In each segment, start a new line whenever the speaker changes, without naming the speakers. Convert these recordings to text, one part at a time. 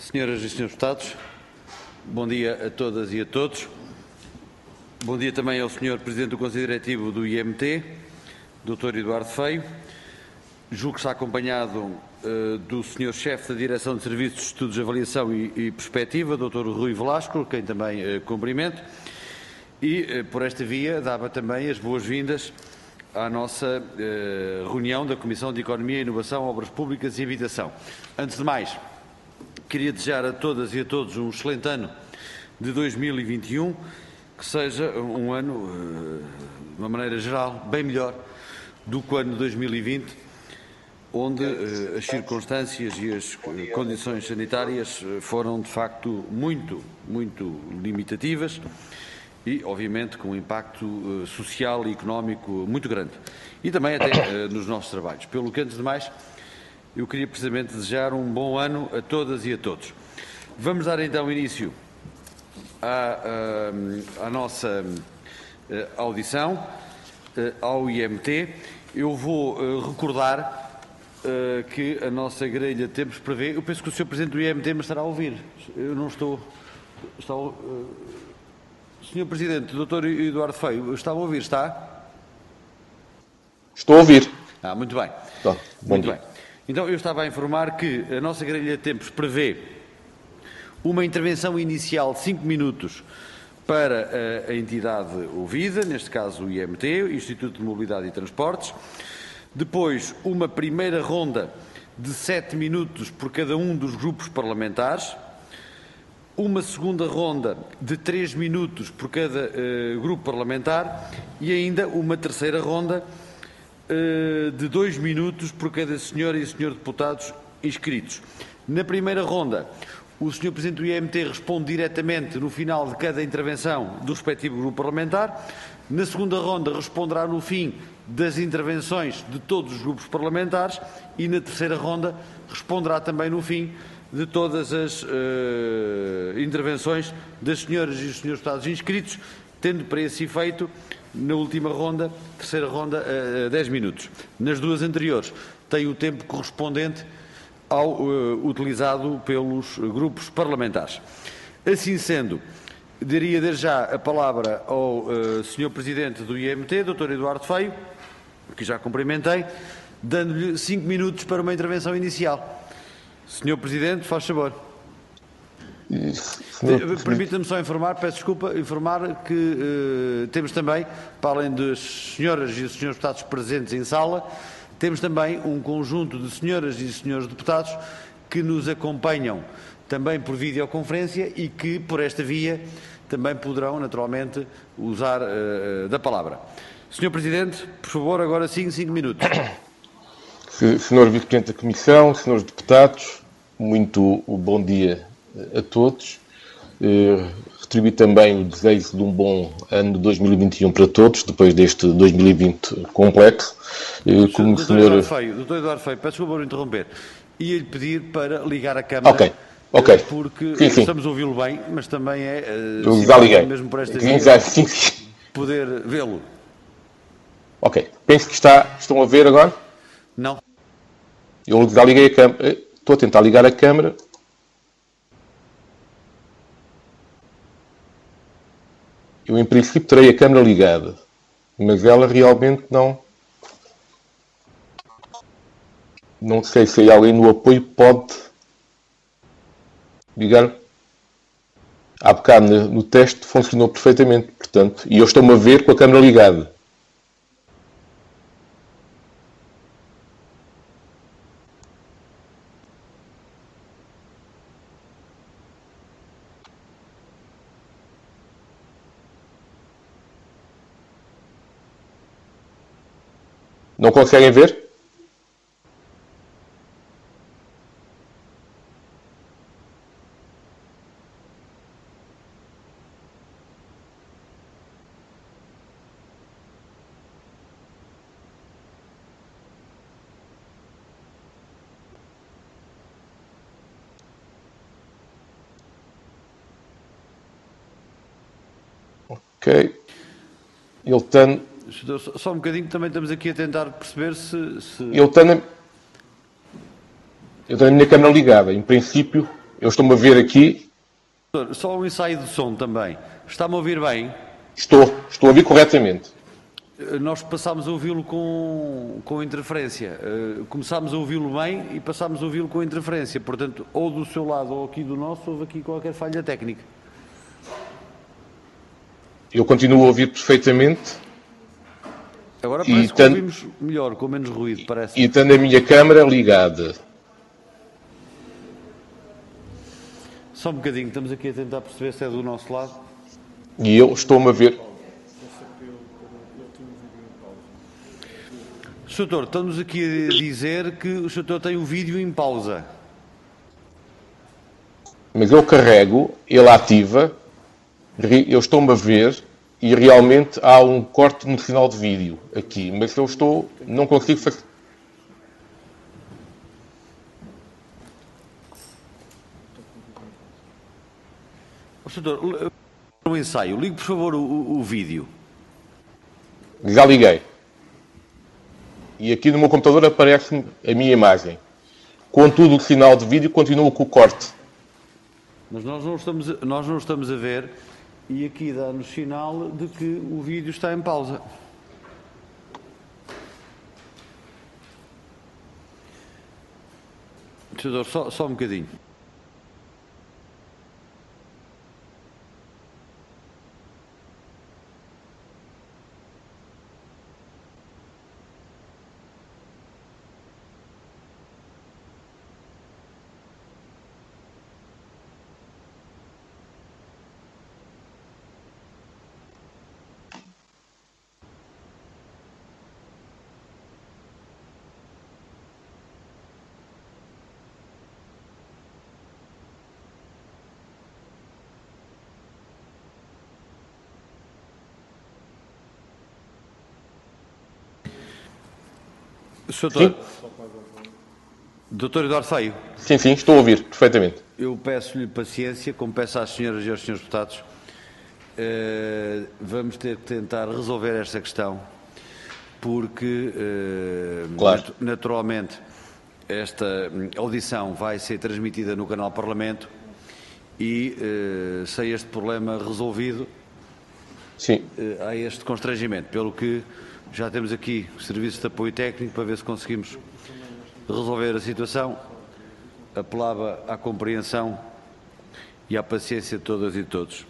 Senhoras e senhores deputados, bom dia a todas e a todos. Bom dia também ao Sr. Presidente do Conselho Diretivo do IMT, Dr. Eduardo Feio. Julgo que está acompanhado do Sr. Chefe da Direção de Serviços de Estudos, Avaliação e Perspectiva, Dr. Rui Velasco, quem também cumprimento. E, por esta via, dava também as boas-vindas à nossa reunião da Comissão de Economia, Inovação, Obras Públicas e Habitação. Antes de mais, queria desejar a todas e a todos um excelente ano de 2021, que seja um ano, de uma maneira geral, bem melhor do que o ano de 2020, onde as circunstâncias e as condições sanitárias foram, de facto, muito limitativas e, obviamente, com um impacto social e económico muito grande. E também até nos nossos trabalhos. Pelo que, antes de mais, eu queria precisamente desejar um bom ano a todas e a todos. Vamos dar então início à nossa audição ao IMT. Eu vou recordar que a nossa grelha de tempos prevê. Eu penso que o Sr. Presidente do IMT me estará a ouvir. Eu não estou. Sr. Presidente, Dr. Eduardo Feio, está a ouvir, está?
Estou a ouvir.
Muito bem.
Muito bem.
Então, eu estava a informar que a nossa grelha de tempos prevê uma intervenção inicial de 5 minutos para a entidade ouvida, neste caso o IMT, o Instituto de Mobilidade e Transportes. Depois, uma primeira ronda de 7 minutos por cada um dos grupos parlamentares. Uma segunda ronda de 3 minutos por cada grupo parlamentar e ainda uma terceira ronda de 2 minutos por cada senhora e senhor deputados inscritos. Na primeira ronda, o Sr. Presidente do IMT responde diretamente no final de cada intervenção do respectivo grupo parlamentar. Na segunda ronda, responderá no fim das intervenções de todos os grupos parlamentares e na terceira ronda responderá também no fim de todas as intervenções das senhoras e dos senhores deputados inscritos, tendo para esse efeito, na última ronda, terceira ronda, 10 minutos. Nas duas anteriores, tem o tempo correspondente ao utilizado pelos grupos parlamentares. Assim sendo, daria desde já a palavra ao Sr. Presidente do IMT, Dr. Eduardo Feio, que já cumprimentei, dando-lhe 5 minutos para uma intervenção inicial. Sr. Presidente, faz favor. Permita-me só informar, peço desculpa, informar que temos também, para além das senhoras e dos senhores deputados presentes em sala, temos também um conjunto de senhoras e senhores deputados que nos acompanham também por videoconferência e que, por esta via, também poderão, naturalmente, usar da palavra. Sr. Presidente, por favor, agora sim, 5 minutos.
Senhor Vice-Presidente da Comissão, senhores deputados, muito bom dia a todos. Retribuir também o desejo de um bom ano de 2021 para todos, depois deste 2020 complexo. Como
Dr. Eduardo Feio, peço desculpa por interromper. Ia-lhe pedir para ligar a câmara.
Ok.
Porque
sim.
Estamos a ouvi-lo bem, mas também é
eu já liguei.
Mesmo por esta
via,
poder vê-lo.
Ok. Penso que estão a ver agora?
Não.
Eu já liguei a câmara. Estou a tentar ligar a câmara. Eu, em princípio, terei a câmara ligada, mas ela realmente não. Não sei se alguém no apoio pode ligar. Há bocado no teste funcionou perfeitamente, portanto, e eu estou-me a ver com a câmara ligada. Não conseguem ver? Ok. Ele tem...
Só um bocadinho, também estamos aqui a tentar perceber se...
Eu tenho a minha câmara ligada. Em princípio, Eu estou-me a ver aqui.
Só um ensaio de som também. Está-me a ouvir bem?
Estou a ouvir corretamente.
Nós passámos a ouvi-lo com interferência. Começámos a ouvi-lo bem e passámos a ouvi-lo com interferência. Portanto, ou do seu lado ou aqui do nosso, houve aqui qualquer falha técnica.
Eu continuo a ouvir perfeitamente.
Agora parece que ouvimos melhor, com menos ruído, parece.
E tendo a minha câmara ligada.
Só um bocadinho, estamos aqui a tentar perceber se é do nosso lado.
E eu estou-me a ver.
Sr. Doutor, estamos aqui a dizer que o Sr. Doutor tem o vídeo em pausa.
Mas eu carrego, ele ativa, eu estou-me a ver e realmente há um corte no final de vídeo aqui. Mas eu não consigo fazer.
Sr. Doutor, um ensaio. Ligue, por favor, o vídeo.
Já liguei. E aqui no meu computador aparece a minha imagem. Contudo, o sinal de vídeo continua com o corte.
Mas nós não estamos a ver e aqui dá-nos sinal de que o vídeo está em pausa. Senhor, só um bocadinho. Doutor, Doutor Eduardo Feio.
Sim, estou a ouvir perfeitamente.
Eu peço-lhe paciência, como peço às senhoras e aos senhores deputados. Vamos ter que tentar resolver esta questão, porque,
claro,
naturalmente, esta audição vai ser transmitida no canal Parlamento e, sem este problema resolvido,
sim,
há este constrangimento, pelo que já temos aqui os serviços de apoio técnico para ver se conseguimos resolver a situação. Apelava à compreensão e à paciência de todas e de todos.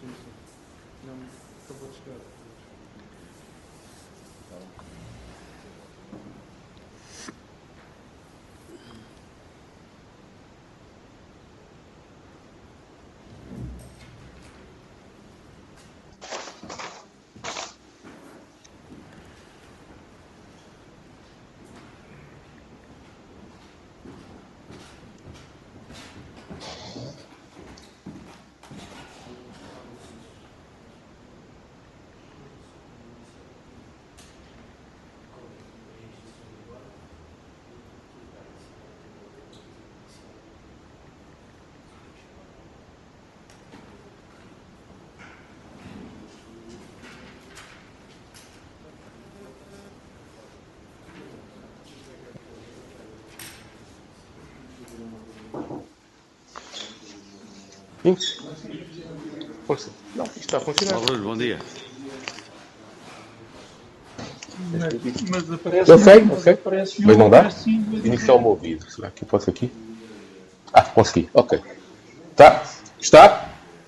Sim. Não, isto está a funcionar.
Bom dia.
Mas aparece.
Eu sei. Mas não dá? Iniciar o meu vídeo. Será que eu posso aqui? Consegui. Ok. Tá? Está?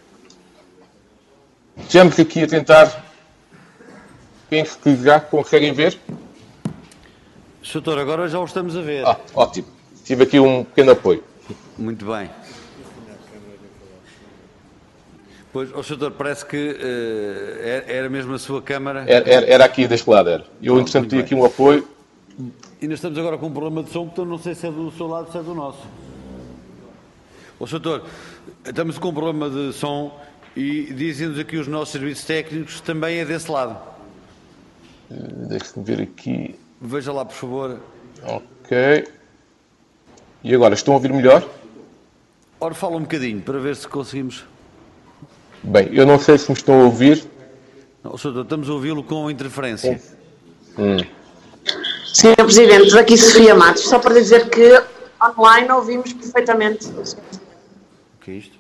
Estamos aqui a tentar. Penso que já conseguem ver.
Doutor, agora já o estamos a ver.
Ótimo. Tive aqui um pequeno apoio.
Muito bem. Pois, doutor, parece que era mesmo a sua câmara.
Era aqui deste lado, era. Eu, entretanto, tinha aqui um apoio.
Ainda estamos agora com um problema de som, então não sei se é do seu lado ou se é do nosso. Doutor, estamos com um problema de som e dizem-nos aqui os nossos serviços técnicos também é desse lado.
Deixe-me ver aqui.
Veja lá, por favor.
Ok. E agora, estão a ouvir melhor?
Ora, fala um bocadinho, para ver se conseguimos...
Bem, eu não sei se me estão a ouvir.
Não, senhor, estamos a ouvi-lo com interferência.
Senhor Presidente, daqui Sofia Matos, só para dizer que online ouvimos perfeitamente.
que é isto?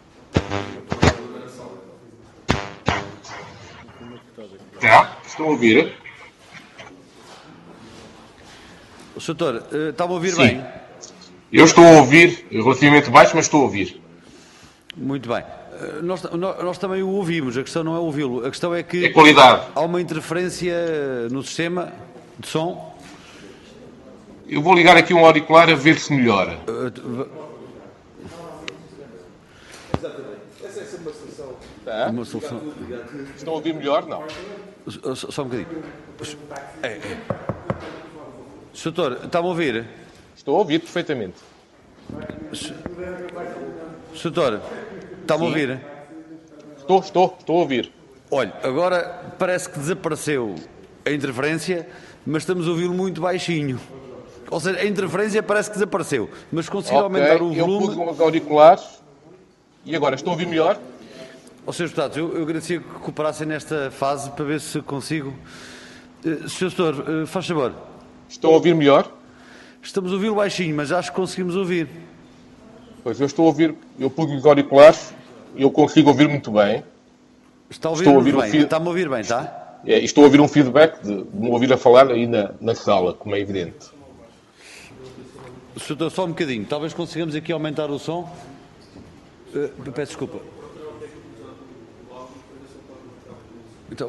Estão a ouvir?
O Soutor, está-me a ouvir
Sim.
bem?
Eu estou a ouvir relativamente baixo, mas estou a ouvir.
Muito bem. Nós também o ouvimos, a questão não é ouvi-lo. A questão é que
É qualidade.
há uma interferência no sistema de som.
Eu vou ligar aqui um auricular a ver se melhora.
Uma solução.
Estão a ouvir melhor? Não.
Só um bocadinho. Soutor, está-me a ouvir?
Estou a ouvir perfeitamente.
Soutor, está-me a ouvir?
Estou a ouvir.
Olha, agora parece que desapareceu a interferência, mas estamos a ouvi-lo muito baixinho. Ou seja, a interferência parece que desapareceu, mas consegui aumentar o
Eu
volume.
pus uns auriculares e agora estou a ouvir melhor?
Ó, Sr. Deputado, eu agradecia que cooperassem nesta fase para ver se consigo. Sr. Doutor, faz favor.
Estão a ouvir melhor?
Estamos a ouvi-lo baixinho, mas acho que conseguimos ouvir.
Pois eu estou a ouvir, eu pus os auriculares e eu consigo ouvir muito bem.
Está a
Estou a
ouvir
ouvir
bem? Está-me a ouvir bem, está?
E estou a ouvir um feedback de me ouvir a falar aí na sala, como é evidente.
Sr. Doutor, só um bocadinho. Talvez consigamos aqui aumentar o som. Peço desculpa. Então,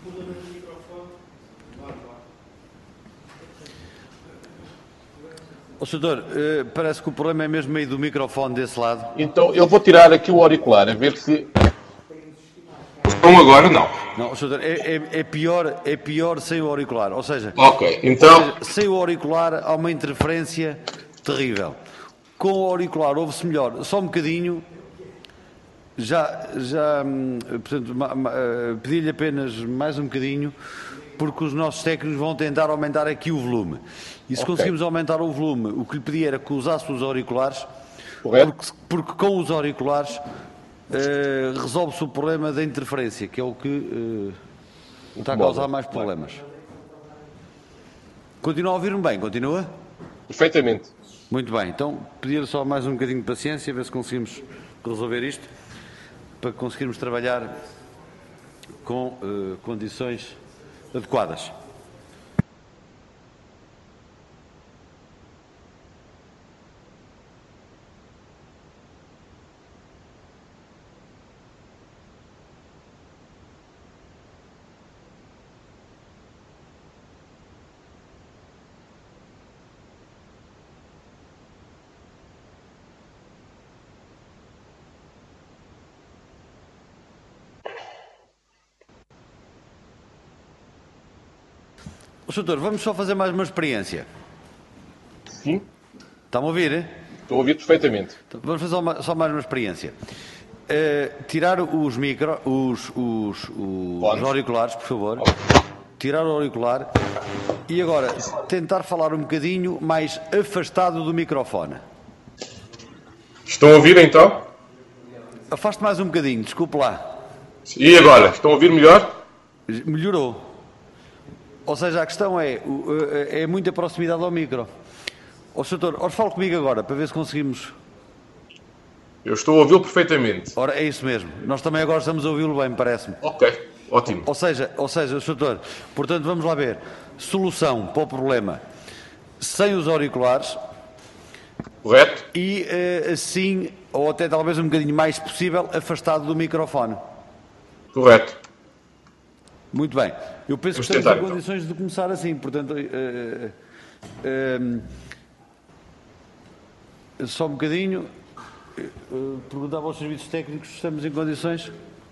Sr. Doutor, parece que o problema é mesmo meio do microfone desse lado.
Então eu vou tirar aqui o auricular a ver se... Estão agora? Não.
Não, Sr. Doutor, é pior sem o auricular. Ou seja,
Ok, então...
sem o auricular há uma interferência terrível. Com o auricular ouve-se melhor. Só um bocadinho. Portanto, pedi-lhe apenas mais um bocadinho, porque os nossos técnicos vão tentar aumentar aqui o volume. E se conseguimos aumentar o volume, o que lhe pedi era que usasse os auriculares, porque com os auriculares resolve-se o problema da interferência, que é o que está a causar mais problemas. Continua a ouvir-me bem? Continua?
Perfeitamente.
Muito bem. Então, pedir só mais um bocadinho de paciência, ver se conseguimos resolver isto, para conseguirmos trabalhar com condições adequadas. Doutor, vamos só fazer mais uma experiência.
Sim.
Está-me a ouvir?
Estou a ouvir perfeitamente.
Então, vamos fazer só mais uma experiência. Tirar os auriculares, por favor. Tirar o auricular. E agora, tentar falar um bocadinho mais afastado do microfone.
Estão a ouvir então?
Afaste mais um bocadinho, desculpe lá.
E agora? Estão a ouvir melhor?
Melhorou. Ou seja, a questão é muita proximidade ao micro. Doutor, fale comigo agora, para ver se conseguimos...
Eu estou a ouvi-lo perfeitamente.
Ora, é isso mesmo. Nós também agora estamos a ouvi-lo bem, parece-me.
Ok, ótimo.
Ou seja, doutor, portanto, vamos lá ver. Solução para o problema sem os auriculares.
Correto.
E assim, ou até talvez um bocadinho mais possível, afastado do microfone.
Correto.
Muito bem. Eu penso que estamos em condições de começar assim, portanto... só um bocadinho. Perguntava aos serviços técnicos se estamos em condições.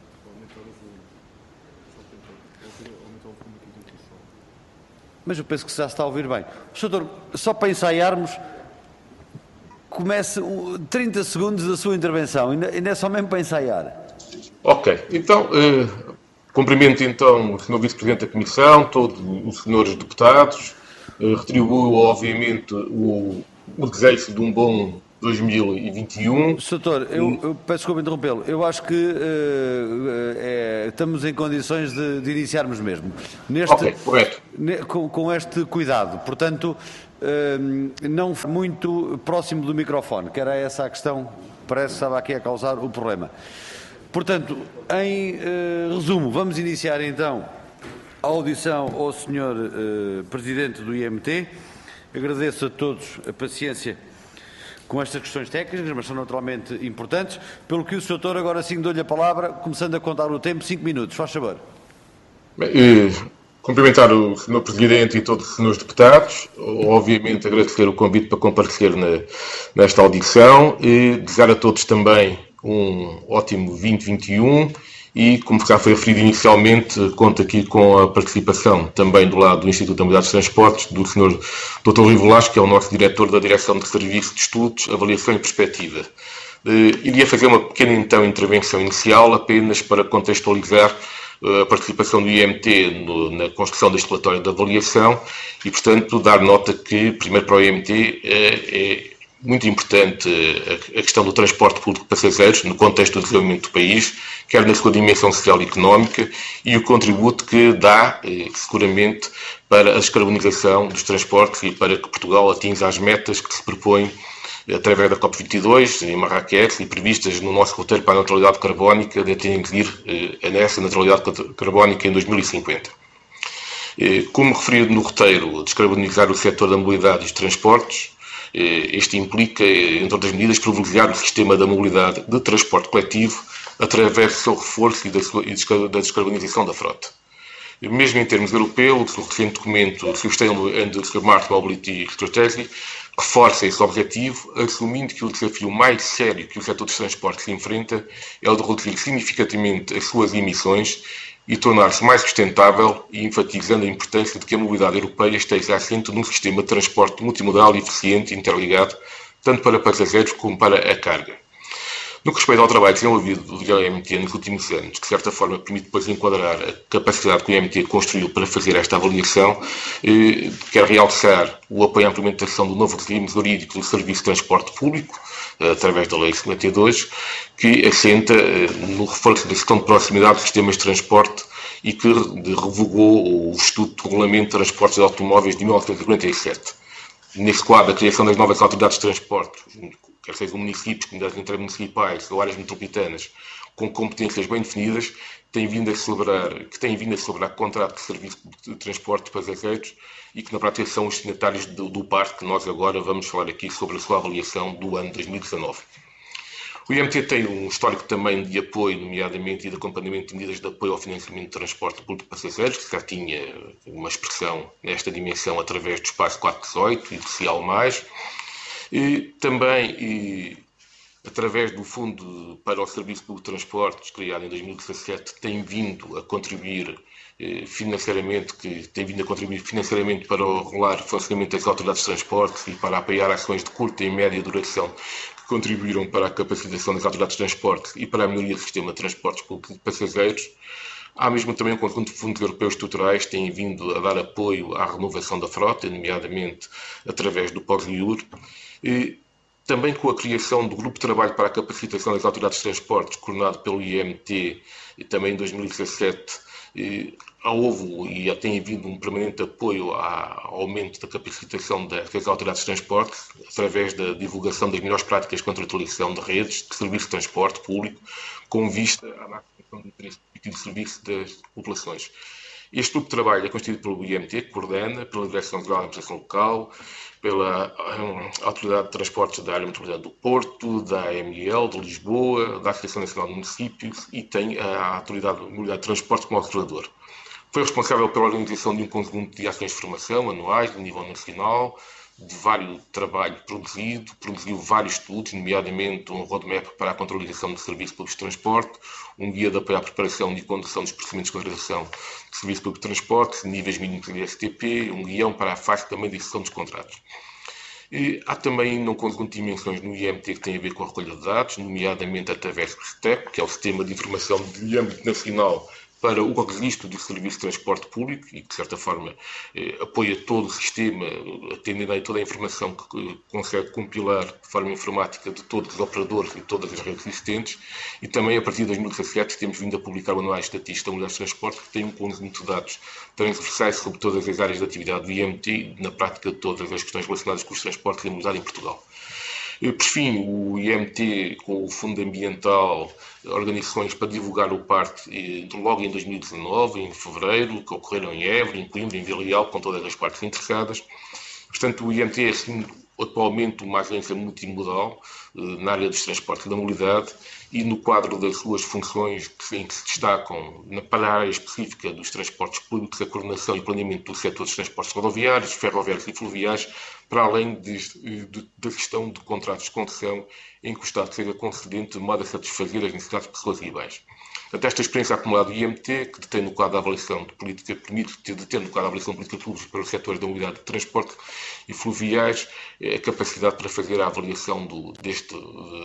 Mas eu penso que já se está a ouvir bem. Doutor, só para ensaiarmos, comece 30 segundos da sua intervenção, ainda é só mesmo para ensaiar.
Ok, então, cumprimento então o Sr. Vice-Presidente da Comissão, todos os senhores deputados, retribuo obviamente o desejo de um bom 2021.
Doutor, eu peço desculpa interrompê-lo. Eu acho que estamos em condições de iniciarmos mesmo.
Ok, correto.
Com este cuidado. Portanto, não muito próximo do microfone, que era essa a questão, parece que estava aqui a causar o problema. Portanto, em resumo, vamos iniciar então a audição ao Sr. Presidente do IMT. Agradeço a todos a paciência com estas questões técnicas, mas são naturalmente importantes, pelo que o Sr. Doutor agora sim dou-lhe a palavra, começando a contar o tempo, 5 minutos, faz favor.
Bem, cumprimentar o Sr. Presidente e todos os senhores deputados, obviamente agradecer o convite para comparecer nesta audição e desejar a todos também um ótimo 2021 e, como já foi referido inicialmente, conto aqui com a participação também do lado do Instituto de Mobilidade de Transportes, do Sr. Dr. Rui Velasco, que é o nosso diretor da Direção de Serviço de Estudos, Avaliação e Perspectiva. Iria fazer uma pequena, então, intervenção inicial, apenas para contextualizar a participação do IMT na construção deste relatório de avaliação e, portanto, dar nota que, primeiro para o IMT, é muito importante a questão do transporte público de passageiros no contexto do desenvolvimento do país, quer na sua dimensão social e económica, e o contributo que dá, seguramente, para a descarbonização dos transportes e para que Portugal atinja as metas que se propõe através da COP22 em Marrakech e previstas no nosso roteiro para a neutralidade carbónica de atingir nessa neutralidade carbónica em 2050. Como referido no roteiro, descarbonizar o setor da mobilidade e dos transportes, este implica, entre outras medidas, privilegiar o sistema da mobilidade de transporte coletivo através do seu reforço e da descarbonização da frota. Mesmo em termos europeus, o recente documento Sustainable and Smart Mobility Strategy reforça esse objetivo, assumindo que o desafio mais sério que o setor dos transportes enfrenta é o de reduzir significativamente as suas emissões e tornar-se mais sustentável e enfatizando a importância de que a mobilidade europeia esteja assente num sistema de transporte multimodal, eficiente e interligado, tanto para passageiros como para a carga. No que respeita ao trabalho desenvolvido do IMT nos últimos anos, que de certa forma permite depois enquadrar a capacidade que o IMT construiu para fazer esta avaliação, quero realçar o apoio à implementação do novo regime jurídico do Serviço de Transporte Público, através da Lei 52, que assenta no reforço da gestão de proximidade dos sistemas de transporte e que revogou o Estatuto do Regulamento de Transportes de Automóveis de 1947. Nesse quadro, a criação das novas autoridades de transporte, quer sejam municípios, comunidades intermunicipais ou áreas metropolitanas, com competências bem definidas, que têm vindo a celebrar contrato de serviço de transporte de passageiros e que na prática são os signatários do PARC, que nós agora vamos falar aqui sobre a sua avaliação do ano 2019. O IMT tem um histórico também de apoio, nomeadamente, e de acompanhamento de medidas de apoio ao financiamento de transporte público de passageiros, que já tinha uma expressão nesta dimensão através do Espaço 418 e do Cial+. E também, através do Fundo para o Serviço Público de Transportes, criado em 2017, tem vindo a contribuir financeiramente para o regular funcionamento das autoridades de transporte e para apoiar ações de curta e média duração que contribuíram para a capacitação das autoridades de transporte e para a melhoria do sistema de transportes públicos de passageiros. Há mesmo também um conjunto de fundos europeus estruturais que têm vindo a dar apoio à renovação da frota, nomeadamente através do POSIUR. E também com a criação do Grupo de Trabalho para a Capacitação das Autoridades de Transportes, coordenado pelo IMT, e também em 2017, houve e tem havido um permanente apoio ao aumento da capacitação das autoridades de transporte, através da divulgação das melhores práticas de contratualização de redes de serviço de transporte público, com vista à maximização do interesse e do serviço das populações. Este grupo de trabalho é constituído pelo IMT, que coordena, pela Direção-Geral da Administração Local, pela Autoridade de Transportes da Área Metropolitana do Porto, da AML, de Lisboa, da Associação Nacional de Municípios e tem a Autoridade de Mobilidade de Transportes como observador. Foi responsável pela organização de um conjunto de ações de formação anuais, de nível nacional, de vários trabalhos produziu vários estudos, nomeadamente um roadmap para a controlização do serviço público de transporte, um guia de apoio à preparação e condução dos procedimentos de contratação de serviço público de transporte, níveis mínimos de STP, um guião para a fase também de execução dos contratos. E há também um conjunto de dimensões no IMT que tem a ver com a recolha de dados, nomeadamente através do STEP, que é o Sistema de Informação de âmbito nacional para o registro do serviço de transporte público e que, de certa forma, apoia todo o sistema, atendendo a toda a informação que consegue compilar de forma informática de todos os operadores e todas as redes existentes. E também, a partir de 2017, temos vindo a publicar o Anuário Estatístico da Unidade de Transporte, que tem um conjunto de dados transversais sobre todas as áreas de atividade do IMT e, na prática, de todas as questões relacionadas com os transportes e a mobilidade em Portugal. Por fim, o IMT, com o Fundo Ambiental, organizações para divulgar o PART logo em 2019, em fevereiro, que ocorreram em Évora, em Coimbra, em Vila Real, com todas as partes interessadas. Portanto, o IMT é, assim, atualmente uma agência multimodal na área dos transportes e da mobilidade e no quadro das suas funções em que se destacam para a área específica dos transportes públicos, a coordenação e planeamento do setor dos transportes rodoviários, ferroviários e fluviais, para além da gestão de contratos de concessão em que o Estado seja concedente de modo a satisfazer as necessidades de pessoas e bens. Portanto, esta experiência acumulada do IMT, que detém no quadro da avaliação de política, permite deter no quadro da avaliação de política pública para os setores da mobilidade de transporte e fluviais, a capacidade para fazer a avaliação deste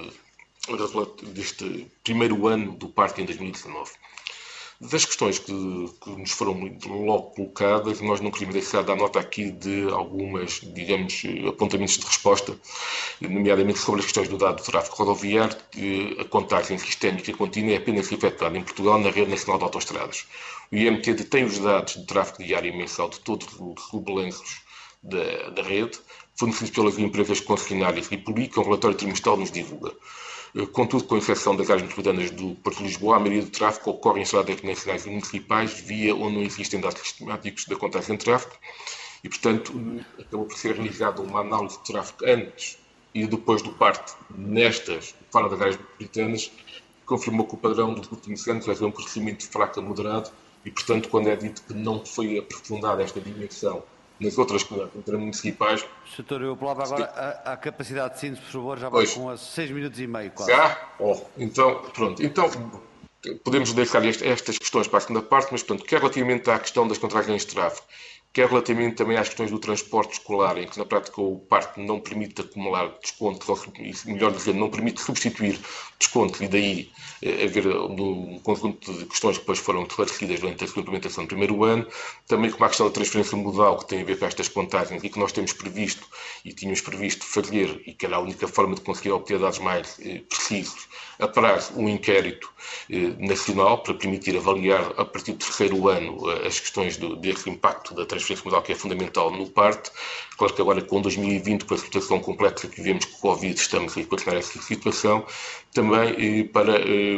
primeiro ano do PART em 2019. Das questões que nos foram logo colocadas, nós não queríamos deixar de dar nota aqui de algumas, digamos, apontamentos de resposta, nomeadamente sobre as questões do dado do tráfego rodoviário, que a contagem sistémica contínua é apenas efetuada em Portugal na Rede Nacional de Autoestradas. O IMT detém os dados de tráfego diário e mensal de todos os balanços da rede, fornecidos pelas empresas concessionárias e publica um relatório trimestral nos divulga. Contudo, com exceção das áreas metropolitanas do Porto de Lisboa, a maioria do tráfego ocorre em estradas nacionais e municipais, via onde não existem dados sistemáticos da contagem de tráfego, e, portanto, acabou por ser realizada uma análise de tráfego antes e depois do PART nestas, fora das áreas metropolitanas, que confirmou que o padrão dos últimos anos é um crescimento fraco a moderado, e, portanto, quando é dito que não foi aprofundada esta dimensão nas outras comunidades municipais.
Doutor, eu apelava agora à capacidade de síntese, por favor, já vai com 6 minutos e meio, quase.
Já? Então, pronto. Então, podemos deixar estas questões para a segunda parte, mas, portanto, quer relativamente à questão das contratações de tráfego, quer relativamente também às questões do transporte escolar, em que, na prática, o PART não permite acumular descontos, ou, melhor dizendo, não permite substituir descontos, e daí haver um conjunto de questões que depois foram esclarecidas durante a sua implementação no primeiro ano, também com a questão da transferência modal, que tem a ver com estas contagens e que nós temos previsto e tínhamos previsto fazer, e que era a única forma de conseguir obter dados mais precisos, a prazo um inquérito nacional para permitir avaliar a partir do terceiro ano as questões desse impacto da transferência modal, que é fundamental no PART. Claro que agora, com 2020, com a situação complexa que vivemos com o Covid, estamos a equacionar essa situação. Também para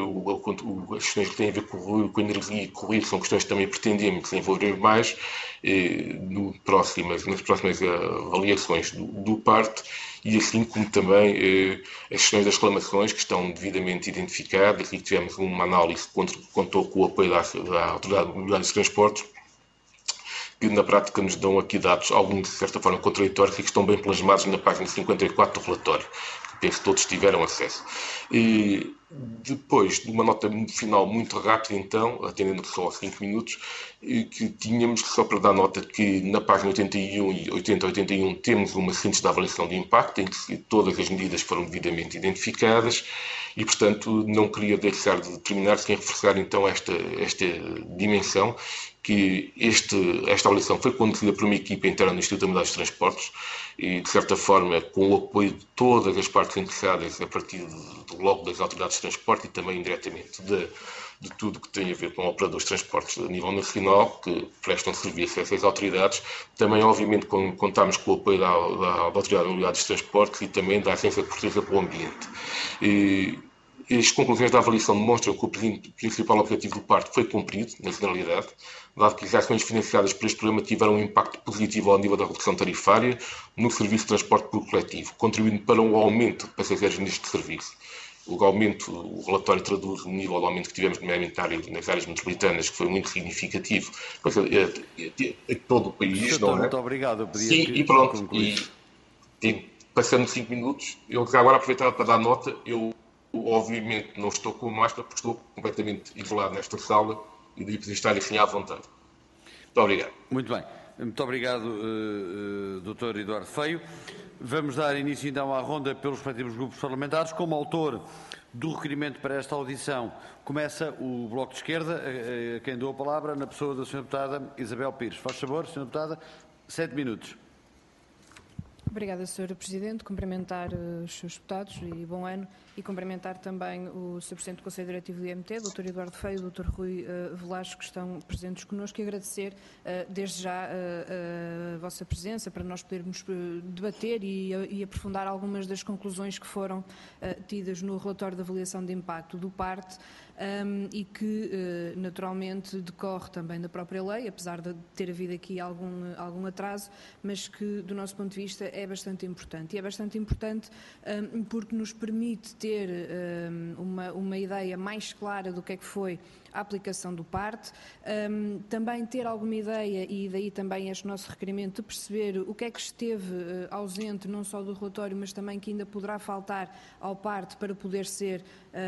as questões que têm a ver com a energia e com o ruído, são questões que também pretendemos desenvolver mais nas próximas avaliações do PART, e assim como também as questões das reclamações, que estão devidamente identificadas, e tivemos uma análise que contou com o apoio da Autoridade de Mobilidade e Transportes, que na prática nos dão aqui dados, alguns de certa forma contraditórios, e que estão bem plasmados na página 54 do relatório, que penso que todos tiveram acesso. E depois de uma nota final muito rápida, então, atendendo só a 5 minutos, que tínhamos, só para dar nota, que na página 81 e 80-81 temos uma síntese da avaliação de impacto, em que todas as medidas foram devidamente identificadas, e, portanto, não queria deixar de terminar sem reforçar, então, esta dimensão, que esta avaliação foi conduzida por uma equipa interna do Instituto de Mobilidade dos Transportes e, de certa forma, com o apoio de todas as partes interessadas a partir logo das autoridades de transporte e também indiretamente de tudo que tem a ver com operadores de transportes a nível nacional, que prestam serviço a essas autoridades. Também, obviamente, contamos com o apoio da Autoridade de Mobilidade dos Transportes e também da Agência Portuguesa para o Ambiente. As conclusões da avaliação demonstram que o principal objetivo do PART foi cumprido, na generalidade, dado que as ações financiadas por este programa tiveram um impacto positivo ao nível da redução tarifária no serviço de transporte público coletivo, contribuindo para um aumento de passageiros neste serviço. O relatório traduz o nível de aumento que tivemos, nomeadamente nas áreas metropolitanas, que foi muito significativo em todo o país. Não é?
Muito obrigado.
Sim, e pronto. Passando 5 minutos, eu já agora aproveitava para dar nota. Eu, obviamente, não estou com máscara, porque estou completamente isolado nesta sala e daí poder estar assim à vontade. Muito obrigado.
Muito bem. Muito obrigado, Dr. Eduardo Feio. Vamos dar início então à ronda pelos respectivos grupos parlamentares. Como autor do requerimento para esta audição, começa o Bloco de Esquerda, a quem dou a palavra, na pessoa da Sra. Deputada Isabel Pires. Faz favor, Sra. Deputada, 7 minutos.
Obrigada, Sr. Presidente. Cumprimentar os seus deputados e bom ano, e cumprimentar também o Sr. Presidente do Conselho Diretivo do IMT, Dr. Eduardo Feio, Dr. Rui Velasco, que estão presentes connosco, e agradecer desde já a vossa presença para nós podermos debater e aprofundar algumas das conclusões que foram tidas no relatório de avaliação de impacto do PART e que naturalmente decorre também da própria lei, apesar de ter havido aqui algum atraso, mas que do nosso ponto de vista é bastante importante. E é bastante importante porque nos permite ter uma ideia mais clara do que é que foi a aplicação do PART, também ter alguma ideia, e daí também este nosso requerimento, de perceber o que é que esteve ausente, não só do relatório, mas também que ainda poderá faltar ao PART para poder ser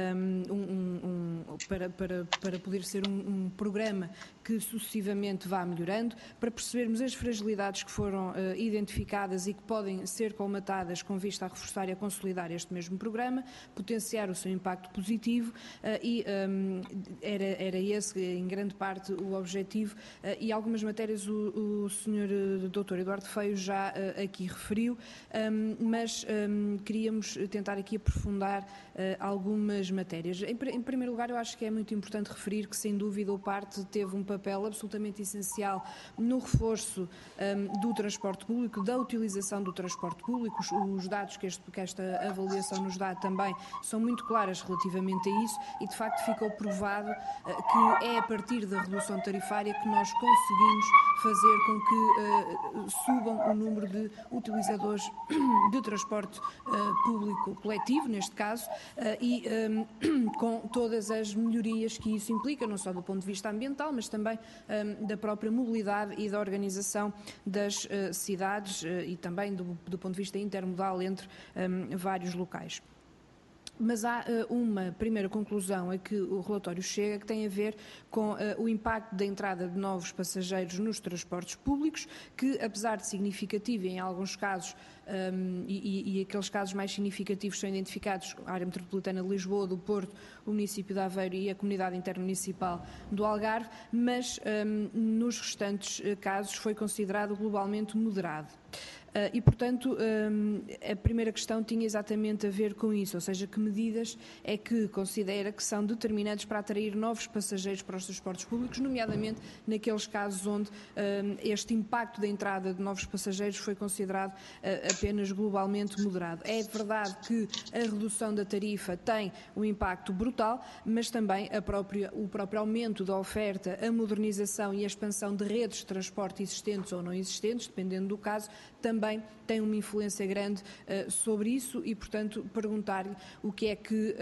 para poder ser um programa que sucessivamente vá melhorando, para percebermos as fragilidades que foram identificadas e que podem ser colmatadas com vista a reforçar e a consolidar este mesmo programa, potenciar o seu impacto positivo e era esse, em grande parte, o objetivo, e algumas matérias o Sr. Dr. Eduardo Feio já aqui referiu, mas queríamos tentar aqui aprofundar algumas matérias. Em primeiro lugar, eu acho que é muito importante referir que, sem dúvida, o PART teve um papel absolutamente essencial no reforço do transporte público, da utilização do transporte público. Os dados que esta avaliação nos dá também são muito claras relativamente a isso, e de facto ficou provado que é a partir da redução tarifária que nós conseguimos fazer com que subam o número de utilizadores de transporte público coletivo, neste caso, e com todas as melhorias que isso implica, não só do ponto de vista ambiental, mas também da própria mobilidade e da organização das cidades e também do ponto de vista intermodal entre vários locais. Mas há uma primeira conclusão a que o relatório chega, que tem a ver com o impacto da entrada de novos passageiros nos transportes públicos, que, apesar de significativo em alguns casos, e aqueles casos mais significativos são identificados a área metropolitana de Lisboa, do Porto, o município de Aveiro e a comunidade intermunicipal do Algarve, mas nos restantes casos foi considerado globalmente moderado. E, portanto, a primeira questão tinha exatamente a ver com isso, ou seja, que medidas é que considera que são determinantes para atrair novos passageiros para os transportes públicos, nomeadamente naqueles casos onde este impacto da entrada de novos passageiros foi considerado apenas globalmente moderado. É verdade que a redução da tarifa tem um impacto brutal, mas também o próprio aumento da oferta, a modernização e a expansão de redes de transporte existentes ou não existentes, dependendo do caso, também tem uma influência grande sobre isso, e, portanto, perguntar-lhe o que é que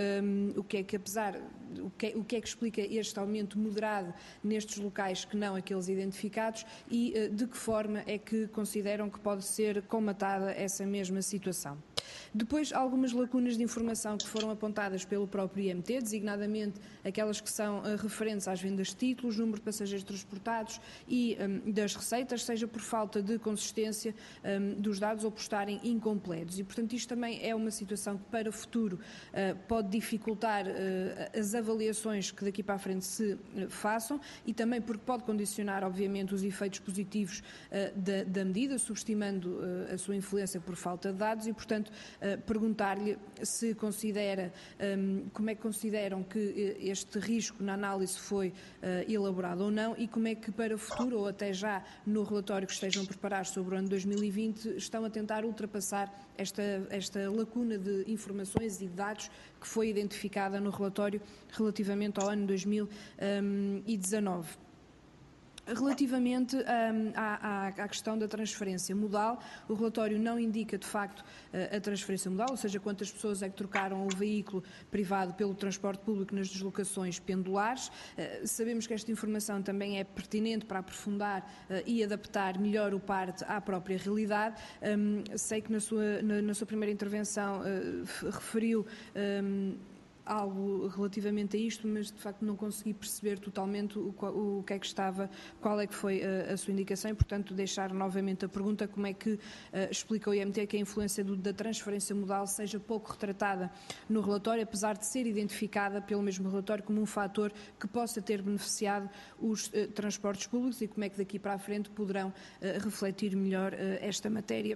explica este aumento moderado nestes locais que não aqueles identificados, e de que forma é que consideram que pode ser colmatada essa mesma situação. Depois, algumas lacunas de informação que foram apontadas pelo próprio IMT, designadamente aquelas que são referentes às vendas de títulos, número de passageiros transportados e das receitas, seja por falta de consistência dos dados ou por estarem incompletos. E, portanto, isto também é uma situação que, para o futuro, pode dificultar as avaliações que daqui para a frente se façam, e também porque pode condicionar, obviamente, os efeitos positivos da medida, subestimando a sua influência por falta de dados, e, portanto, perguntar-lhe se considera, como é que consideram que este risco na análise foi elaborado ou não, e como é que para o futuro, ou até já no relatório que estejam a preparar sobre o ano 2020, estão a tentar ultrapassar esta lacuna de informações e de dados que foi identificada no relatório relativamente ao ano 2019. Relativamente à questão da transferência modal, o relatório não indica, de facto, a transferência modal, ou seja, quantas pessoas é que trocaram o veículo privado pelo transporte público nas deslocações pendulares. Sabemos que esta informação também é pertinente para aprofundar e adaptar melhor o PART à própria realidade. Sei que na sua primeira intervenção referiu algo relativamente a isto, mas de facto não consegui perceber totalmente o que é que estava, qual é que foi a sua indicação e, portanto, deixar novamente a pergunta como é que explica o IMT que a influência da transferência modal seja pouco retratada no relatório, apesar de ser identificada pelo mesmo relatório como um fator que possa ter beneficiado os transportes públicos e como é que daqui para a frente poderão refletir melhor esta matéria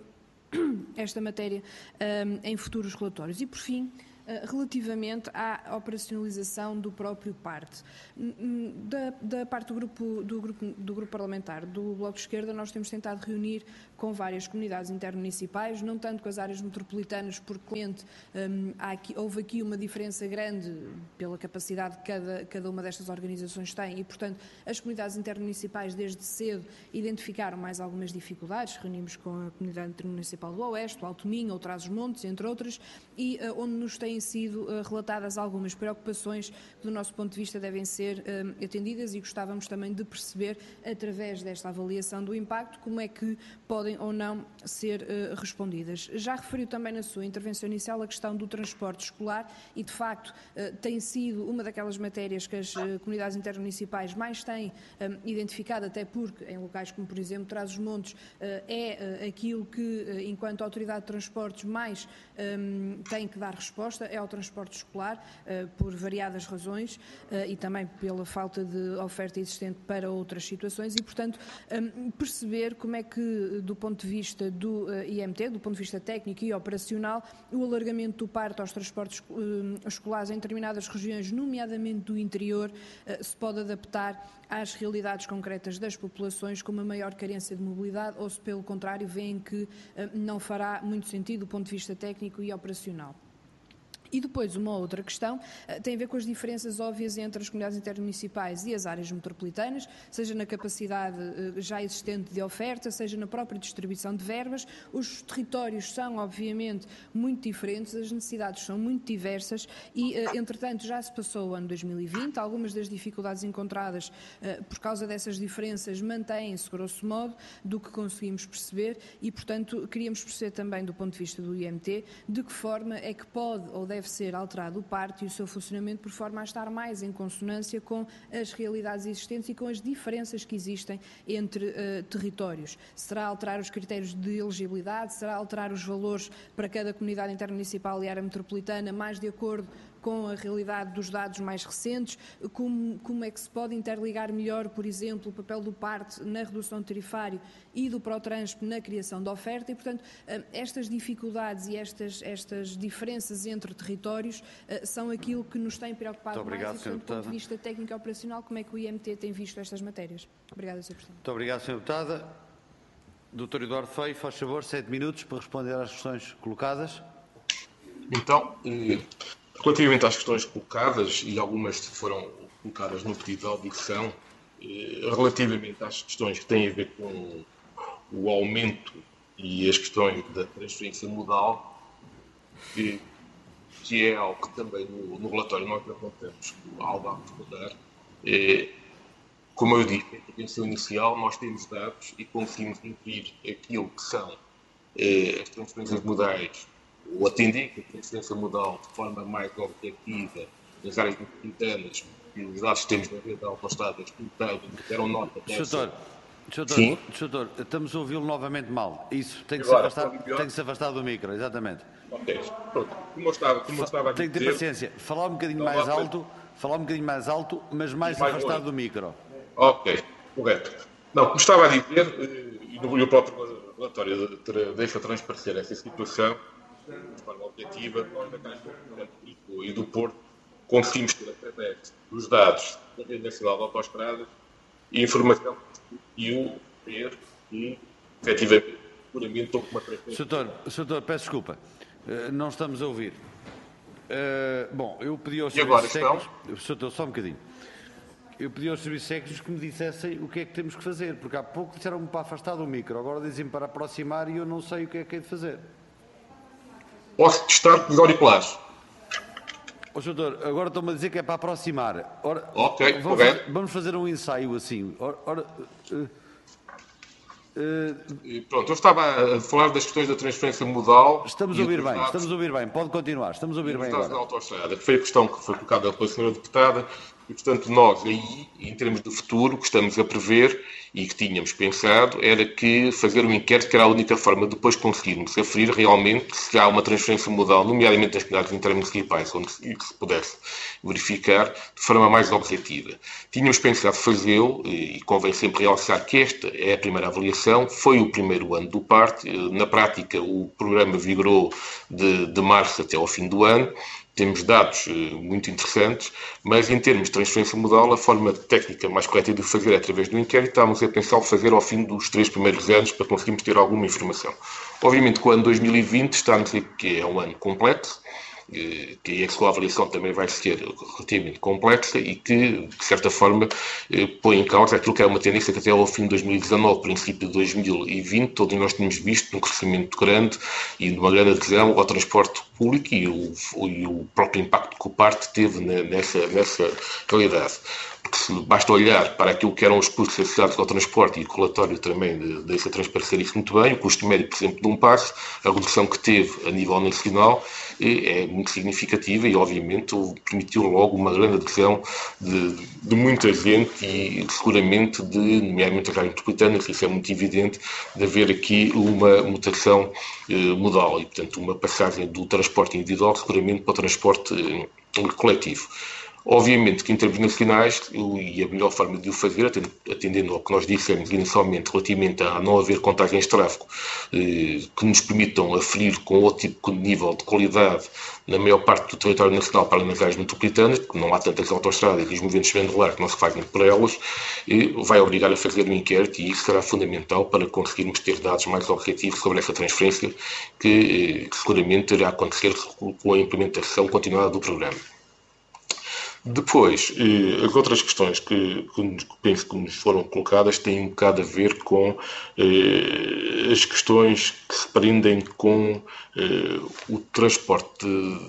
em futuros relatórios. E, por fim, relativamente à operacionalização do próprio PART. Da parte do grupo parlamentar do Bloco de Esquerda, nós temos tentado reunir com várias comunidades intermunicipais, não tanto com as áreas metropolitanas, porque houve aqui uma diferença grande pela capacidade que cada uma destas organizações tem e, portanto, as comunidades intermunicipais desde cedo identificaram mais algumas dificuldades. Reunimos com a comunidade intermunicipal do Oeste, o Alto Minho, o Trás-os-Montes, entre outras, e onde nos têm sido relatadas algumas preocupações que, do nosso ponto de vista, devem ser atendidas e gostávamos também de perceber, através desta avaliação do impacto, como é que podem ou não ser respondidas. Já referiu também na sua intervenção inicial a questão do transporte escolar e, de facto, tem sido uma daquelas matérias que as comunidades intermunicipais mais têm identificado, até porque em locais como, por exemplo, Trás-os-Montes, é aquilo que, enquanto autoridade de transportes, mais tem que dar resposta, é ao transporte escolar, por variadas razões e também pela falta de oferta existente para outras situações e, portanto, perceber como é que, do ponto de vista do IMT, do ponto de vista técnico e operacional, o alargamento do PART aos transportes escolares em determinadas regiões, nomeadamente do interior, se pode adaptar às realidades concretas das populações com uma maior carência de mobilidade ou se, pelo contrário, veem que não fará muito sentido do ponto de vista técnico e operacional. E depois uma outra questão tem a ver com as diferenças óbvias entre as comunidades intermunicipais e as áreas metropolitanas, seja na capacidade já existente de oferta, seja na própria distribuição de verbas. Os territórios são, obviamente, muito diferentes, as necessidades são muito diversas e, entretanto, já se passou o ano 2020, algumas das dificuldades encontradas por causa dessas diferenças mantêm-se, grosso modo, do que conseguimos perceber e, portanto, queríamos perceber também, do ponto de vista do IMT, de que forma é que pode ou deve ser alterado o PART e o seu funcionamento por forma a estar mais em consonância com as realidades existentes e com as diferenças que existem entre territórios. Será alterar os critérios de elegibilidade? Será alterar os valores para cada comunidade intermunicipal e área metropolitana mais de acordo com a realidade dos dados mais recentes? Como é que se pode interligar melhor, por exemplo, o papel do PART na redução do tarifário e do ProTransp na criação de oferta? E, portanto, estas dificuldades e estas diferenças entre territórios são aquilo que nos tem preocupado mais e, do ponto de vista técnico e operacional, como é que o IMT tem visto estas matérias? Obrigada, Sr. Presidente.
Muito obrigado, Sra. Deputada. Dr. Eduardo Feio, faz favor, 7 minutos para responder às questões colocadas.
Então, relativamente às questões colocadas, e algumas foram colocadas no pedido de audição, relativamente às questões que têm a ver com o aumento e as questões da transferência modal, que é algo que também no relatório nós apontamos algo a responder. Como eu disse, na intervenção inicial, nós temos dados e conseguimos incluir aquilo que são as transferências modais, ou atender a transferência modal de forma mais objetiva nas áreas metropolitanas, e os dados que temos na rede da autoestrada deram nota dessa.
Doutor, estamos a ouvi-lo novamente mal. Isso, tem que se afastar do micro, exatamente.
Ok, pronto. Como eu estava a dizer...
Tem que ter paciência. Falar um bocadinho mais alto, mas mais afastado do micro.
Ok, correto. Não, como estava a dizer, e no próprio relatório deixa transparecer essa situação, de forma objetiva, nós da Caixa e do Porto conseguimos ter, através dos dados da Rede Nacional de Autoestradas, e informação que o ver e, efetivamente, puramente ou com uma frequência.
Doutor, peço desculpa, não estamos a ouvir. Bom, eu pedi aos
serviços técnicos...
Doutor, só um bocadinho. Eu pedi aos serviços técnicos que me dissessem o que é que temos que fazer, porque há pouco disseram-me para afastar do micro, agora dizem-me para aproximar e eu não sei o que é que hei de fazer.
Posso testar com os auriculares?
Doutor, agora estão-me a dizer que é para aproximar.
Ok, correto.
Vamos fazer um ensaio assim.
Pronto, eu estava a falar das questões da transferência modal.
Estamos a ouvir bem, pode continuar, estamos a ouvir bem agora.
Da autoestrada, que foi a questão que foi colocada pela senhora deputada, e portanto nós aí, em termos de futuro, o que estamos a prever e que tínhamos pensado era que fazer um inquérito que era a única forma de depois conseguirmos aferir realmente se há uma transferência modal, nomeadamente nas comunidades intermunicipais, onde se pudesse verificar de forma mais objetiva. Tínhamos pensado fazê-lo, e convém sempre realçar que esta é a primeira avaliação, foi o primeiro ano do PART, na prática o programa vigorou de março até ao fim do ano. Temos dados muito interessantes, mas em termos de transferência modal, a forma técnica mais correta de fazer é através do inquérito. Estávamos a pensar fazer ao fim dos 3 primeiros anos para conseguirmos ter alguma informação. Obviamente que o ano 2020 está a dizer que é um ano complexo, que a sua avaliação também vai ser relativamente complexa e que, de certa forma, põe em causa aquilo que é uma tendência que até ao fim de 2019, princípio de 2020, todos nós tínhamos visto um crescimento grande e uma grande adesão ao transporte público e o próprio impacto que o PART teve nessa realidade. Porque se basta olhar para aquilo que eram os custos associados ao transporte e o relatório também deixa transparecer isso muito bem, o custo médio, por exemplo, de um passe, a redução que teve a nível nacional é muito significativa e, obviamente, permitiu logo uma grande adesão de muita gente e, seguramente, nomeadamente as áreas metropolitanas, isso é muito evidente, de haver aqui uma mutação modal e, portanto, uma passagem do transporte individual, seguramente, para o transporte coletivo. Obviamente que em termos nacionais, e a melhor forma de o fazer, atendendo ao que nós dissemos inicialmente relativamente a não haver contagens de tráfego que nos permitam aferir com outro tipo de nível de qualidade na maior parte do território nacional para as áreas metropolitanas, porque não há tantas autoestradas e os movimentos pendulares que não se fazem por elas, vai obrigar a fazer um inquérito e isso será fundamental para conseguirmos ter dados mais objetivos sobre essa transferência que seguramente irá acontecer com a implementação continuada do programa. Depois, as outras questões que penso que nos foram colocadas têm um bocado a ver com as questões que se prendem com o transporte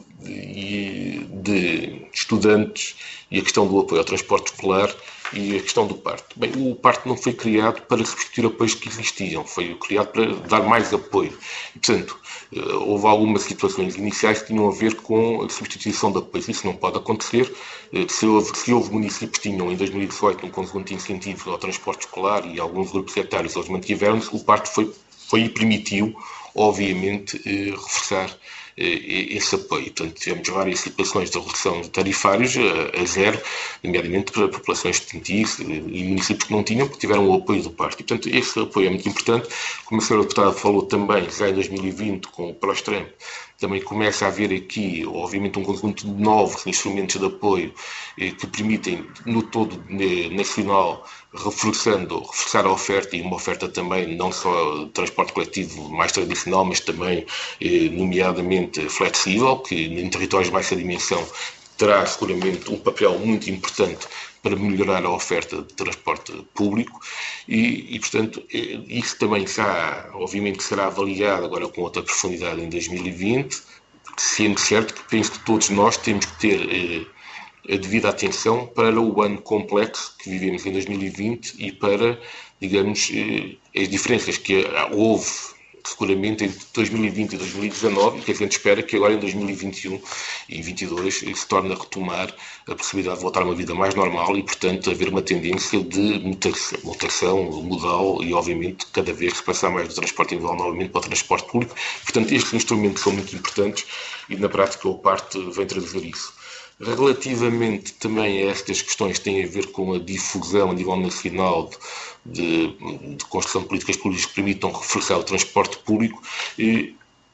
de estudantes e a questão do apoio ao transporte escolar e a questão do PART. Bem, o PART não foi criado para substituir apoios que existiam, foi criado para dar mais apoio. E, portanto, houve algumas situações iniciais que tinham a ver com a substituição de apoios. Isso não pode acontecer. Se houve municípios que tinham, em 2018, um conjunto de incentivos ao transporte escolar e alguns grupos etários eles mantiveram-se, o PART foi e permitiu, obviamente, reforçar esse apoio. Portanto, tivemos várias situações de redução de tarifários a zero, nomeadamente para populações estudantis e municípios que não tinham, porque tiveram o apoio do PART. E, portanto, esse apoio é muito importante. Como a senhora deputada falou também, já em 2020, com o Prostram, também começa a haver aqui, obviamente, um conjunto de novos instrumentos de apoio que permitem, no todo nacional, reforçar a oferta e uma oferta também não só de transporte coletivo mais tradicional, mas também, nomeadamente, flexível, que em territórios de baixa dimensão terá seguramente um papel muito importante para melhorar a oferta de transporte público e portanto, isso também obviamente será avaliado agora com outra profundidade em 2020, sendo certo que penso que todos nós temos que ter a devida atenção para o ano complexo que vivemos em 2020 e para, digamos, as diferenças que houve seguramente entre 2020 e 2019 e que a gente espera que agora em 2021 e 2022 se torne a retomar a possibilidade de voltar a uma vida mais normal e, portanto, haver uma tendência de mutação modal e, obviamente, cada vez se passar mais do transporte individual novamente para o transporte público. Portanto, estes instrumentos são muito importantes e, na prática, o PART vem traduzir isso. Relativamente também a estas questões que têm a ver com a difusão a nível nacional de construção de políticas públicas que permitam reforçar o transporte público e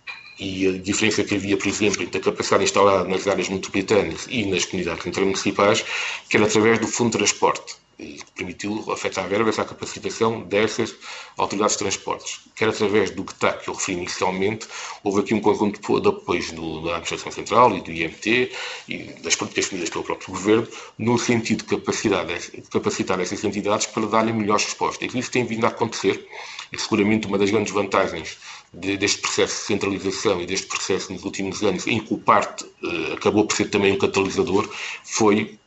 a diferença que havia, por exemplo, entre a capacidade instalada nas áreas metropolitanas e nas comunidades intermunicipais, que era através do Fundo de Transporte, e que permitiu afetar verbas à capacitação dessas autoridades de transportes. Quer através do GTAC, que eu referi inicialmente, houve aqui um conjunto de apoios da Administração Central e do IMT e das políticas definidas pelo próprio Governo, no sentido de capacitar essas entidades para darem melhores respostas. E isso tem vindo a acontecer, e seguramente uma das grandes vantagens deste processo de centralização e deste processo nos últimos anos, em que o PART acabou por ser também um catalisador, foi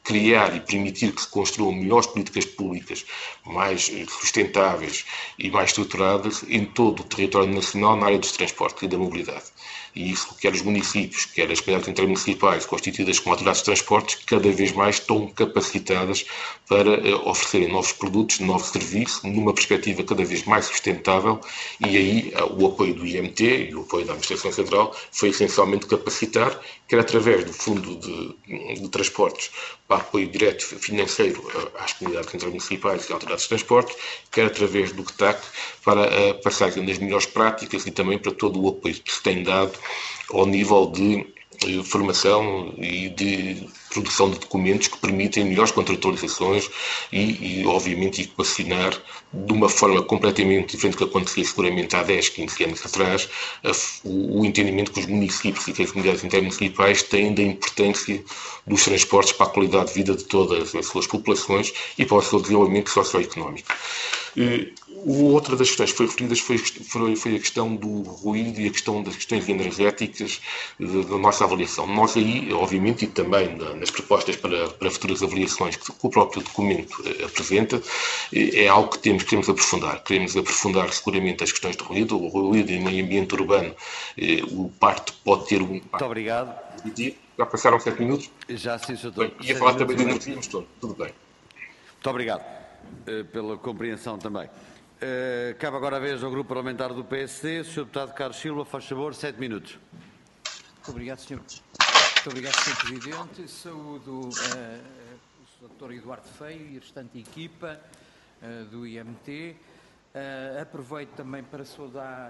criar e permitir que se construam melhores políticas públicas, mais sustentáveis e mais estruturadas em todo o território nacional na área dos transportes e da mobilidade. E isso, quer os municípios, quer as comunidades intermunicipais constituídas como autoridades de transportes, cada vez mais estão capacitadas para oferecerem novos produtos, novos serviços, numa perspectiva cada vez mais sustentável, e aí o apoio do IMT e o apoio da Administração Central foi essencialmente capacitar, quer através do Fundo de Transportes para apoio direto financeiro às comunidades intermunicipais e autoridades de transportes, quer através do CTAC para a passagem das melhores práticas e também para todo o apoio que se tem dado ao nível de formação e de produção de documentos que permitem melhores contratualizações e obviamente, equacionar de uma forma completamente diferente do que acontecia seguramente há 10, 15 anos atrás, o entendimento que os municípios e que as comunidades intermunicipais têm da importância dos transportes para a qualidade de vida de todas as suas populações e para o seu desenvolvimento socioeconómico. Outra das questões que foi referidas foi a questão do ruído e a questão das questões energéticas da nossa avaliação. Nós aí, obviamente, e também nas propostas para futuras avaliações que o próprio documento apresenta, é algo que queremos aprofundar. Queremos aprofundar seguramente as questões de ruído. O ruído em meio ambiente urbano, o parto pode ter um impacto.
Muito obrigado.
Já passaram 7 minutos?
Já sim, Sr. Doutor.
Ia falar também de energia, mas tudo bem.
Muito obrigado pela compreensão também. Cabe agora a vez ao Grupo Parlamentar do PSD. Sr. Deputado Carlos Silva, faz favor, 7 minutos.
Muito obrigado, Sr. Presidente. Saúdo o Sr. Dr. Eduardo Feio e a restante equipa do IMT. Aproveito também para saudar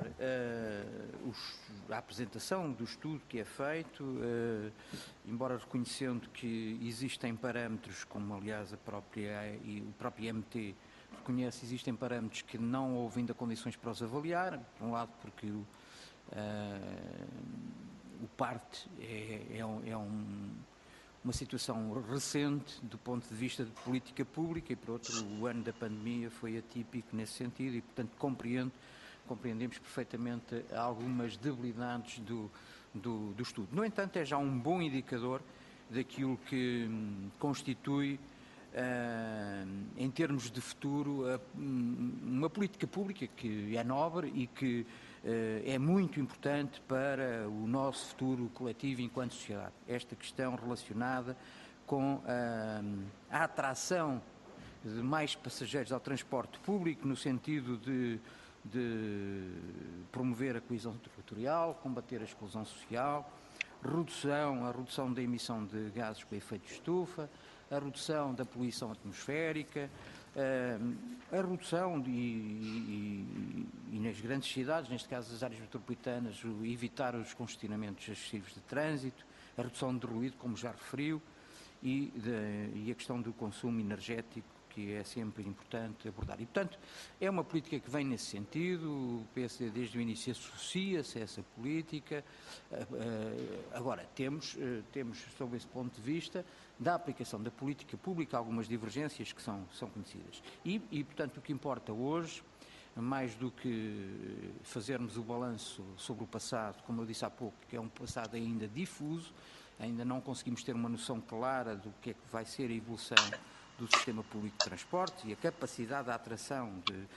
a apresentação do estudo que é feito, embora reconhecendo que existem parâmetros, como aliás o próprio IMT reconhece, existem parâmetros que não houve ainda condições para os avaliar, por um lado porque o PART uma situação recente do ponto de vista de política pública e, por outro, o ano da pandemia foi atípico nesse sentido e, portanto, compreendemos perfeitamente algumas debilidades do estudo. No entanto, é já um bom indicador daquilo que constitui, em termos de futuro, uma política pública que é nobre e que é muito importante para o nosso futuro coletivo enquanto sociedade. Esta questão relacionada com a atração de mais passageiros ao transporte público no sentido de promover a coesão territorial, combater a exclusão social, a redução da emissão de gases com efeito de estufa, a redução da poluição atmosférica, a redução e nas grandes cidades, neste caso as áreas metropolitanas, evitar os congestionamentos excessivos de trânsito, a redução de ruído, como já referiu, e a questão do consumo energético, que é sempre importante abordar. E, portanto, é uma política que vem nesse sentido, o PSD desde o início associa-se a essa política. Agora, temos, sob esse ponto de vista, da aplicação da política pública, algumas divergências que são conhecidas. E, portanto, o que importa hoje, mais do que fazermos o balanço sobre o passado, como eu disse há pouco, que é um passado ainda difuso, ainda não conseguimos ter uma noção clara do que é que vai ser a evolução do sistema público de transporte e a capacidade de atração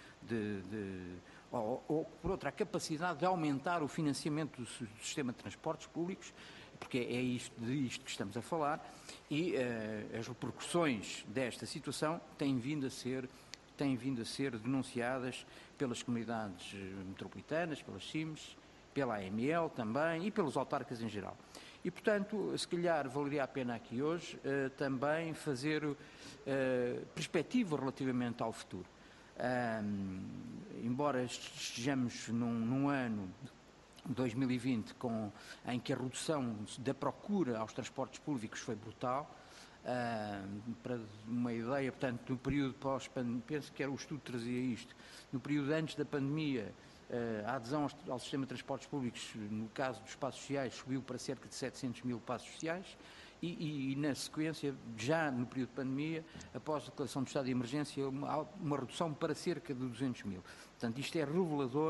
ou, por outra, a capacidade de aumentar o financiamento do sistema de transportes públicos, porque é de isto que estamos a falar, e as repercussões desta situação têm vindo a ser denunciadas pelas comunidades metropolitanas, pelas CIMs, pela AML também e pelos autarcas em geral. E, portanto, se calhar valeria a pena aqui hoje também fazer perspectiva relativamente ao futuro. Embora estejamos num ano 2020 em que a redução da procura aos transportes públicos foi brutal, para uma ideia, portanto, no período pós-pandemia, penso que era o estudo que trazia isto, no período antes da pandemia, a adesão ao sistema de transportes públicos, no caso dos passos sociais, subiu para cerca de 700 mil passos sociais e na sequência, já no período de pandemia, após a declaração do estado de emergência, uma redução para cerca de 200 mil. Portanto, isto é revelador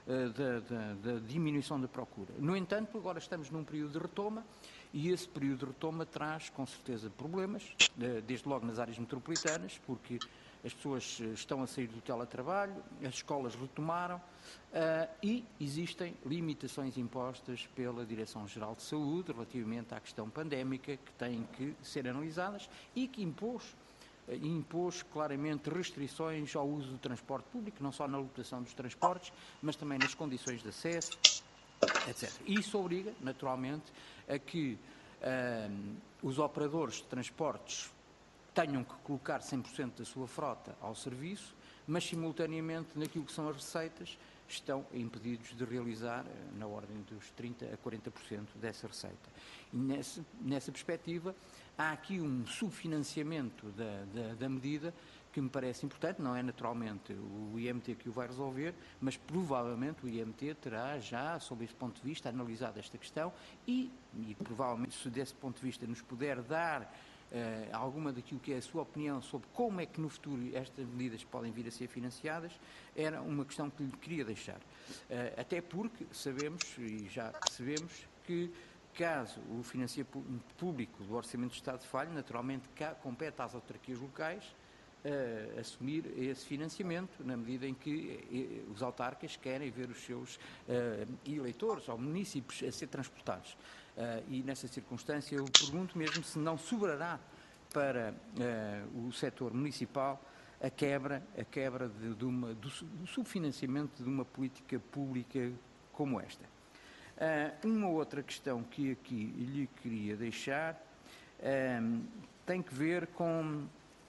da diminuição da procura. No entanto, agora estamos num período de retoma e esse período de retoma traz, com certeza, problemas, desde logo nas áreas metropolitanas, porque as pessoas estão a sair do teletrabalho, as escolas retomaram e existem limitações impostas pela Direção-Geral de Saúde relativamente à questão pandémica que têm que ser analisadas e que impôs claramente restrições ao uso do transporte público, não só na lotação dos transportes, mas também nas condições de acesso, etc. Isso obriga, naturalmente, a que os operadores de transportes tenham que colocar 100% da sua frota ao serviço, mas simultaneamente naquilo que são as receitas estão impedidos de realizar na ordem dos 30% a 40% dessa receita. E nessa perspectiva há aqui um subfinanciamento da medida que me parece importante, não é naturalmente o IMT que o vai resolver, mas provavelmente o IMT terá já, sob esse ponto de vista, analisado esta questão e provavelmente, se desse ponto de vista nos puder dar alguma daquilo que é a sua opinião sobre como é que no futuro estas medidas podem vir a ser financiadas, era uma questão que lhe queria deixar. Até porque sabemos, e já percebemos, que caso o financiamento público do Orçamento do Estado falhe, naturalmente compete às autarquias locais assumir esse financiamento, na medida em que os autarcas querem ver os seus eleitores ou munícipes a ser transportados. E nessa circunstância eu pergunto mesmo se não sobrará para o setor municipal a quebra do subfinanciamento de uma política pública como esta. Uma outra questão que aqui lhe queria deixar tem que ver com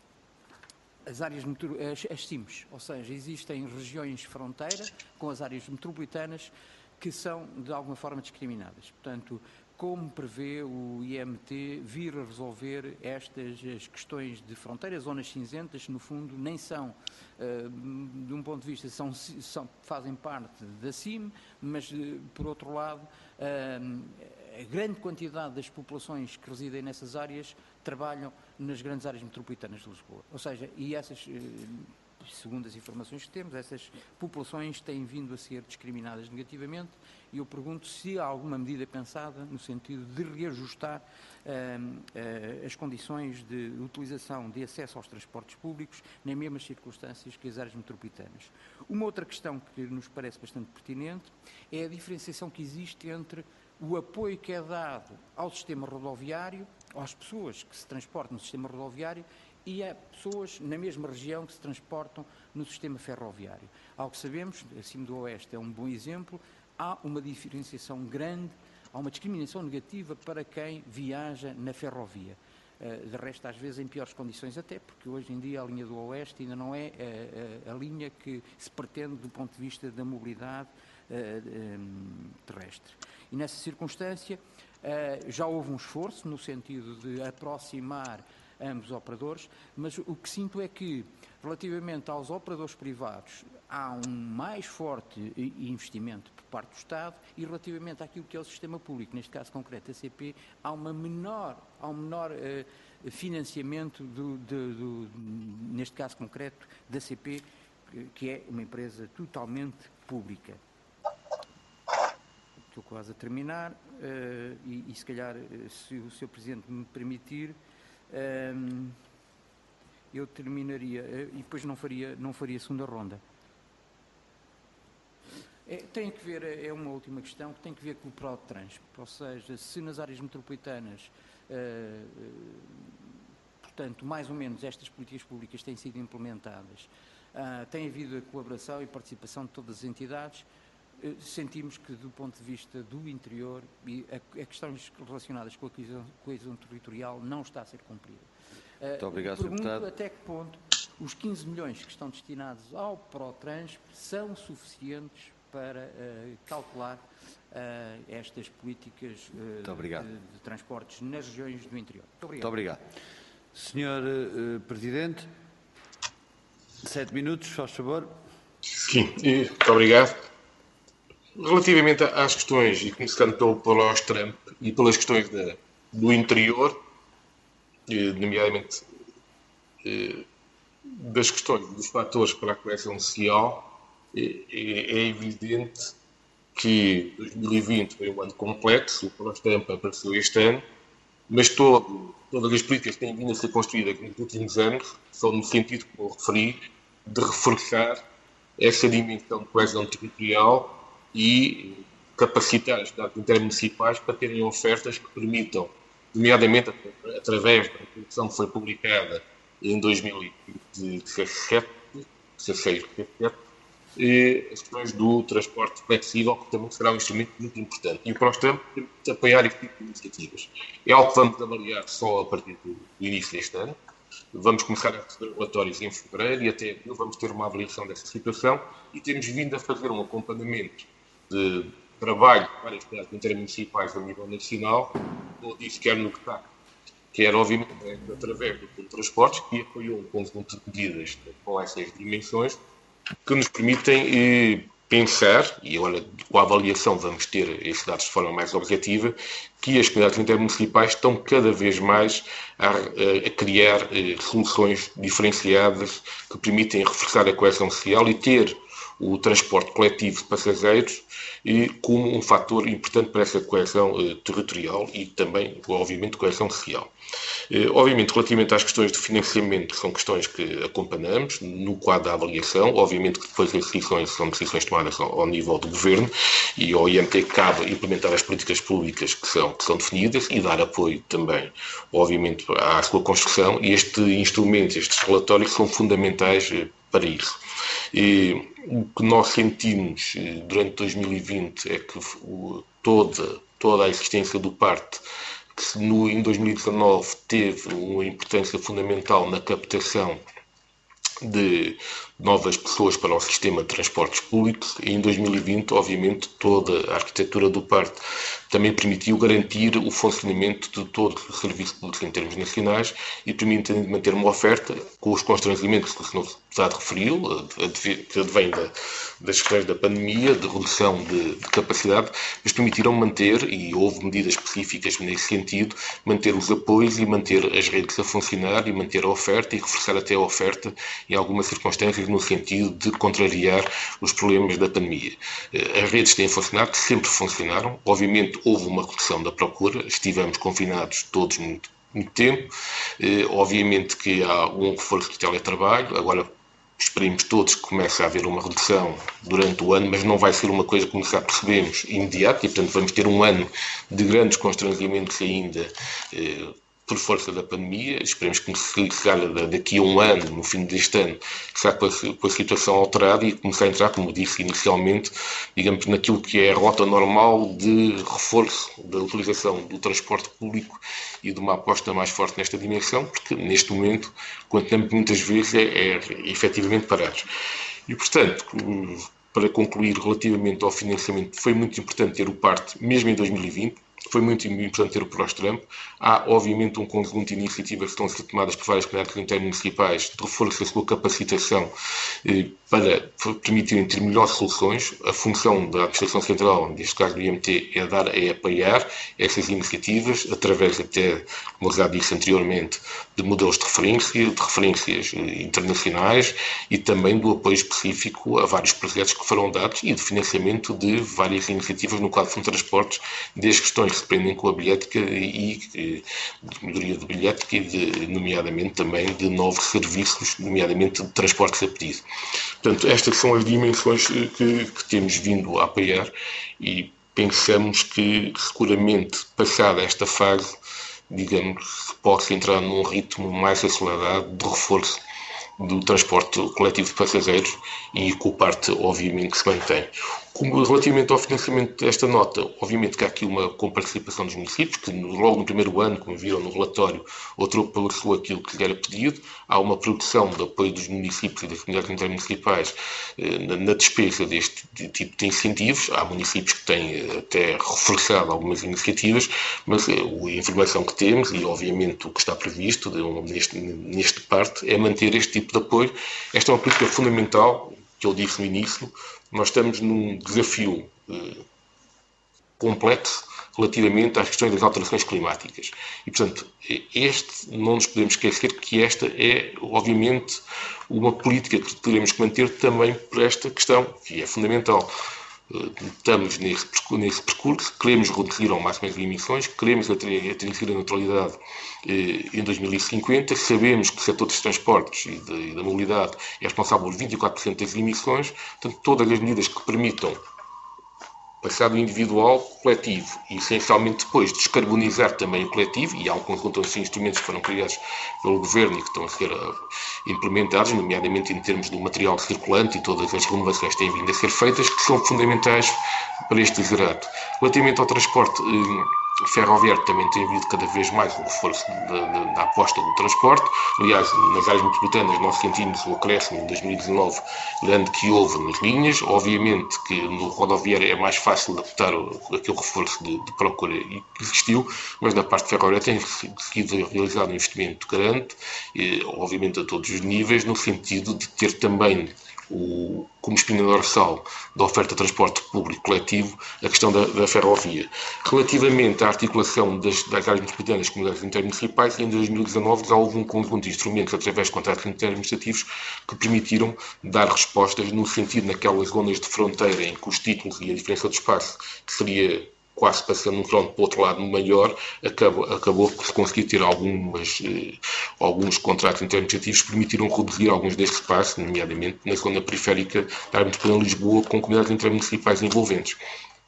as CIMs, ou seja, existem regiões fronteira com as áreas metropolitanas que são de alguma forma discriminadas. Portanto, como prevê o IMT vir a resolver estas questões de fronteiras, zonas cinzentas, no fundo nem são, de um ponto de vista, fazem parte da CIM, mas por outro lado, a grande quantidade das populações que residem nessas áreas trabalham nas grandes áreas metropolitanas de Lisboa. Ou seja, e essas, segundo as informações que temos, essas populações têm vindo a ser discriminadas negativamente e eu pergunto se há alguma medida pensada no sentido de reajustar as condições de utilização de acesso aos transportes públicos nas mesmas circunstâncias que as áreas metropolitanas. Uma outra questão que nos parece bastante pertinente é a diferenciação que existe entre o apoio que é dado ao sistema rodoviário, às pessoas que se transportam no sistema rodoviário e a pessoas na mesma região que se transportam no sistema ferroviário. Ao que sabemos, acima do Oeste é um bom exemplo, há uma diferenciação grande, há uma discriminação negativa para quem viaja na ferrovia. De resto, às vezes em piores condições até, porque hoje em dia a linha do Oeste ainda não é a linha que se pretende do ponto de vista da mobilidade terrestre. E nessa circunstância já houve um esforço no sentido de aproximar ambos os operadores, mas o que sinto é que, relativamente aos operadores privados, há um mais forte investimento por parte do Estado e relativamente àquilo que é o sistema público, neste caso concreto a CP, há um menor financiamento, neste caso concreto, da CP, que é uma empresa totalmente pública. Estou quase a terminar e se calhar, se o Sr. Presidente me permitir, eu terminaria e depois não faria segunda ronda. Tem que ver, é uma última questão que tem que ver com o ProTrans, ou seja, se nas áreas metropolitanas, portanto, mais ou menos estas políticas públicas têm sido implementadas, tem havido a colaboração e participação de todas as entidades, sentimos que do ponto de vista do interior e a questões relacionadas com a coesão territorial não está a ser cumprida.
Muito obrigado,
pergunto
Sr. Deputado.
Até que ponto os 15 milhões que estão destinados ao ProTrans são suficientes para calcular estas políticas de transportes nas regiões do interior. Muito obrigado.
Muito obrigado. Sr. Presidente, 7 minutos, faz favor.
Sim, muito obrigado. Relativamente às questões, e começando pelo Trump e pelas questões do interior, nomeadamente das questões dos fatores para a correção social, é evidente que 2020 foi um ano complexo, o Pronamp apareceu este ano, mas todas as políticas que têm vindo a ser construídas nos últimos anos são no sentido, como eu referi, de reforçar essa dimensão de coesão territorial e capacitar as cidades intermunicipais para terem ofertas que permitam, nomeadamente através da resolução que foi publicada em 2017, as questões do transporte flexível, que também será um instrumento muito importante. E o Pronamp tem de apoiar este tipo de iniciativas. É algo que vamos avaliar só a partir do início deste ano. Vamos começar a receber relatórios em fevereiro e até abril vamos ter uma avaliação dessa situação e temos vindo a fazer um acompanhamento de trabalho de várias cidades intermunicipais a nível nacional, ou disse quer no CTAC, quer obviamente através do Fundo de Transportes, que apoiou um conjunto de medidas com essas dimensões, que nos permitem pensar, e agora com a avaliação vamos ter esses dados de forma mais objetiva, que as comunidades intermunicipais estão cada vez mais a criar soluções diferenciadas que permitem reforçar a coesão social e ter o transporte coletivo de passageiros como um fator importante para essa coesão territorial e também, obviamente, coesão social. Obviamente, relativamente às questões de financiamento, são questões que acompanhamos no quadro da avaliação. Obviamente que depois as decisões são decisões tomadas ao nível do Governo e ao IMT cabe implementar as políticas públicas que são definidas e dar apoio também, obviamente, à sua construção. E estes instrumentos, estes relatórios são fundamentais para isso. O que nós sentimos durante 2020 é que toda a existência do PARTE, que em 2019 teve uma importância fundamental na captação de novas pessoas para o sistema de transportes públicos, e em 2020, obviamente, toda a arquitetura do PARTE também permitiu garantir o funcionamento de todo o serviço público em termos nacionais e permite manter uma oferta com os constrangimentos que o Sr. Deputado referiu, que advém das questões da pandemia, de redução de capacidade, mas permitiram manter, e houve medidas específicas nesse sentido, manter os apoios e manter as redes a funcionar e manter a oferta e reforçar até a oferta em algumas circunstâncias no sentido de contrariar os problemas da pandemia. As redes têm funcionado, sempre funcionaram. Obviamente houve uma redução da procura, estivemos confinados todos muito tempo. Obviamente que há um reforço de teletrabalho, agora esperemos todos que comece a haver uma redução durante o ano, mas não vai ser uma coisa, como já percebemos, imediata, e portanto vamos ter um ano de grandes constrangimentos ainda por força da pandemia. Esperemos que daqui a um ano, no fim deste ano, já com a situação alterada e começar a entrar, como disse inicialmente, digamos, naquilo que é a rota normal de reforço da utilização do transporte público e de uma aposta mais forte nesta dimensão, porque neste momento, contamos muitas vezes efetivamente parados. E, portanto, para concluir, relativamente ao financiamento, foi muito importante ter o PARTE, mesmo em 2020, foi muito importante ter o Pronamp. Há, obviamente, um conjunto de iniciativas que estão a ser tomadas por várias comunidades intermunicipais de reforço da sua capacitação para permitirem ter melhores soluções. A função da Administração Central, neste caso do IMT, é apoiar essas iniciativas, através até, como já disse anteriormente, de modelos de referências internacionais e também do apoio específico a vários projetos que foram dados e de financiamento de várias iniciativas no quadro do Fundo de Transportes, desde questões que se prendem com a bilhética e de melhoria de bilhética e, nomeadamente, também de novos serviços, nomeadamente de transportes a pedido. Portanto, estas são as dimensões que temos vindo a apoiar e pensamos que, seguramente, passada esta fase, digamos, se possa entrar num ritmo mais acelerado de reforço do transporte coletivo de passageiros e com o PARTE, obviamente, que se mantém. Relativamente ao financiamento desta nota, obviamente que há aqui uma comparticipação dos municípios, que logo no primeiro ano, como viram no relatório, ultrapassou aquilo que lhe era pedido. Há uma produção de apoio dos municípios e das comunidades intermunicipais na despesa deste tipo de incentivos. Há municípios que têm até reforçado algumas iniciativas, mas a informação que temos e, obviamente, o que está previsto neste PARTE é manter este tipo de apoio. Esta é uma política fundamental, que eu disse no início. Nós estamos num desafio complexo relativamente às questões das alterações climáticas. E, portanto, não nos podemos esquecer que esta é, obviamente, uma política que teremos que manter também por esta questão, que é fundamental. Estamos nesse percurso, queremos reduzir ao máximo as emissões, queremos atingir a neutralidade em 2050, sabemos que o setor dos transportes e da mobilidade é responsável por 24% das emissões, portanto, todas as medidas que permitam passar do individual ao coletivo e, essencialmente, depois descarbonizar também o coletivo, e há um conjunto de instrumentos que foram criados pelo Governo e que estão a ser implementados, nomeadamente em termos do material circulante e todas as renovações que têm vindo a ser feitas, que são fundamentais para este desidrato. Relativamente ao transporte ferroviário, também tem havido cada vez mais um reforço da aposta do transporte. Aliás, nas áreas metropolitanas nós sentimos o acréscimo de 2019 grande que houve nas linhas. Obviamente que no rodoviário é mais fácil adaptar aquele reforço de procura que existiu, mas na parte ferroviária tem sido realizado um investimento grande, obviamente a todos os níveis, no sentido de ter também como espinha dorsal da oferta de transporte público coletivo a questão da ferrovia. Relativamente à articulação das áreas metropolitanas com as intermunicipais, em 2019 houve um conjunto de instrumentos através de contratos interadministrativos que permitiram dar respostas no sentido naquelas zonas de fronteira em que os títulos e a diferença de espaço seria quase passando um cronto para o outro lado maior, acabou por se conseguir ter alguns contratos interadministrativos que permitiram reduzir alguns destes espaços, nomeadamente na zona periférica da área metropolitana de Lisboa, com comunidades intermunicipais envolventes.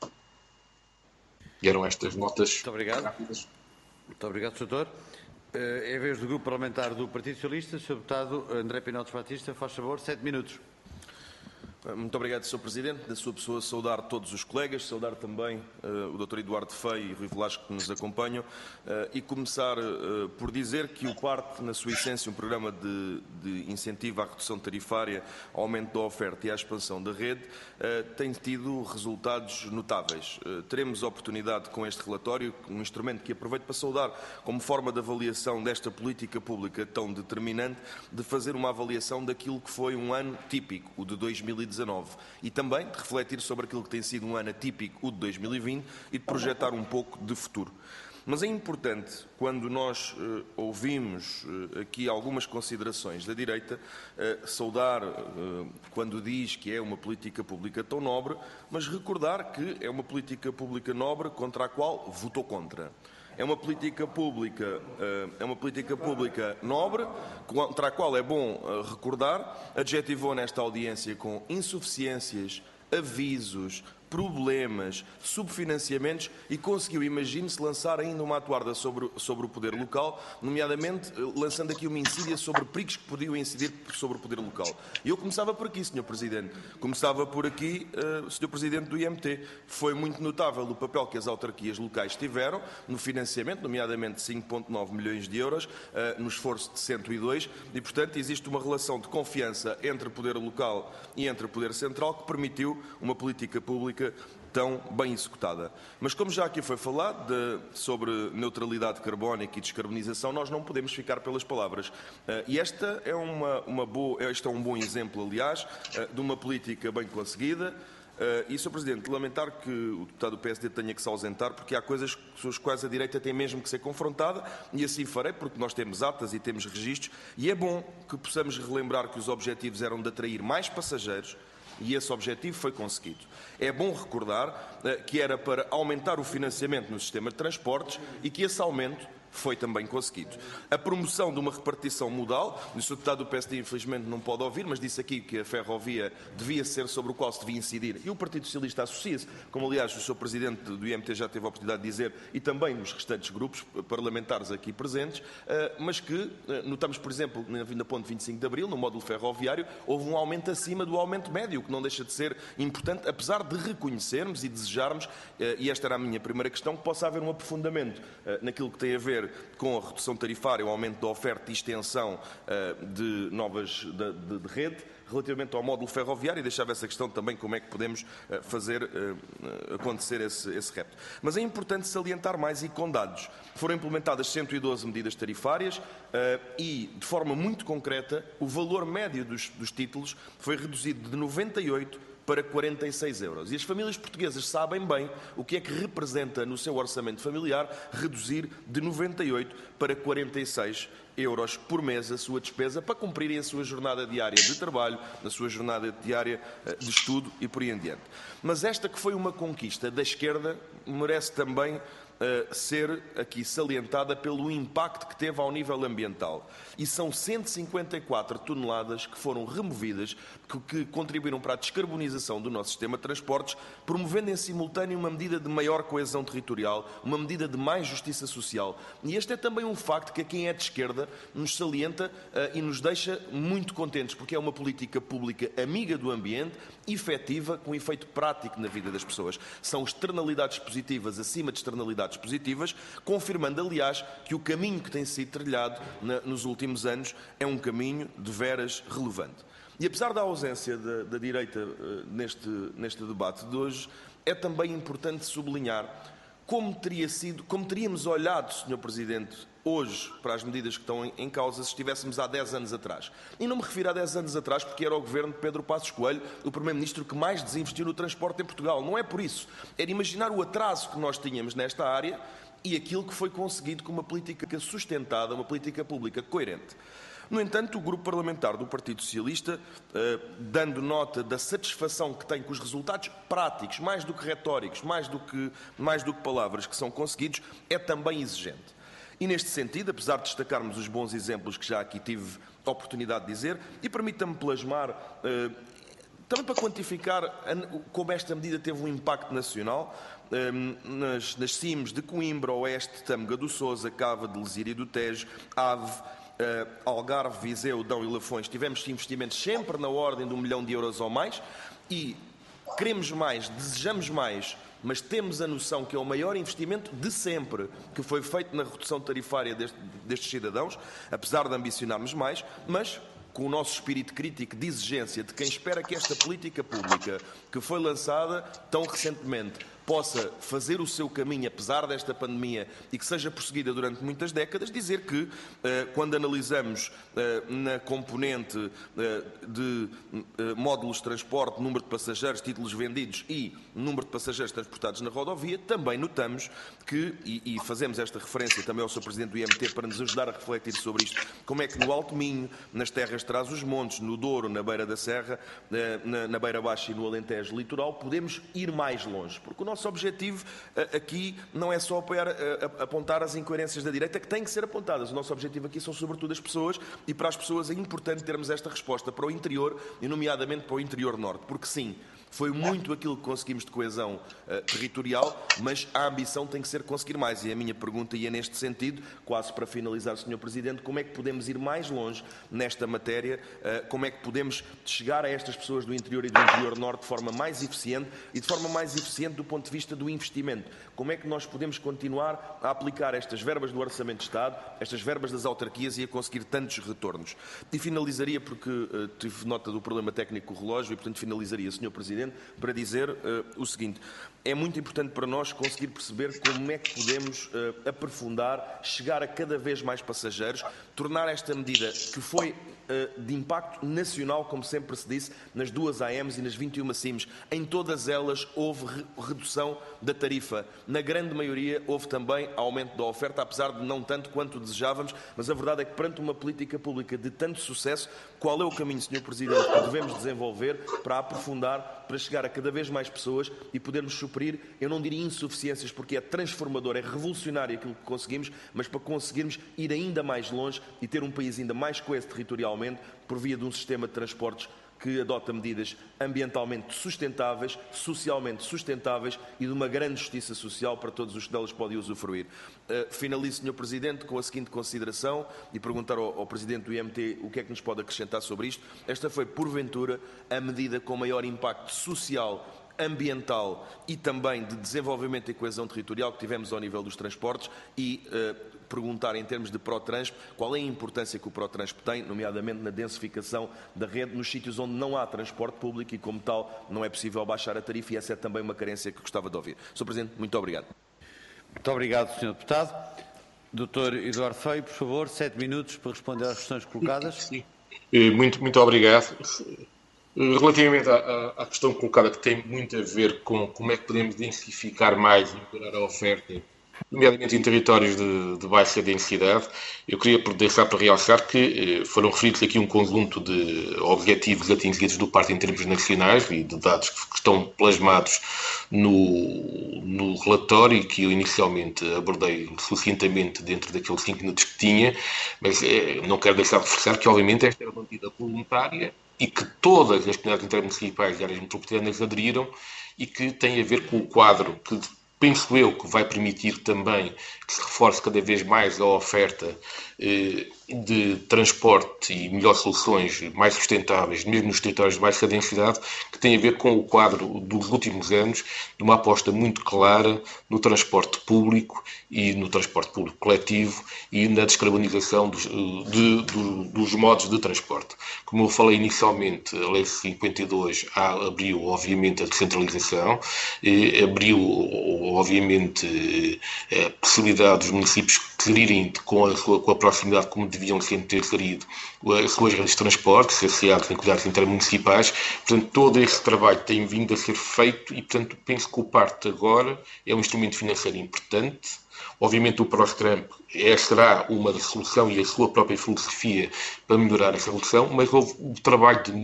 E eram estas notas.
Muito obrigado.
Rápidas.
Muito obrigado, Sr. É a vez do Grupo Parlamentar do Partido Socialista, Sr. Deputado André Pinotes Batista, faz favor, 7 minutos.
Muito obrigado, Sr. Presidente. Da sua pessoa, saudar todos os colegas, saudar também o Dr. Eduardo Feio e Rui Velasco que nos acompanham e começar por dizer que o PARTE, na sua essência, um programa de incentivo à redução tarifária, ao aumento da oferta e à expansão da rede, tem tido resultados notáveis. Teremos a oportunidade com este relatório, um instrumento que aproveito para saudar como forma de avaliação desta política pública tão determinante, de fazer uma avaliação daquilo que foi um ano típico, o de 2019, e também de refletir sobre aquilo que tem sido um ano atípico, o de 2020, e de projetar um pouco de futuro. Mas é importante, quando nós ouvimos aqui algumas considerações da direita, saudar quando diz que é uma política pública tão nobre, mas recordar que é uma política pública nobre contra a qual votou contra. É uma política pública nobre, contra a qual é bom recordar, adjetivou nesta audiência com insuficiências, avisos, problemas, subfinanciamentos e conseguiu, imagine-se, lançar ainda uma atuarda sobre o poder local, nomeadamente lançando aqui uma insídia sobre perigos que podiam incidir sobre o poder local. E eu começava por aqui, Sr. Presidente. Começava por aqui, Sr. Presidente do IMT. Foi muito notável o papel que as autarquias locais tiveram no financiamento, nomeadamente 5,9 milhões de euros, no esforço de 102, e, portanto, existe uma relação de confiança entre o poder local e entre o poder central que permitiu uma política pública tão bem executada. Mas como já aqui foi falado sobre neutralidade carbónica e descarbonização, nós não podemos ficar pelas palavras. E esta é este é um bom exemplo, aliás, de uma política bem conseguida. E, Sr. Presidente, lamentar que o deputado do PSD tenha que se ausentar, porque há coisas com as quais a direita tem mesmo que ser confrontada, e assim farei, porque nós temos atas e temos registros, e é bom que possamos relembrar que os objetivos eram de atrair mais passageiros, e esse objetivo foi conseguido. É bom recordar que era para aumentar o financiamento no sistema de transportes e que esse aumento foi também conseguido. A promoção de uma repartição modal, o Sr. Deputado do PSD infelizmente não pode ouvir, mas disse aqui que a ferrovia devia ser sobre o qual se devia incidir, e o Partido Socialista associa-se, como aliás o Sr. Presidente do IMT já teve a oportunidade de dizer, e também nos restantes grupos parlamentares aqui presentes, mas que notamos, por exemplo, na ponte 25 de Abril, no módulo ferroviário, houve um aumento acima do aumento médio, que não deixa de ser importante, apesar de reconhecermos e desejarmos, e esta era a minha primeira questão, que possa haver um aprofundamento naquilo que tem a ver com a redução tarifária, o aumento da oferta e extensão de rede, relativamente ao módulo ferroviário, e deixava essa questão também como é que podemos fazer acontecer esse repto. Mas é importante salientar mais e com dados. Foram implementadas 112 medidas tarifárias e, de forma muito concreta, o valor médio dos títulos foi reduzido de 98 para 46 euros. E as famílias portuguesas sabem bem o que é que representa no seu orçamento familiar reduzir de 98 para 46 euros por mês a sua despesa para cumprirem a sua jornada diária de trabalho, a sua jornada diária de estudo e por aí em diante. Mas esta que foi uma conquista da esquerda merece também ser aqui salientada pelo impacto que teve ao nível ambiental. E são 154 toneladas que foram removidas, que contribuíram para a descarbonização do nosso sistema de transportes, promovendo em simultâneo uma medida de maior coesão territorial, uma medida de mais justiça social. E este é também um facto que a quem é de esquerda nos salienta e nos deixa muito contentes, porque é uma política pública amiga do ambiente, efetiva, com efeito prático na vida das pessoas. São externalidades positivas acima de externalidades positivas, confirmando, aliás, que o caminho que tem sido trilhado nos últimos anos é um caminho de veras relevante. E apesar da ausência da direita neste debate de hoje, é também importante sublinhar como teríamos olhado, Sr. Presidente, hoje para as medidas que estão em causa se estivéssemos há 10 anos atrás. E não me refiro a 10 anos atrás porque era o governo de Pedro Passos Coelho o Primeiro-Ministro que mais desinvestiu no transporte em Portugal. Não é por isso. Era imaginar o atraso que nós tínhamos nesta área e aquilo que foi conseguido com uma política sustentada, uma política pública coerente. No entanto, o Grupo Parlamentar do Partido Socialista, dando nota da satisfação que tem com os resultados práticos, mais do que retóricos, mais do que palavras que são conseguidos, é também exigente. E neste sentido, apesar de destacarmos os bons exemplos que já aqui tive a oportunidade de dizer, e permita-me plasmar, também para quantificar como esta medida teve um impacto nacional, nas CIMs de Coimbra, Oeste, Tâmega do Sousa, Cava de Lesíria do Tejo, Ave, Algarve, Viseu, Dão e Lafões, tivemos investimentos sempre na ordem de 1 milhão de euros ou mais e queremos mais, desejamos mais, mas temos a noção que é o maior investimento de sempre que foi feito na redução tarifária destes cidadãos, apesar de ambicionarmos mais, mas com o nosso espírito crítico de exigência de quem espera que esta política pública que foi lançada tão recentemente possa fazer o seu caminho apesar desta pandemia e que seja prosseguida durante muitas décadas, dizer que quando analisamos na componente de módulos de transporte, número de passageiros, títulos vendidos e número de passageiros transportados na rodovia, também notamos que, e fazemos esta referência também ao Sr. Presidente do IMT para nos ajudar a refletir sobre isto, como é que no Alto Minho, nas terras de Trás-os-Montes, no Douro, na beira da Serra, na beira baixa e no Alentejo litoral, podemos ir mais longe, porque o nosso objetivo aqui não é só apontar as incoerências da direita, que têm que ser apontadas. O nosso objetivo aqui são sobretudo as pessoas, e para as pessoas é importante termos esta resposta para o interior, e nomeadamente para o interior norte, porque sim, foi muito aquilo que conseguimos de coesão territorial, mas a ambição tem que ser conseguir mais. E a minha pergunta ia neste sentido, quase para finalizar, Sr. Presidente, como é que podemos ir mais longe nesta matéria? Como é que podemos chegar a estas pessoas do interior e do interior norte de forma mais eficiente e de forma mais eficiente do ponto de vista do investimento? Como é que nós podemos continuar a aplicar estas verbas do Orçamento de Estado, estas verbas das autarquias e a conseguir tantos retornos? E finalizaria, porque tive nota do problema técnico com o relógio e, portanto, finalizaria, Sr. Presidente, para dizer o seguinte: é muito importante para nós conseguir perceber como é que podemos aprofundar, chegar a cada vez mais passageiros, tornar esta medida que foi de impacto nacional, como sempre se disse, nas 2 AMs e nas 21 CIMs. Em todas elas houve redução da tarifa. Na grande maioria houve também aumento da oferta, apesar de não tanto quanto desejávamos, mas a verdade é que perante uma política pública de tanto sucesso, qual é o caminho, Sr. Presidente, que devemos desenvolver para aprofundar, para chegar a cada vez mais pessoas e podermos suprir, eu não diria insuficiências, porque é transformador, é revolucionário aquilo que conseguimos, mas para conseguirmos ir ainda mais longe e ter um país ainda mais coeso territorialmente, por via de um sistema de transportes que adota medidas ambientalmente sustentáveis, socialmente sustentáveis e de uma grande justiça social para todos os que delas podem usufruir. Finalizo, Sr. Presidente, com a seguinte consideração e perguntar ao Presidente do IMT o que é que nos pode acrescentar sobre isto. Esta foi, porventura, a medida com maior impacto social, ambiental e também de desenvolvimento e coesão territorial que tivemos ao nível dos transportes e perguntar em termos de Protransp qual é a importância que o Protransp tem, nomeadamente na densificação da rede nos sítios onde não há transporte público e, como tal, não é possível baixar a tarifa, e essa é também uma carência que gostava de ouvir. Sr. Presidente, muito obrigado.
Muito obrigado, Sr. Deputado. Dr. Eduardo Feio, por favor, 7 minutos para responder às questões colocadas.
Muito obrigado. Relativamente à questão colocada, que tem muito a ver com como é que podemos densificar mais e melhorar a oferta, nomeadamente em territórios de baixa densidade, eu queria deixar para realçar que foram referidos aqui um conjunto de objetivos atingidos do Parque em termos nacionais e de dados que estão plasmados no relatório, que eu inicialmente abordei sucintamente dentro daqueles 5 minutos que tinha, mas não quero deixar de reforçar que, obviamente, esta era uma medida voluntária e que todas as comunidades intermunicipais e áreas metropolitanas aderiram e que tem a ver com o quadro que penso eu que vai permitir também que se reforce cada vez mais a oferta de transporte e melhores soluções mais sustentáveis, mesmo nos territórios de baixa densidade, que tem a ver com o quadro dos últimos anos de uma aposta muito clara no transporte público e no transporte público coletivo e na descarbonização dos modos de transporte. Como eu falei inicialmente, a Lei 52 abriu, obviamente, a descentralização, abriu, obviamente, a possibilidade dos municípios gerirem com a proximidade como deviam sempre ter gerido as suas redes de transporte, associadas em cuidados intermunicipais. Portanto, todo esse trabalho tem vindo a ser feito e, portanto, penso que o PART agora é um instrumento financeiro importante. Obviamente o Prostramp será uma solução e a sua própria filosofia para melhorar essa solução, mas houve o trabalho de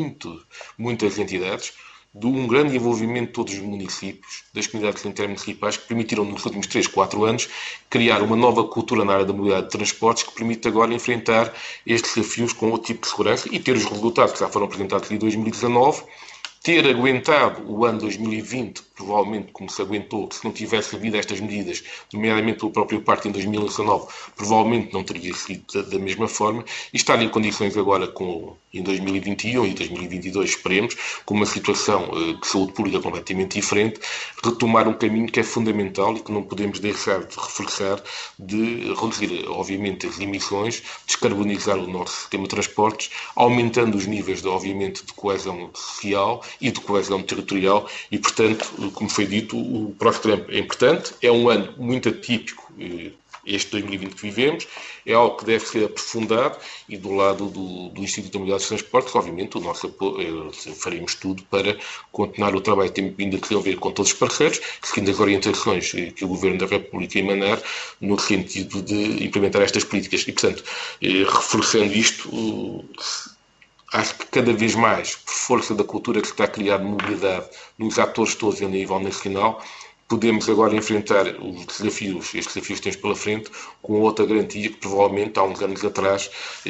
muitas entidades, de um grande envolvimento de todos os municípios, das comunidades intermunicipais, que permitiram nos últimos 3, 4 anos criar uma nova cultura na área da mobilidade de transportes que permite agora enfrentar estes desafios com outro tipo de segurança e ter os resultados que já foram apresentados em 2019, ter aguentado o ano 2020, provavelmente como se aguentou, se não tivesse havido estas medidas, nomeadamente o próprio PART em 2019, provavelmente não teria sido da mesma forma, e estar em condições agora, em 2021 e 2022, esperemos, com uma situação de saúde pública completamente diferente, retomar um caminho que é fundamental e que não podemos deixar de reforçar, de reduzir, obviamente, as emissões, descarbonizar o nosso sistema de transportes, aumentando os níveis, obviamente, de coesão social e de coesão territorial e, portanto, como foi dito, o Prostramp é importante, é um ano muito atípico, este 2020 que vivemos, é algo que deve ser aprofundado e do lado do Instituto de Mobilidade de Transportes, obviamente, o nosso apoio, faremos tudo para continuar o trabalho que temos vindo a desenvolver com todos os parceiros, seguindo as orientações que o Governo da República emanar no sentido de implementar estas políticas. E, portanto, reforçando isto, acho que cada vez mais, por força da cultura que está criada de mobilidade nos atores todos a nível nacional, podemos agora enfrentar os desafios, estes desafios que temos pela frente, com outra garantia que provavelmente há uns anos atrás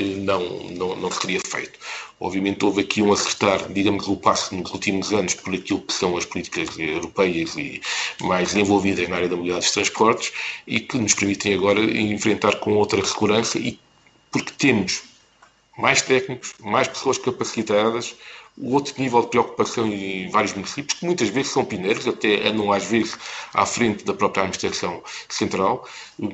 não se teria feito. Obviamente houve aqui um acertar, digamos, o passo nos últimos anos por aquilo que são as políticas europeias e mais envolvidas na área da mobilidade dos transportes e que nos permitem agora enfrentar com outra segurança e porque temos mais técnicos, mais pessoas capacitadas, outro nível de preocupação em vários municípios, que muitas vezes são pioneiros, até andam às vezes à frente da própria administração central,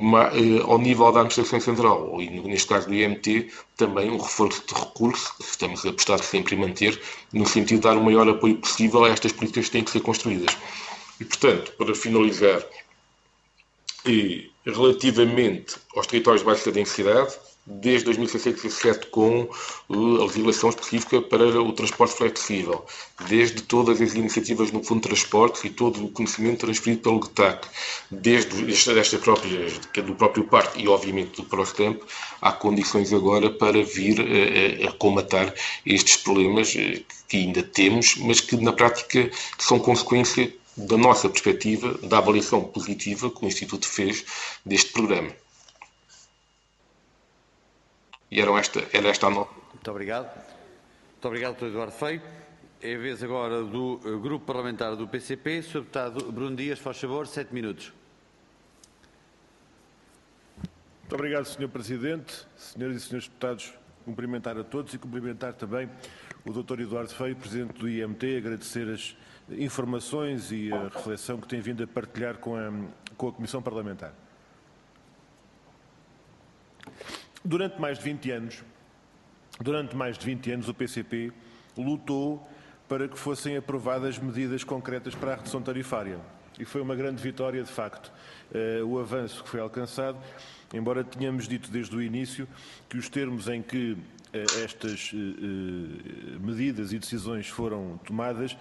ao nível da administração central, e neste caso do IMT, também um reforço de recursos, que estamos a apostar sempre em manter, no sentido de dar o maior apoio possível a estas políticas que têm que ser construídas. E, portanto, para finalizar, relativamente aos territórios de baixa densidade, desde 2017 com a legislação específica para o transporte flexível, desde todas as iniciativas no Fundo de Transportes e todo o conhecimento transferido pelo GTAC, desde do próprio PART e, obviamente, do Prostramp, há condições agora para vir a combatar estes problemas que ainda temos, mas que, na prática, são consequência da nossa perspectiva, da avaliação positiva que o Instituto fez deste programa. E era esta a nota.
Muito obrigado. Muito obrigado, Dr. Eduardo Feio. É a vez agora do Grupo Parlamentar do PCP. Sr. Deputado Bruno Dias, faz favor, 7 minutos.
Muito obrigado, Sr. Presidente. Senhoras e senhores deputados, cumprimentar a todos e cumprimentar também o Dr. Eduardo Feio, Presidente do IMT, agradecer as informações e a reflexão que tem vindo a partilhar com a Comissão Parlamentar. Durante mais de 20 anos, o PCP lutou para que fossem aprovadas medidas concretas para a redução tarifária. E foi uma grande vitória, de facto, o avanço que foi alcançado, embora tenhamos dito desde o início que os termos em que estas medidas e decisões foram tomadas,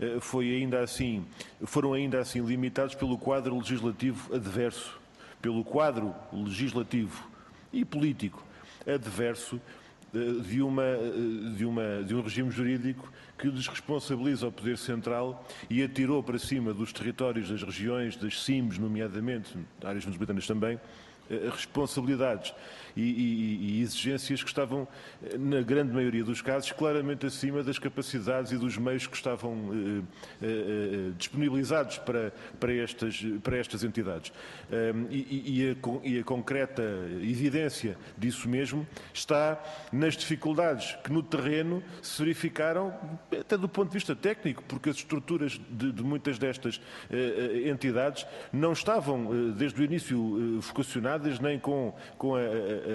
foram ainda assim limitados pelo quadro legislativo adverso, pelo quadro legislativo e político adverso de um regime jurídico que desresponsabiliza o Poder Central e atirou para cima dos territórios, das regiões, das CIMs, nomeadamente, áreas metropolitanas também, responsabilidades e exigências que estavam, na grande maioria dos casos, claramente acima das capacidades e dos meios que estavam disponibilizados para estas entidades. E a concreta evidência disso mesmo está nas dificuldades que no terreno se verificaram, até do ponto de vista técnico, porque as estruturas de muitas destas entidades não estavam, desde o início, vocacionadas nem com a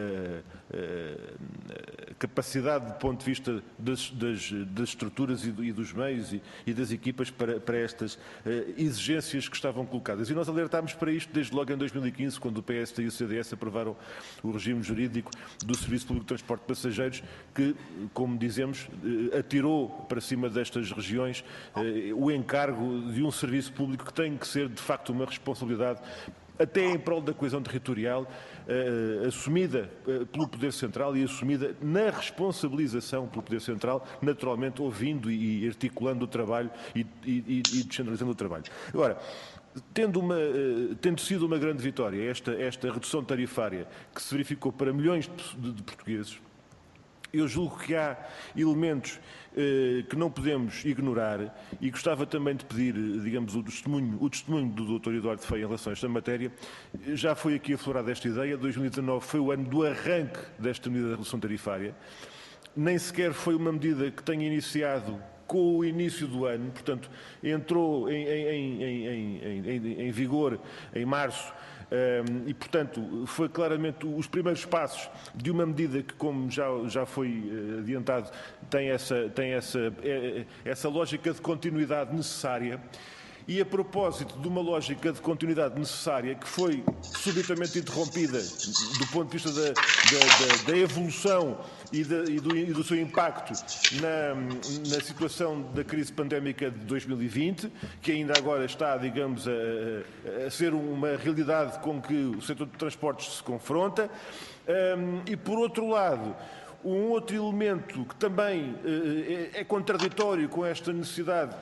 capacidade do ponto de vista das estruturas e dos meios e das equipas para estas exigências que estavam colocadas. E nós alertámos para isto desde logo em 2015, quando o PSD e o CDS aprovaram o regime jurídico do Serviço Público de Transporte de Passageiros, que, como dizemos, atirou para cima destas regiões o encargo de um serviço público que tem que ser, de facto, uma responsabilidade até em prol da coesão territorial, assumida pelo Poder Central e assumida na responsabilização pelo Poder Central, naturalmente ouvindo e articulando o trabalho e descentralizando o trabalho. Agora, tendo sido uma grande vitória esta redução tarifária que se verificou para milhões de portugueses, eu julgo que há elementos que não podemos ignorar e gostava também de pedir, digamos, o testemunho do Dr. Eduardo Feio em relação a esta matéria. Já foi aqui aflorada esta ideia, 2019 foi o ano do arranque desta medida de redução tarifária, nem sequer foi uma medida que tenha iniciado com o início do ano, portanto, entrou em vigor em março, e, portanto, foi claramente os primeiros passos de uma medida que, como já foi adiantado, tem essa lógica de continuidade necessária. E a propósito de uma lógica de continuidade necessária que foi subitamente interrompida do ponto de vista da evolução e do seu impacto na situação da crise pandémica de 2020, que ainda agora está, digamos, a ser uma realidade com que o setor de transportes se confronta, e por outro lado, um outro elemento que também é contraditório com esta necessidade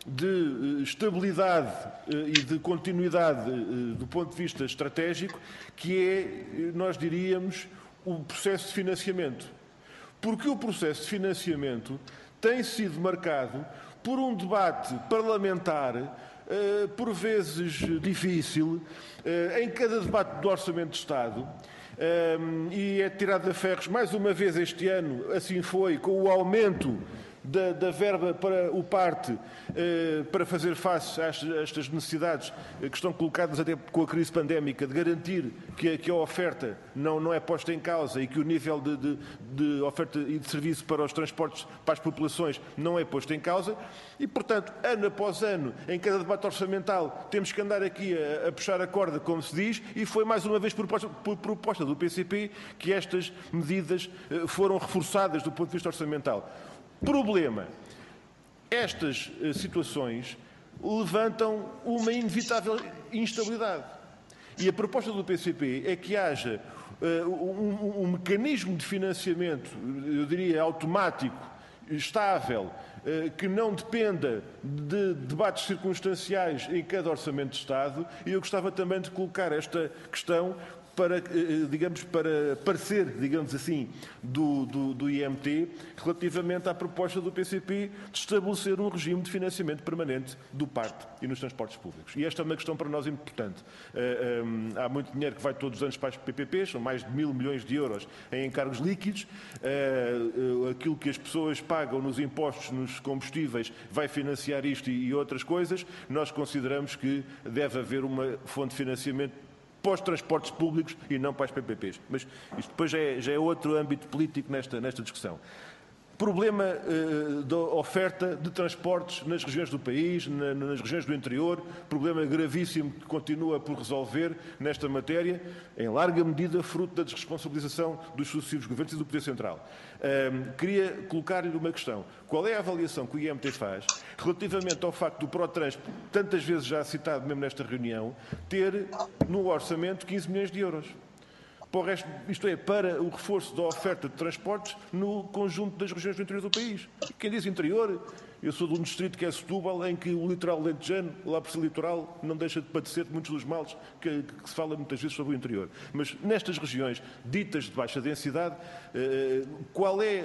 de estabilidade e de continuidade do ponto de vista estratégico, que é, nós diríamos, o processo de financiamento. Porque o processo de financiamento tem sido marcado por um debate parlamentar, por vezes difícil, em cada debate do Orçamento de Estado, e é tirado a ferros mais uma vez este ano, assim foi, com o aumento da verba para o PARTE para fazer face a estas necessidades que estão colocadas até com a crise pandémica, de garantir que a oferta não é posta em causa e que o nível de oferta e de serviço para os transportes para as populações não é posto em causa e, portanto, ano após ano, em cada debate orçamental, temos que andar aqui a puxar a corda, como se diz, e foi mais uma vez por proposta do PCP que estas medidas foram reforçadas do ponto de vista orçamental. Problema. Estas situações levantam uma inevitável instabilidade. E a proposta do PCP é que haja um mecanismo de financiamento, eu diria, automático, estável, que não dependa de debates circunstanciais em cada Orçamento de Estado. E eu gostava também de colocar esta questão para parecer, digamos assim, do IMT, relativamente à proposta do PCP de estabelecer um regime de financiamento permanente do PARTE e nos transportes públicos. E esta é uma questão para nós importante. Há muito dinheiro que vai todos os anos para as PPPs, são mais de 1.000 milhões de euros em encargos líquidos. Aquilo que as pessoas pagam nos impostos, nos combustíveis, vai financiar isto e outras coisas. Nós consideramos que deve haver uma fonte de financiamento para os transportes públicos e não para as PPPs. Mas isto depois já é outro âmbito político nesta discussão. problema da oferta de transportes nas regiões do país, nas regiões do interior, problema gravíssimo que continua por resolver nesta matéria, em larga medida fruto da desresponsabilização dos sucessivos governos e do Poder Central. Queria colocar-lhe uma questão. Qual é a avaliação que o IMT faz relativamente ao facto do Protrans, tantas vezes já citado mesmo nesta reunião, ter no orçamento 15 milhões de euros? Para o resto, isto é, para o reforço da oferta de transportes no conjunto das regiões do interior do país. Quem diz interior, eu sou de um distrito que é Setúbal, em que o litoral lentejano, lá por ser litoral, não deixa de padecer de muitos dos males que se fala muitas vezes sobre o interior. Mas nestas regiões ditas de baixa densidade, qual é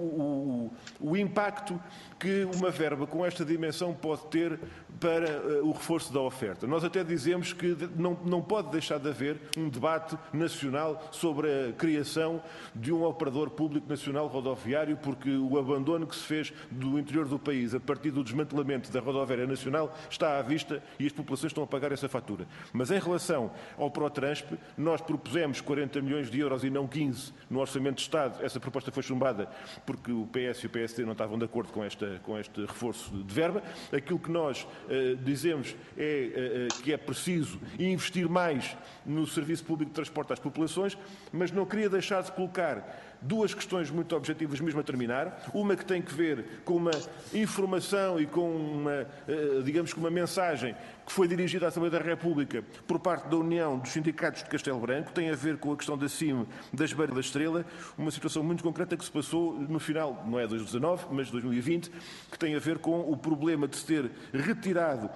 o impacto que uma verba com esta dimensão pode ter para o reforço da oferta? Nós até dizemos que não pode deixar de haver um debate nacional sobre a criação de um operador público nacional rodoviário, porque o abandono que se fez do interior do país a partir do desmantelamento da rodoviária nacional está à vista e as populações estão a pagar essa fatura. Mas em relação ao Protransp, nós propusemos 40 milhões de euros e não 15 no Orçamento de Estado. Essa proposta foi chumbada porque o PS e o PSD não estavam de acordo com este reforço de verba. Aquilo que nós dizemos é que é preciso investir mais no Serviço Público de Transporte às populações, mas não queria deixar de colocar duas questões muito objetivas mesmo a terminar. Uma que tem que ver com uma informação e com uma, digamos, com uma mensagem que foi dirigida à Assembleia da República por parte da União dos Sindicatos de Castelo Branco, tem a ver com a questão da CIM das Beiras da Estrela, uma situação muito concreta que se passou no final, não é de 2019, mas de 2020, que tem a ver com o problema de se ter retirado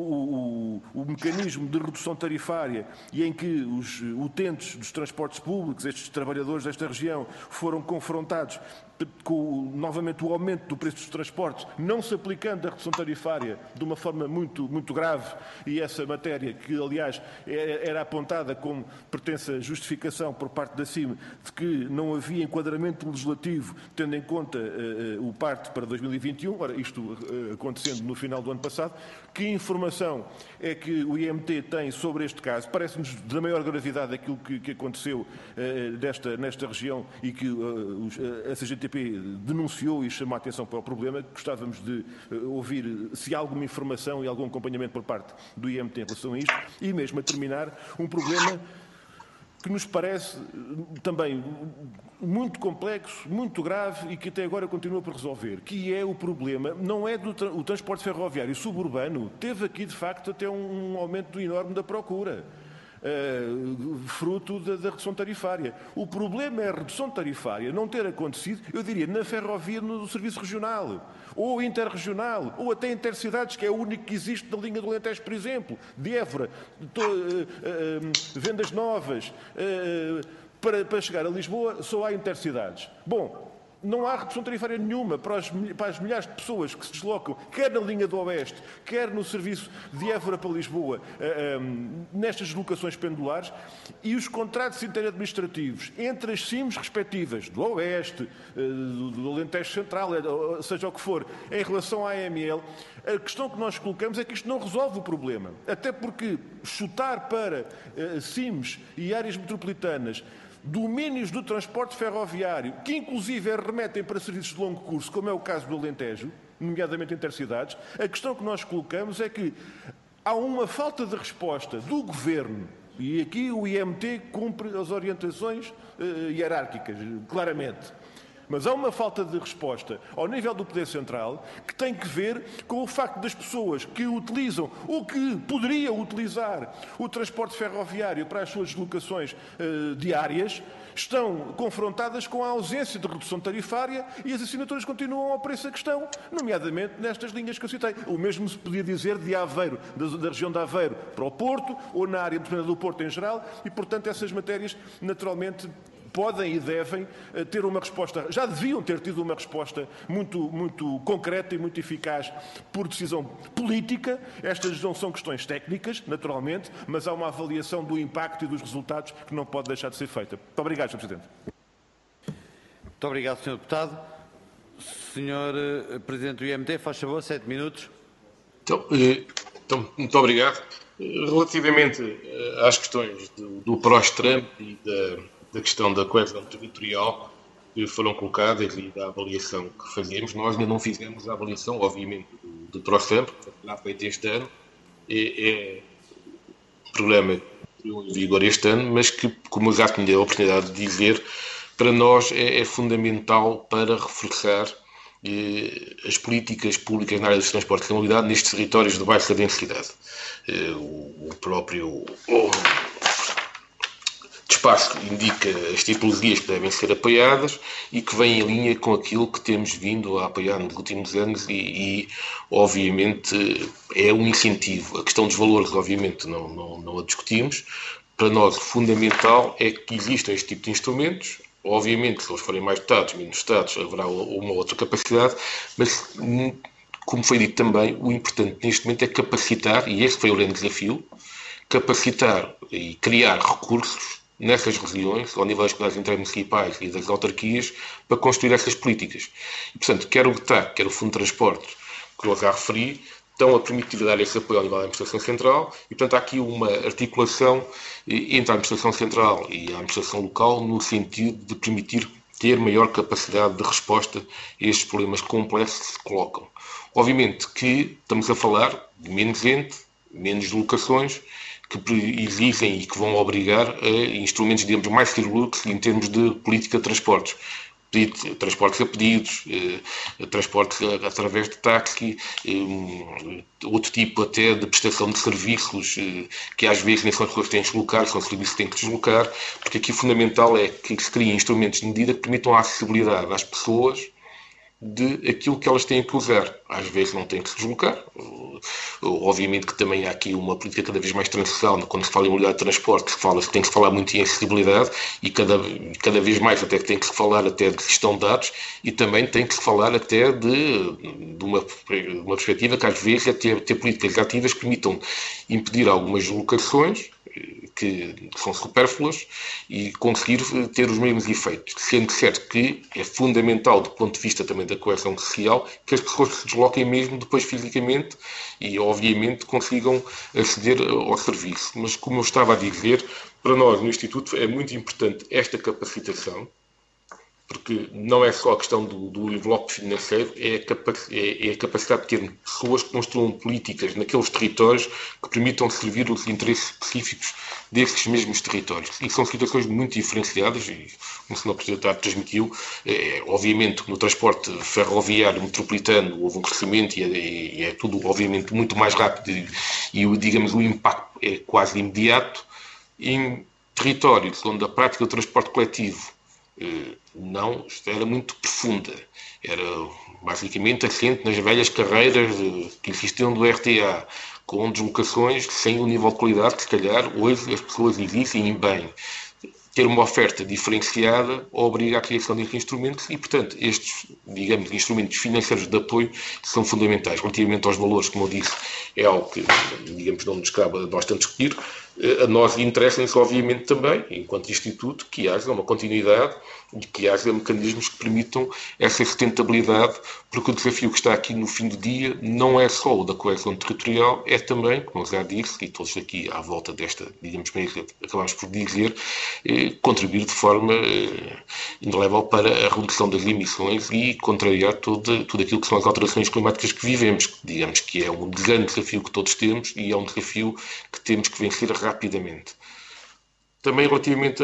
o mecanismo de redução tarifária e em que os utentes dos transportes públicos, estes trabalhadores desta região, foram confrontados com, novamente, o aumento do preço dos transportes, não se aplicando a redução tarifária de uma forma muito grave, e essa matéria que, aliás, era apontada como pertença justificação por parte da CIM de que não havia enquadramento legislativo, tendo em conta o parte para 2021, ora, isto acontecendo no final do ano passado. Que informação é que o IMT tem sobre este caso? Parece-nos da maior gravidade aquilo que aconteceu nesta região e que a CGTP denunciou e chamou a atenção para o problema. Gostávamos de ouvir se há alguma informação e algum acompanhamento por parte do IMT em relação a isto. E mesmo a terminar, um problema que nos parece também muito complexo, muito grave e que até agora continua por resolver, que é o problema, não é o transporte ferroviário suburbano, teve aqui de facto até um aumento enorme da procura. Fruto da redução tarifária. O problema é a redução tarifária não ter acontecido, eu diria, na ferrovia, no serviço regional, ou interregional, ou até intercidades, que é o único que existe na linha do Alentejo, por exemplo, de Évora, Vendas Novas, para chegar a Lisboa, só há intercidades. Bom, não há redução tarifária nenhuma para as milhares de pessoas que se deslocam, quer na linha do Oeste, quer no serviço de Évora para Lisboa, nestas deslocações pendulares, e os contratos interadministrativos entre as CIMs respectivas, do Oeste, do Alentejo Central, seja o que for, em relação à AML, a questão que nós colocamos é que isto não resolve o problema. Até porque chutar para CIMs e áreas metropolitanas domínios do transporte ferroviário, que inclusive remetem para serviços de longo curso, como é o caso do Alentejo, nomeadamente intercidades, a questão que nós colocamos é que há uma falta de resposta do Governo, e aqui o IMT cumpre as orientações hierárquicas, claramente. Mas há uma falta de resposta ao nível do Poder Central que tem que ver com o facto das pessoas que utilizam ou que poderiam utilizar o transporte ferroviário para as suas deslocações diárias estão confrontadas com a ausência de redução tarifária e as assinaturas continuam ao preço da questão, nomeadamente nestas linhas que eu citei. O mesmo se podia dizer de Aveiro, da região de Aveiro para o Porto, ou na área do Porto em geral, e, portanto, essas matérias, naturalmente, podem e devem ter uma resposta, já deviam ter tido uma resposta muito concreta e muito eficaz por decisão política. Estas não são questões técnicas, naturalmente, mas há uma avaliação do impacto e dos resultados que não pode deixar de ser feita. Muito obrigado, Sr. Presidente.
Muito obrigado, Sr. Deputado. Sr. Presidente do IMT, faz favor, 7 minutos.
Então, muito obrigado. Relativamente às questões do Prostrump e da questão da coesão territorial, que foram colocadas e da avaliação que fazemos. Nós ainda não fizemos a avaliação, obviamente, do PROSAM, que será feito este ano. É um programa que entrou em vigor este ano, mas que, como eu já tinha a oportunidade de dizer, para nós é fundamental para reforçar as políticas públicas na área dos transportes de mobilidade nestes territórios de baixa densidade. O próprio espaço indica as tipologias que devem ser apoiadas e que vem em linha com aquilo que temos vindo a apoiar nos últimos anos e obviamente, é um incentivo. A questão dos valores, obviamente, não a discutimos. Para nós, o fundamental é que existam este tipo de instrumentos. Obviamente, se eles forem mais dotados, menos dotados, haverá uma outra capacidade, mas, como foi dito também, o importante neste momento é capacitar, e este foi o grande desafio, capacitar e criar recursos nessas regiões, ao nível das comunidades intermunicipais e das autarquias, para construir essas políticas. E, portanto, quer o GTAC, quer o Fundo de Transportes, que eu já referi, estão a permitir dar esse apoio ao nível da Administração Central e, portanto, há aqui uma articulação entre a Administração Central e a Administração Local no sentido de permitir ter maior capacidade de resposta a estes problemas complexos que se colocam. Obviamente que estamos a falar de menos gente, menos deslocações, que exigem e que vão obrigar a instrumentos, digamos, mais cirúrgicos em termos de política de transportes. Transportes a pedidos, transportes através de táxi, outro tipo até de prestação de serviços, que às vezes nem são as pessoas que têm que deslocar, são os serviços que têm que deslocar, porque aqui o fundamental é que se criem instrumentos de medida que permitam a acessibilidade às pessoas de aquilo que elas têm que usar. Às vezes não têm que se deslocar. Obviamente que também há aqui uma política cada vez mais transversal, quando se fala em mobilidade de transporte, tem que se falar muito em acessibilidade e cada vez mais até que tem que se falar até de gestão de dados e também tem que se falar até de uma perspectiva que às vezes é ter políticas ativas que permitam impedir algumas deslocações que são supérfluas e conseguir ter os mesmos efeitos. Sendo certo que é fundamental, do ponto de vista também da coesão social, que as pessoas se desloquem mesmo depois fisicamente e, obviamente, consigam aceder ao serviço. Mas, como eu estava a dizer, para nós no Instituto é muito importante esta capacitação, porque não é só a questão do envelope financeiro, é a capacidade de ter pessoas que construam políticas naqueles territórios que permitam servir os interesses específicos desses mesmos territórios. E são situações muito diferenciadas, e como o Sr. Presidente transmitiu, obviamente no transporte ferroviário metropolitano houve um crescimento e é tudo, obviamente, muito mais rápido e digamos, o impacto é quase imediato. Em territórios onde a prática do transporte coletivo não era muito profunda. Era basicamente assente nas velhas carreiras que existiam do RTA, com deslocações sem o nível de qualidade que, se calhar, hoje as pessoas exigem bem. Ter uma oferta diferenciada obriga à criação destes instrumentos e, portanto, estes, digamos, instrumentos financeiros de apoio são fundamentais. Relativamente aos valores, como eu disse, é algo que, digamos, não nos cabe a nós tanto discutir. A nós interessa-nos, obviamente, também, enquanto Instituto, que haja uma continuidade e que haja mecanismos que permitam essa sustentabilidade, porque o desafio que está aqui no fim do dia não é só o da coesão territorial, é também, como eu já disse, e todos aqui à volta desta, digamos, mesa acabamos por dizer, contribuir de forma indelével para a redução das emissões e contrariar tudo aquilo que são as alterações climáticas que vivemos. Digamos que é um grande desafio que todos temos e é um desafio que temos que vencer rapidamente. Também relativamente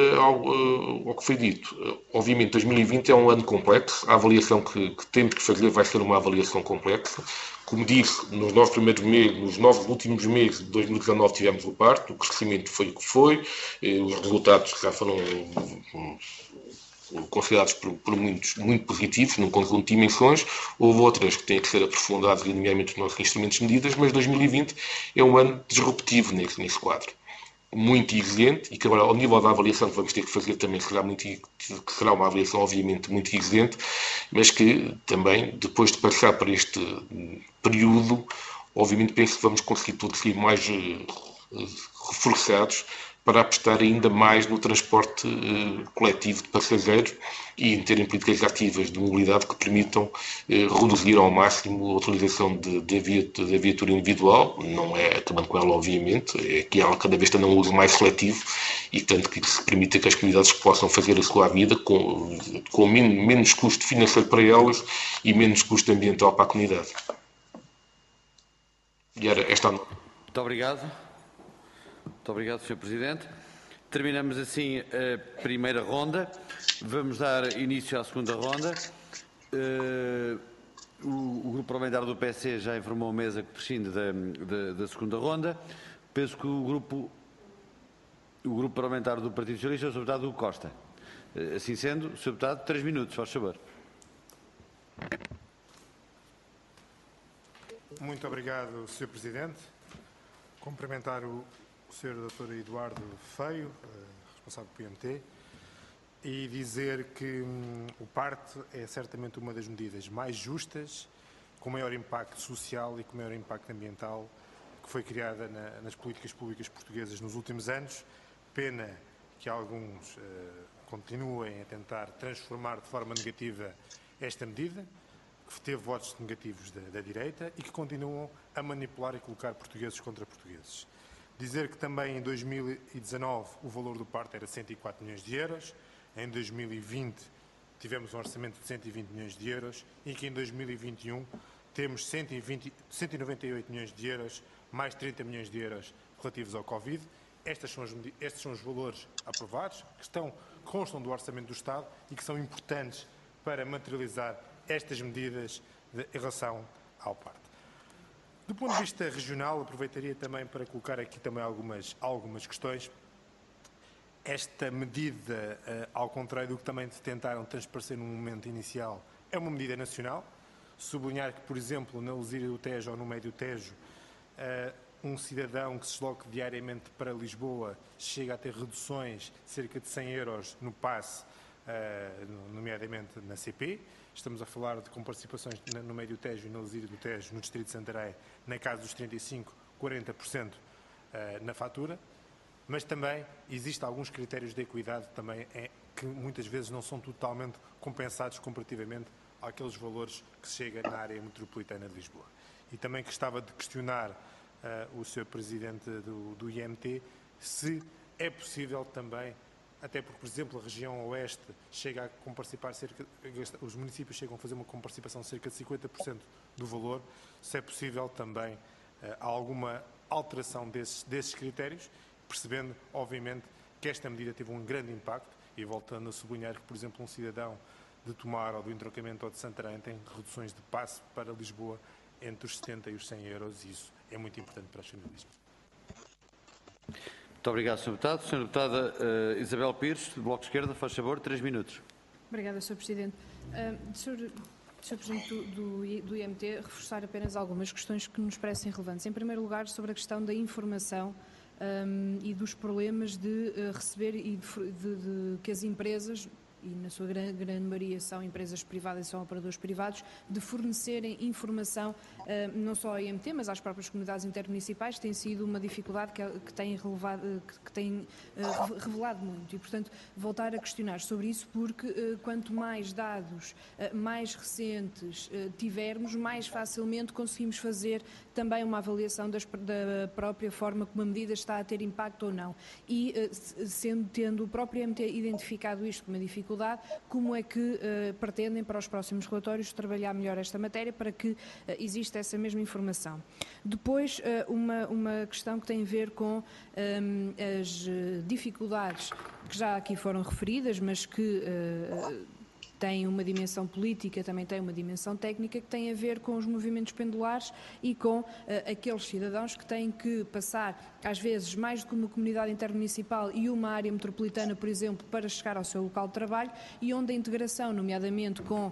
ao que foi dito, obviamente 2020 é um ano complexo, a avaliação que temos que fazer vai ser uma avaliação complexa. Como disse, nos 9 primeiros meses, nos 9 últimos meses de 2019 tivemos o parto, o crescimento foi o que foi, os resultados já foram considerados por muitos muito positivos, num conjunto de dimensões. Houve outras que têm que ser aprofundadas, nomeadamente os nossos instrumentos de medidas, mas 2020 é um ano disruptivo nesse quadro. Muito exigente e que agora, ao nível da avaliação que vamos ter que fazer também será uma avaliação obviamente muito exigente, mas que também, depois de passar por este período, obviamente penso que vamos conseguir todos ser mais reforçados para apostar ainda mais no transporte coletivo de passageiros e em terem políticas ativas de mobilidade que permitam reduzir ao máximo a utilização da viatura individual, não é acabando com ela, obviamente, é que ela cada vez tenha um uso mais seletivo e tanto que se permita que as comunidades possam fazer a sua vida com menos custo financeiro para elas e menos custo ambiental para a comunidade. E era esta.
Muito obrigado. Muito obrigado, Sr. Presidente. Terminamos assim a primeira ronda. Vamos dar início à segunda ronda. O Grupo Parlamentar do PC já informou a mesa que prescinde da segunda ronda. Penso que o Grupo Parlamentar do Partido Socialista é o Sr. Deputado Hugo Costa. Assim sendo, Sr. Deputado, 3 minutos, faz favor.
Muito obrigado, Sr. Presidente. Cumprimentar o Sr. Dr. Eduardo Feio, responsável do PMT, e dizer que o PARTE é certamente uma das medidas mais justas, com maior impacto social e com maior impacto ambiental que foi criada nas políticas públicas portuguesas nos últimos anos. Pena que alguns continuem a tentar transformar de forma negativa esta medida, que teve votos negativos da direita e que continuam a manipular e colocar portugueses contra portugueses. Dizer que também em 2019 o valor do PARTE era 104 milhões de euros, em 2020 tivemos um orçamento de 120 milhões de euros e que em 2021 temos 198 milhões de euros, mais 30 milhões de euros relativos ao Covid. Estes são os valores aprovados, que constam do orçamento do Estado e que são importantes para materializar estas medidas em relação ao PARTE. Do ponto de vista regional, aproveitaria também para colocar aqui também algumas questões. Esta medida, ao contrário do que também tentaram transparecer no momento inicial, é uma medida nacional. Sublinhar que, por exemplo, na Lesíria do Tejo ou no Médio Tejo, um cidadão que se desloque diariamente para Lisboa chega a ter reduções de cerca de 100 euros no passe, nomeadamente na CP. Estamos a falar de comparticipações no Médio Tejo e na Lesíria do Tejo, no Distrito de Santarém, na casa dos 35%, 40% na fatura. Mas também existem alguns critérios de equidade também que muitas vezes não são totalmente compensados comparativamente àqueles valores que se chega na área metropolitana de Lisboa. E também gostava de questionar o Sr. Presidente do IMT se é possível também, até porque, por exemplo, a região oeste chega a comparticipar os municípios chegam a fazer uma comparticipação de cerca de 50% do valor, se é possível também alguma alteração desses critérios, percebendo, obviamente, que esta medida teve um grande impacto e voltando a sublinhar que, por exemplo, um cidadão de Tomar ou do Entroncamento ou de Santarém tem reduções de passe para Lisboa entre os 70 e os 100 euros e isso é muito importante para as famílias.
Muito obrigado, Sr. Deputado. Sra. Deputada Isabel Pires, do Bloco de Esquerda, faz favor, 3 minutos.
Obrigada, Sr. Presidente. Sr. Presidente do IMT, reforçar apenas algumas questões que nos parecem relevantes. Em primeiro lugar, sobre a questão da informação e dos problemas de receber e de que as empresas, e na sua grande maioria são empresas privadas e são operadores privados, de fornecerem informação não só ao IMT, mas às próprias comunidades intermunicipais, tem sido uma dificuldade que tem revelado muito. E, portanto, voltar a questionar sobre isso, porque quanto mais dados mais recentes tivermos, mais facilmente conseguimos fazer também uma avaliação da própria forma como a medida está a ter impacto ou não. E, tendo o próprio IMT identificado isto como uma dificuldade, como é que pretendem para os próximos relatórios trabalhar melhor esta matéria para que exista essa mesma informação. Depois, uma questão que tem a ver com as dificuldades que já aqui foram referidas, mas que tem uma dimensão política, também tem uma dimensão técnica, que tem a ver com os movimentos pendulares e com aqueles cidadãos que têm que passar, às vezes, mais do que uma comunidade intermunicipal e uma área metropolitana, por exemplo, para chegar ao seu local de trabalho, e onde a integração, nomeadamente com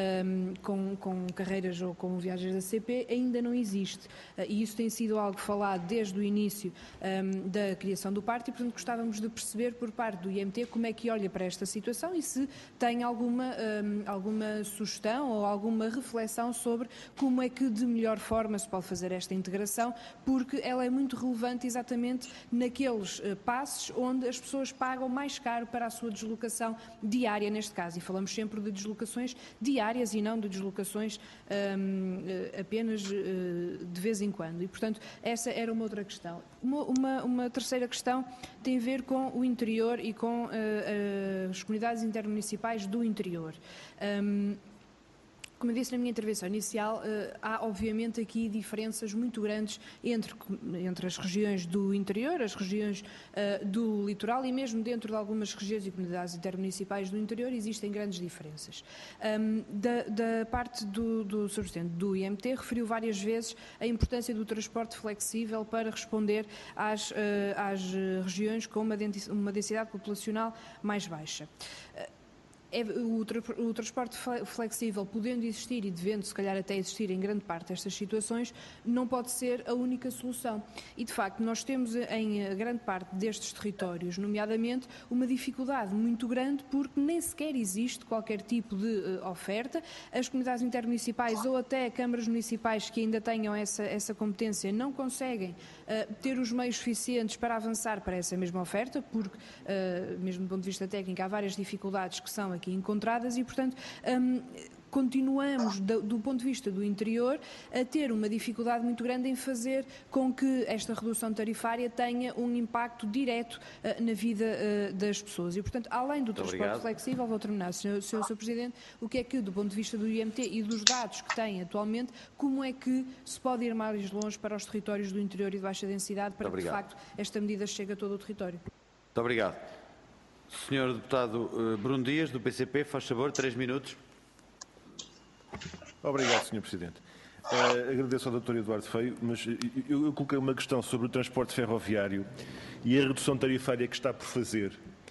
carreiras ou com viagens da CP, ainda não existe. E isso tem sido algo falado desde o início da criação do PARTE e, portanto, gostávamos de perceber por parte do IMT como é que olha para esta situação e se tem alguma sugestão ou alguma reflexão sobre como é que de melhor forma se pode fazer esta integração, porque ela é muito relevante exatamente exatamente naqueles passes onde as pessoas pagam mais caro para a sua deslocação diária, neste caso. E falamos sempre de deslocações diárias e não de deslocações apenas de vez em quando. E, portanto, essa era uma outra questão. Uma terceira questão tem a ver com o interior e com as comunidades intermunicipais do interior. Como eu disse na minha intervenção inicial, há obviamente aqui diferenças muito grandes entre as regiões do interior, as regiões do litoral e mesmo dentro de algumas regiões e comunidades intermunicipais do interior existem grandes diferenças. Da parte do Sr. Presidente do IMT referiu várias vezes a importância do transporte flexível para responder às regiões com uma densidade populacional mais baixa. O transporte flexível, podendo existir e devendo, se calhar, até existir em grande parte destas situações, não pode ser a única solução. E, de facto, nós temos em grande parte destes territórios, nomeadamente, uma dificuldade muito grande porque nem sequer existe qualquer tipo de oferta. As comunidades intermunicipais ou até câmaras municipais que ainda tenham essa competência não conseguem ter os meios suficientes para avançar para essa mesma oferta, porque, mesmo do ponto de vista técnico, há várias dificuldades que são aqui encontradas e, portanto, continuamos, do ponto de vista do interior, a ter uma dificuldade muito grande em fazer com que esta redução tarifária tenha um impacto direto na vida das pessoas. E, portanto, além do transporte flexível, vou terminar, Sr. Presidente, o que é que, do ponto de vista do IMT e dos dados que tem atualmente, como é que se pode ir mais longe para os territórios do interior e de baixa densidade para que, de facto, esta medida chegue a todo o território?
Muito obrigado. Senhor Deputado Bruno Dias, do PCP, faz favor, 3 minutos.
Obrigado, Sr. Presidente. Agradeço ao Dr. Eduardo Feio, mas eu coloquei uma questão sobre o transporte ferroviário e a redução tarifária que está por fazer,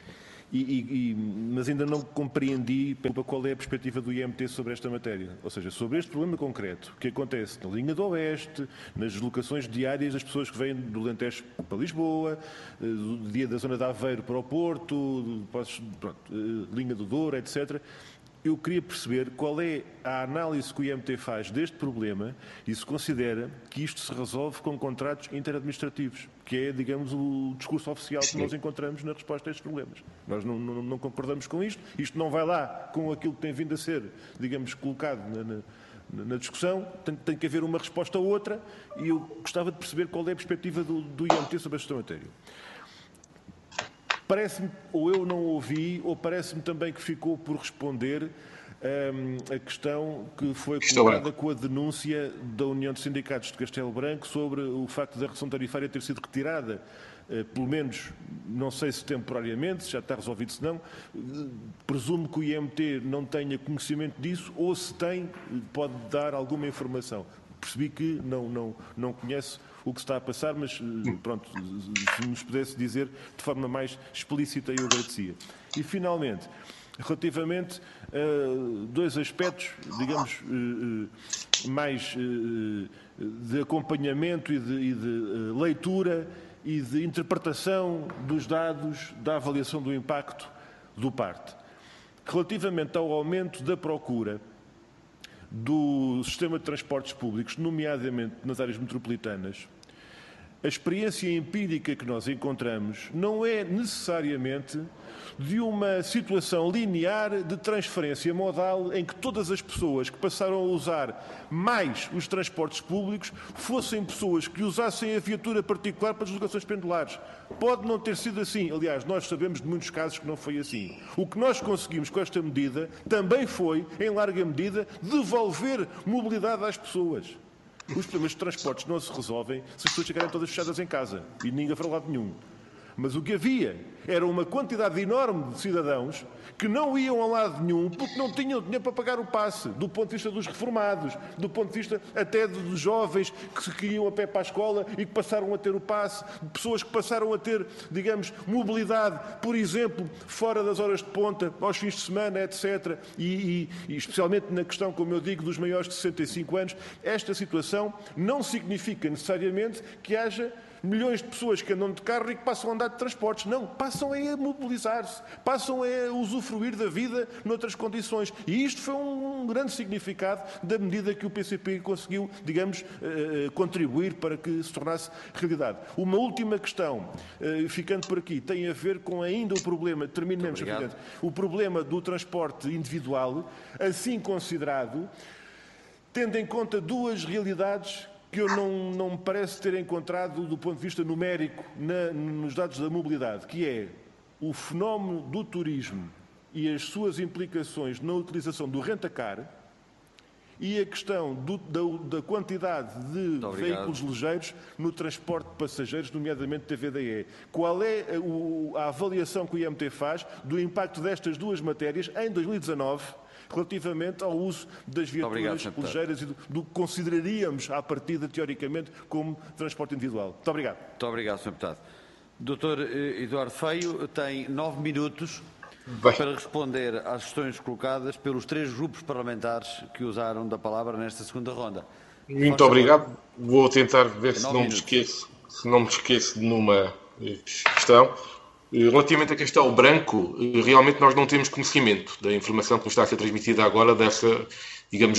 mas ainda não compreendi qual é a perspectiva do IMT sobre esta matéria, ou seja, sobre este problema concreto que acontece na linha do Oeste, nas deslocações diárias das pessoas que vêm do Alentejo para Lisboa, da zona de Aveiro para o Porto, linha do Douro, etc. Eu queria perceber qual é a análise que o IMT faz deste problema e se considera que isto se resolve com contratos interadministrativos, que é, digamos, o discurso oficial que nós encontramos na resposta a estes problemas. Nós não concordamos com isto. Isto não vai lá com aquilo que tem vindo a ser, digamos, colocado na discussão. Tem que haver uma resposta ou outra e eu gostava de perceber qual é a perspectiva do IMT sobre esta matéria. Parece-me, ou eu não ouvi, ou parece-me também que ficou por responder a questão que foi colocada com a denúncia da União de Sindicatos de Castelo Branco sobre o facto da redução tarifária ter sido retirada, pelo menos, não sei se temporariamente, se já está resolvido, se não. Presumo que o IMT não tenha conhecimento disso, ou se tem, pode dar alguma informação. Percebi que não conhece o que está a passar, mas pronto, se nos pudesse dizer de forma mais explícita, eu agradecia. E, finalmente, relativamente a dois aspectos, digamos, mais de acompanhamento e de leitura e de interpretação dos dados da avaliação do impacto do PART. Relativamente ao aumento da procura do sistema de transportes públicos, nomeadamente nas áreas metropolitanas, a experiência empírica que nós encontramos não é necessariamente de uma situação linear de transferência modal em que todas as pessoas que passaram a usar mais os transportes públicos fossem pessoas que usassem a viatura particular para deslocações pendulares. Pode não ter sido assim. Aliás, nós sabemos de muitos casos que não foi assim. O que nós conseguimos com esta medida também foi, em larga medida, devolver mobilidade às pessoas. Os problemas de transportes não se resolvem se as pessoas chegarem todas fechadas em casa e ninguém para lado nenhum. Mas o que havia era uma quantidade enorme de cidadãos que não iam a lado nenhum porque não tinham dinheiro para pagar o passe, do ponto de vista dos reformados, do ponto de vista até dos jovens que iam a pé para a escola e que passaram a ter o passe, de pessoas que passaram a ter, digamos, mobilidade, por exemplo, fora das horas de ponta, aos fins de semana, etc. E especialmente na questão, como eu digo, dos maiores de 65 anos, esta situação não significa necessariamente que haja milhões de pessoas que andam de carro e que passam a andar de transportes. Não, passam a mobilizar-se, passam a usufruir da vida noutras condições. E isto foi um grande significado da medida que o PCP conseguiu, digamos, contribuir para que se tornasse realidade. Uma última questão, ficando por aqui, tem a ver com ainda o problema, termino mesmo, Sr. Presidente, o problema do transporte individual, assim considerado, tendo em conta duas realidades que eu não me parece ter encontrado do ponto de vista numérico nos dados da mobilidade, que é o fenómeno do turismo e as suas implicações na utilização do rent-a-car e a questão da quantidade de veículos ligeiros no transporte de passageiros, nomeadamente TVDE. Qual é a avaliação que o IMT faz do impacto destas duas matérias em 2019 relativamente ao uso das viaturas ligeiras e do que consideraríamos, à partida, teoricamente, como transporte individual? Muito obrigado.
Muito obrigado, Sr. Deputado. Dr. Eduardo Feio tem 9 minutos para responder às questões colocadas pelos 3 grupos parlamentares que usaram da palavra nesta segunda ronda.
Muito obrigado. Vou tentar ver se não me esqueço de nenhuma questão. Relativamente à questão branco, realmente nós não temos conhecimento da informação que nos está a ser transmitida agora dessa, digamos,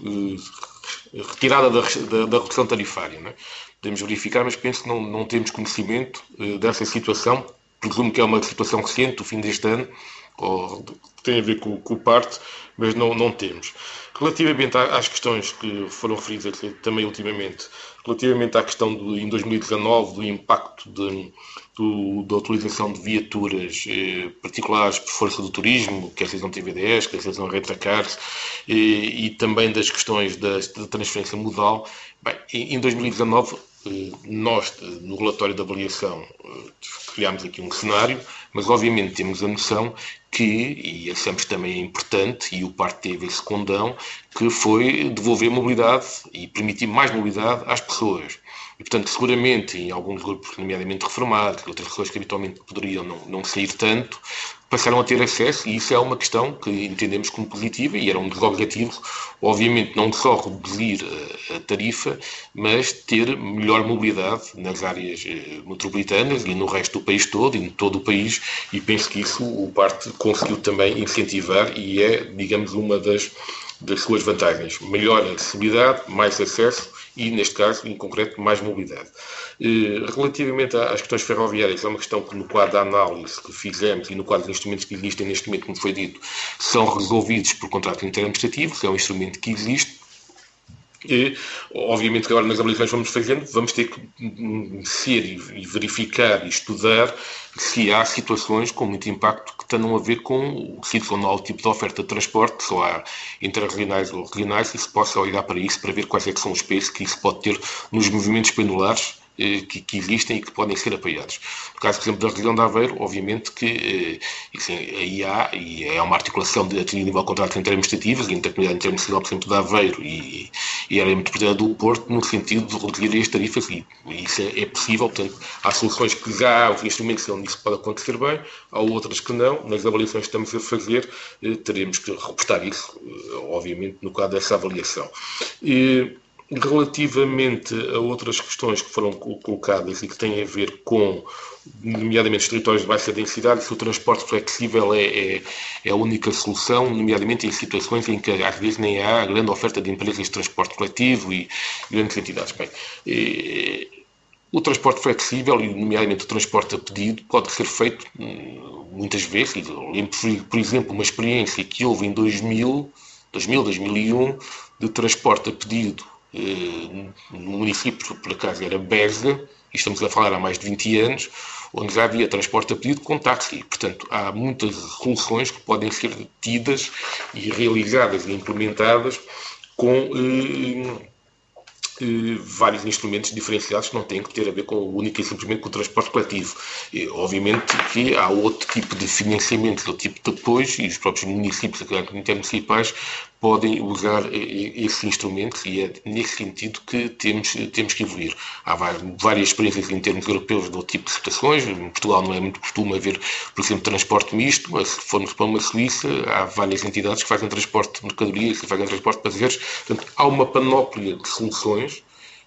retirada da redução tarifária. Não é? Podemos verificar, mas penso que não temos conhecimento dessa situação. Presumo que é uma situação recente, do fim deste ano, ou que tem a ver com o parte, mas não temos. Relativamente às questões que foram referidas também ultimamente, relativamente à questão em 2019 do impacto da utilização de viaturas particulares por força do turismo, quer sejam TVDs, quer sejam rent-a-cars, e também das questões da transferência modal. Bem, em 2019, nós, no relatório de avaliação, criámos aqui um cenário, mas obviamente temos a noção que, e achamos também importante, e o parte teve esse condão, que foi devolver mobilidade e permitir mais mobilidade às pessoas. E, portanto, seguramente, em alguns grupos, nomeadamente reformados, outras pessoas que habitualmente poderiam não sair tanto, passaram a ter acesso, e isso é uma questão que entendemos como positiva, e era um dos objetivos, obviamente, não só reduzir a tarifa, mas ter melhor mobilidade nas áreas metropolitanas e no resto do país todo, e em todo o país, e penso que isso o parte conseguiu também incentivar, e é, digamos, uma das suas vantagens. Melhor acessibilidade, mais acesso e, neste caso, em concreto, mais mobilidade. Relativamente às questões ferroviárias, é uma questão que, no quadro da análise que fizemos e no quadro dos instrumentos que existem neste momento, como foi dito, são resolvidos por contrato interadministrativo, que é um instrumento que existe. E, obviamente, que agora nas avaliações vamos fazendo, vamos ter que ser e verificar e estudar se há situações com muito impacto que tenham a ver com o situacional tipo de oferta de transporte, se há interregionais ou regionais, e se possa olhar para isso, para ver quais é que são os pesos que isso pode ter nos movimentos pendulares que existem e que podem ser apoiados. No caso, por exemplo, da região de Aveiro, obviamente que aí há, e é uma articulação a nível de contratos interadministrativos, intercomunidade intermunicipal, por exemplo, de Aveiro e a área metropolitana do Porto, no sentido de reduzir as tarifas, e isso é possível. Portanto, há soluções que já há os instrumentos onde isso pode acontecer bem, há outras que não. Nas avaliações que estamos a fazer, teremos que reportar isso, obviamente, no quadro dessa avaliação. Relativamente a outras questões que foram colocadas e que têm a ver com, nomeadamente, os territórios de baixa densidade, se o transporte flexível é a única solução, nomeadamente em situações em que às vezes nem há grande oferta de empresas de transporte coletivo e grandes entidades. Bem, o transporte flexível, e nomeadamente o transporte a pedido, pode ser feito muitas vezes. Lembro, por exemplo, uma experiência que houve em 2001, de transporte a pedido no município, por acaso era Beja, e estamos a falar há mais de 20 anos, onde já havia transporte a pedido com táxi. Portanto, há muitas soluções que podem ser tidas e realizadas e implementadas com vários instrumentos diferenciados que não têm que ter a ver com o único e simplesmente com o transporte coletivo. Obviamente que há outro tipo de financiamento, outro tipo de apoio, e os próprios municípios intermunicipais podem usar esses instrumentos, e é nesse sentido que temos que evoluir. Há várias experiências em termos europeus de outro tipo de situações. Em Portugal não é muito costume haver, por exemplo, transporte misto, mas se formos para uma Suíça, há várias entidades que fazem transporte de mercadorias, que fazem transporte de passageiros. Portanto, há uma panóplia de soluções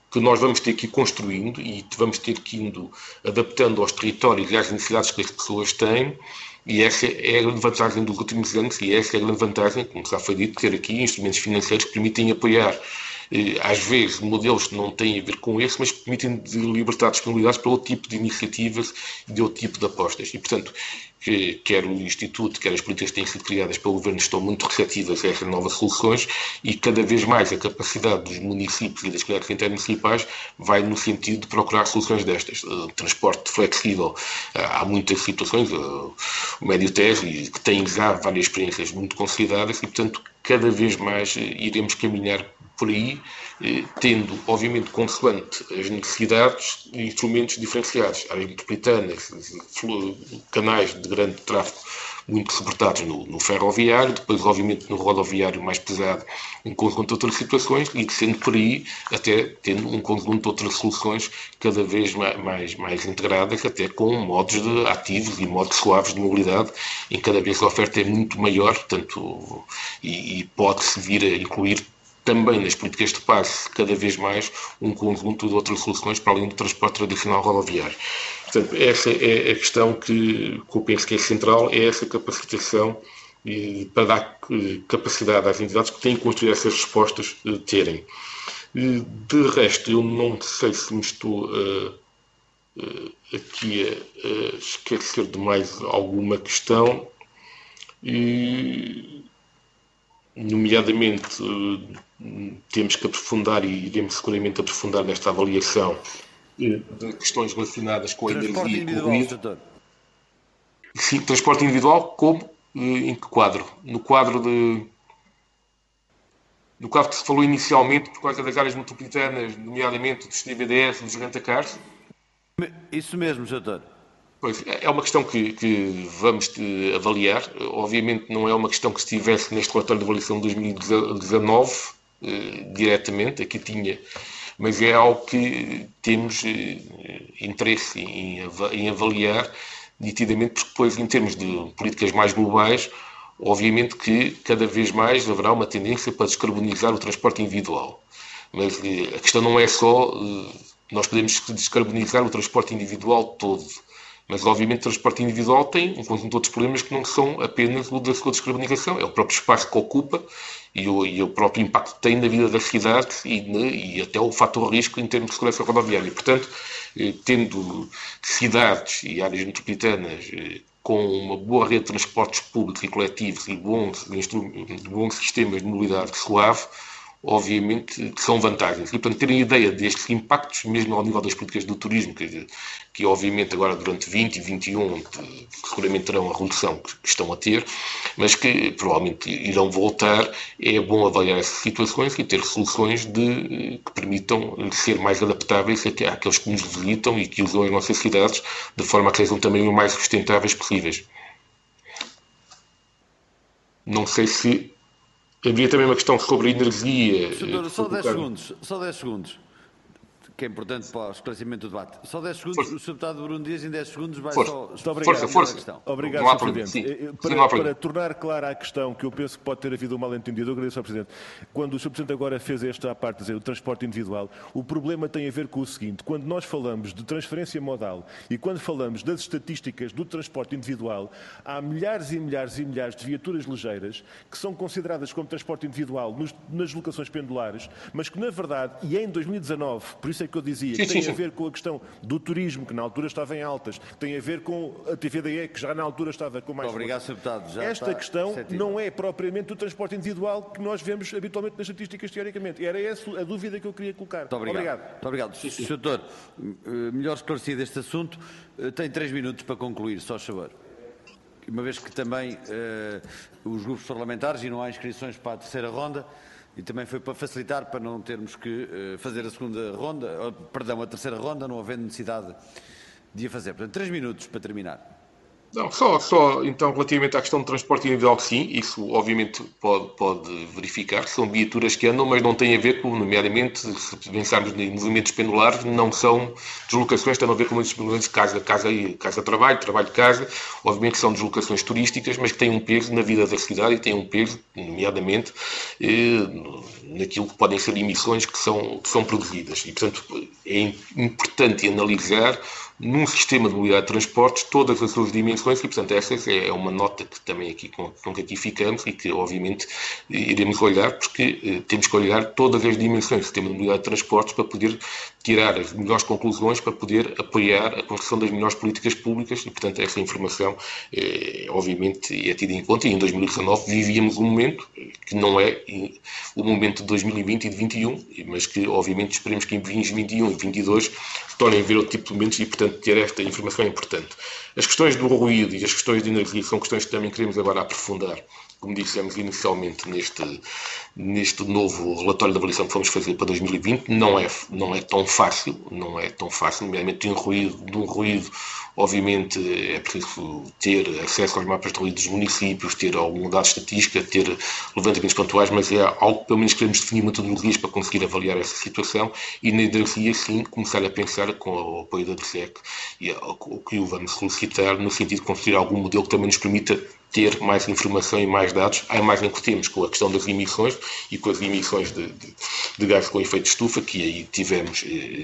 que nós vamos ter que ir construindo e vamos ter que ir indo adaptando aos territórios e às necessidades que as pessoas têm, e essa é a grande vantagem dos últimos anos, e essa é a grande vantagem, como já foi dito, ter aqui instrumentos financeiros que permitem apoiar, às vezes, modelos que não têm a ver com esse, mas que permitem de libertar disponibilidades para outro tipo de iniciativas e de outro tipo de apostas. E, portanto, quer o Instituto, quer as políticas que têm sido criadas pelo Governo estão muito receptivas a essas novas soluções, e cada vez mais a capacidade dos municípios e das comunidades intermunicipais vai no sentido de procurar soluções destas. Transporte flexível, há muitas situações, o Médio Tejo, que tem já várias experiências muito consolidadas, e, portanto, cada vez mais iremos caminhar por aí, tendo, obviamente, consoante as necessidades, instrumentos diferenciados, áreas metropolitanas, canais de grande tráfego muito suportados no ferroviário, depois, obviamente, no rodoviário mais pesado, em conjunto de outras situações, e sendo por aí, até tendo um conjunto de outras soluções cada vez mais integradas, até com modos ativos e modos suaves de mobilidade, em cada vez a oferta é muito maior, portanto, e pode-se vir a incluir também nas políticas de passe, cada vez mais, um conjunto de outras soluções para além do transporte tradicional rodoviário. Portanto, essa é a questão que eu penso que é central, é essa capacitação para dar capacidade às entidades que têm que construir essas respostas terem. De resto, eu não sei se me estou aqui a esquecer de mais alguma questão, nomeadamente temos que aprofundar, e iremos seguramente aprofundar nesta avaliação, de questões relacionadas com a
Transporte
energia
individual,
e
doutor.
Sim, transporte individual, como? Em que quadro? No quadro que se falou inicialmente, por causa das áreas metropolitanas, nomeadamente dos TVDS, dos rentacars?
Isso mesmo, doutor.
Pois, é uma questão que vamos avaliar. Obviamente não é uma questão que estivesse neste relatório de avaliação de 2019, diretamente, aqui tinha, mas é algo que temos interesse em avaliar nitidamente, porque depois, em termos de políticas mais globais, obviamente que cada vez mais haverá uma tendência para descarbonizar o transporte individual. Mas a questão não é só nós podemos descarbonizar o transporte individual todo, mas obviamente o transporte individual tem um conjunto de outros problemas que não são apenas o da sua descarbonização, é o próprio espaço que ocupa e o próprio impacto que tem na vida das cidades e até o fator risco em termos de segurança rodoviária. Portanto, tendo cidades e áreas metropolitanas com uma boa rede de transportes públicos e coletivos e bons sistemas de mobilidade suave, obviamente que são vantagens. E, portanto, terem ideia destes impactos, mesmo ao nível das políticas do turismo, que obviamente agora durante 20 e 21 seguramente terão a redução que estão a ter, mas que provavelmente irão voltar, é bom avaliar essas situações e ter soluções que permitam ser mais adaptáveis àqueles que nos visitam e que usam as nossas cidades, de forma a que sejam também o mais sustentáveis possíveis. Não sei se havia também uma questão sobre energia.
Senhor, só 10 segundos, que é importante para o esclarecimento do debate. Só 10 segundos,
Força.
o Sr. Deputado Bruno Dias em 10 segundos vai
Força.
só...
Muito obrigado.
Força.
Obrigado,
Não há
Sr.
problema.
Presidente.
Sim, não há
Para
problema.
tornar clara a questão, que eu penso que pode ter havido um mal-entendido, eu agradeço ao Presidente. Quando o Sr. Presidente agora fez esta parte, dizer o transporte individual, o problema tem a ver com o seguinte: quando nós falamos de transferência modal e quando falamos das estatísticas do transporte individual, há milhares e milhares e milhares de viaturas ligeiras que são consideradas como transporte individual nas locações pendulares, mas que na verdade, e em 2019, por isso é que eu dizia, que tem a ver com a questão do turismo, que na altura estava em altas, tem a ver com a TVDE, que já na altura estava com mais...
Obrigado, Sr. Deputado.
Esta questão não é propriamente o transporte individual que nós vemos habitualmente nas estatísticas, teoricamente. Era essa a dúvida que eu queria colocar.
Muito obrigado. Muito obrigado. Sr. Doutor, melhor esclarecido este assunto, tem 3 minutos para concluir, só favor. Uma vez que também os grupos parlamentares, e não há inscrições para a terceira ronda, e também foi para facilitar, para não termos que fazer a segunda ronda, a terceira ronda, não havendo necessidade de a fazer. Portanto, 3 minutos para terminar.
Não, só então relativamente à questão do transporte individual, sim, isso obviamente pode verificar. São viaturas que andam, mas não têm a ver com, nomeadamente, se pensarmos em movimentos pendulares, não são deslocações, têm a ver com movimentos de casa-trabalho, trabalho-casa. Obviamente são deslocações turísticas, mas que têm um peso na vida da cidade e têm um peso, nomeadamente, naquilo que podem ser emissões que são produzidas. E, portanto, é importante analisar num sistema de mobilidade de transportes todas as suas dimensões e, portanto, essa é uma nota que também aqui, com que aqui ficamos e que, obviamente, iremos olhar, porque temos que olhar todas as dimensões do sistema de mobilidade de transportes para poder tirar as melhores conclusões, para poder apoiar a construção das melhores políticas públicas e, portanto, essa informação, obviamente, é tida em conta. E em 2019 vivíamos um momento que não é o momento de 2020 e de 2021, mas que, obviamente, esperemos que em 2021 e 2022 se tornem a ver outro tipo de momentos e, portanto, ter esta informação é importante. As questões do ruído e as questões de energia são questões que também queremos agora aprofundar, como dissemos inicialmente neste novo relatório de avaliação que vamos fazer para 2020. Não é tão fácil, nomeadamente de um ruído, obviamente é preciso ter acesso aos mapas de ruído dos municípios, ter algum dado estatística, ter levantamentos pontuais, mas é algo que pelo menos queremos definir metodologias para conseguir avaliar essa situação e na energia sim começar a pensar com o apoio da DRSEC e o que o vamos solicitar no sentido de construir algum modelo que também nos permita ter mais informação e mais dados, à imagem que temos com a questão das emissões e com as emissões de gases com efeito de estufa, que aí tivemos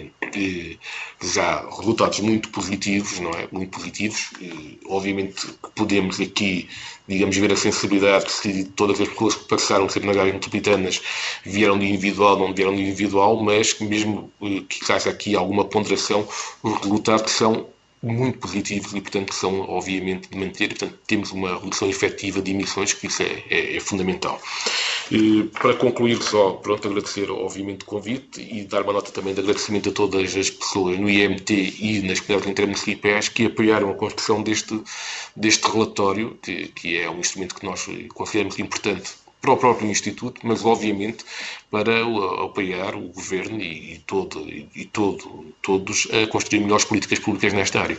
já resultados muito positivos, não é? Muito positivos. Obviamente que podemos aqui, digamos, ver a sensibilidade se todas as pessoas que passaram sempre nas áreas metropolitanas vieram de individual, não vieram de individual, mas mesmo que haja aqui alguma ponderação, os resultados são muito positivos e, portanto, são, obviamente, de manter. E, portanto, temos uma redução efetiva de emissões, que isso é fundamental. Para concluir, só, pronto, agradecer, obviamente, o convite e dar uma nota também de agradecimento a todas as pessoas no IMT e nas comunidades intermunicipais que apoiaram a construção deste relatório, que é um instrumento que nós consideramos importante para o próprio Instituto, mas obviamente para apoiar o Governo e todos a construir melhores políticas públicas nesta área.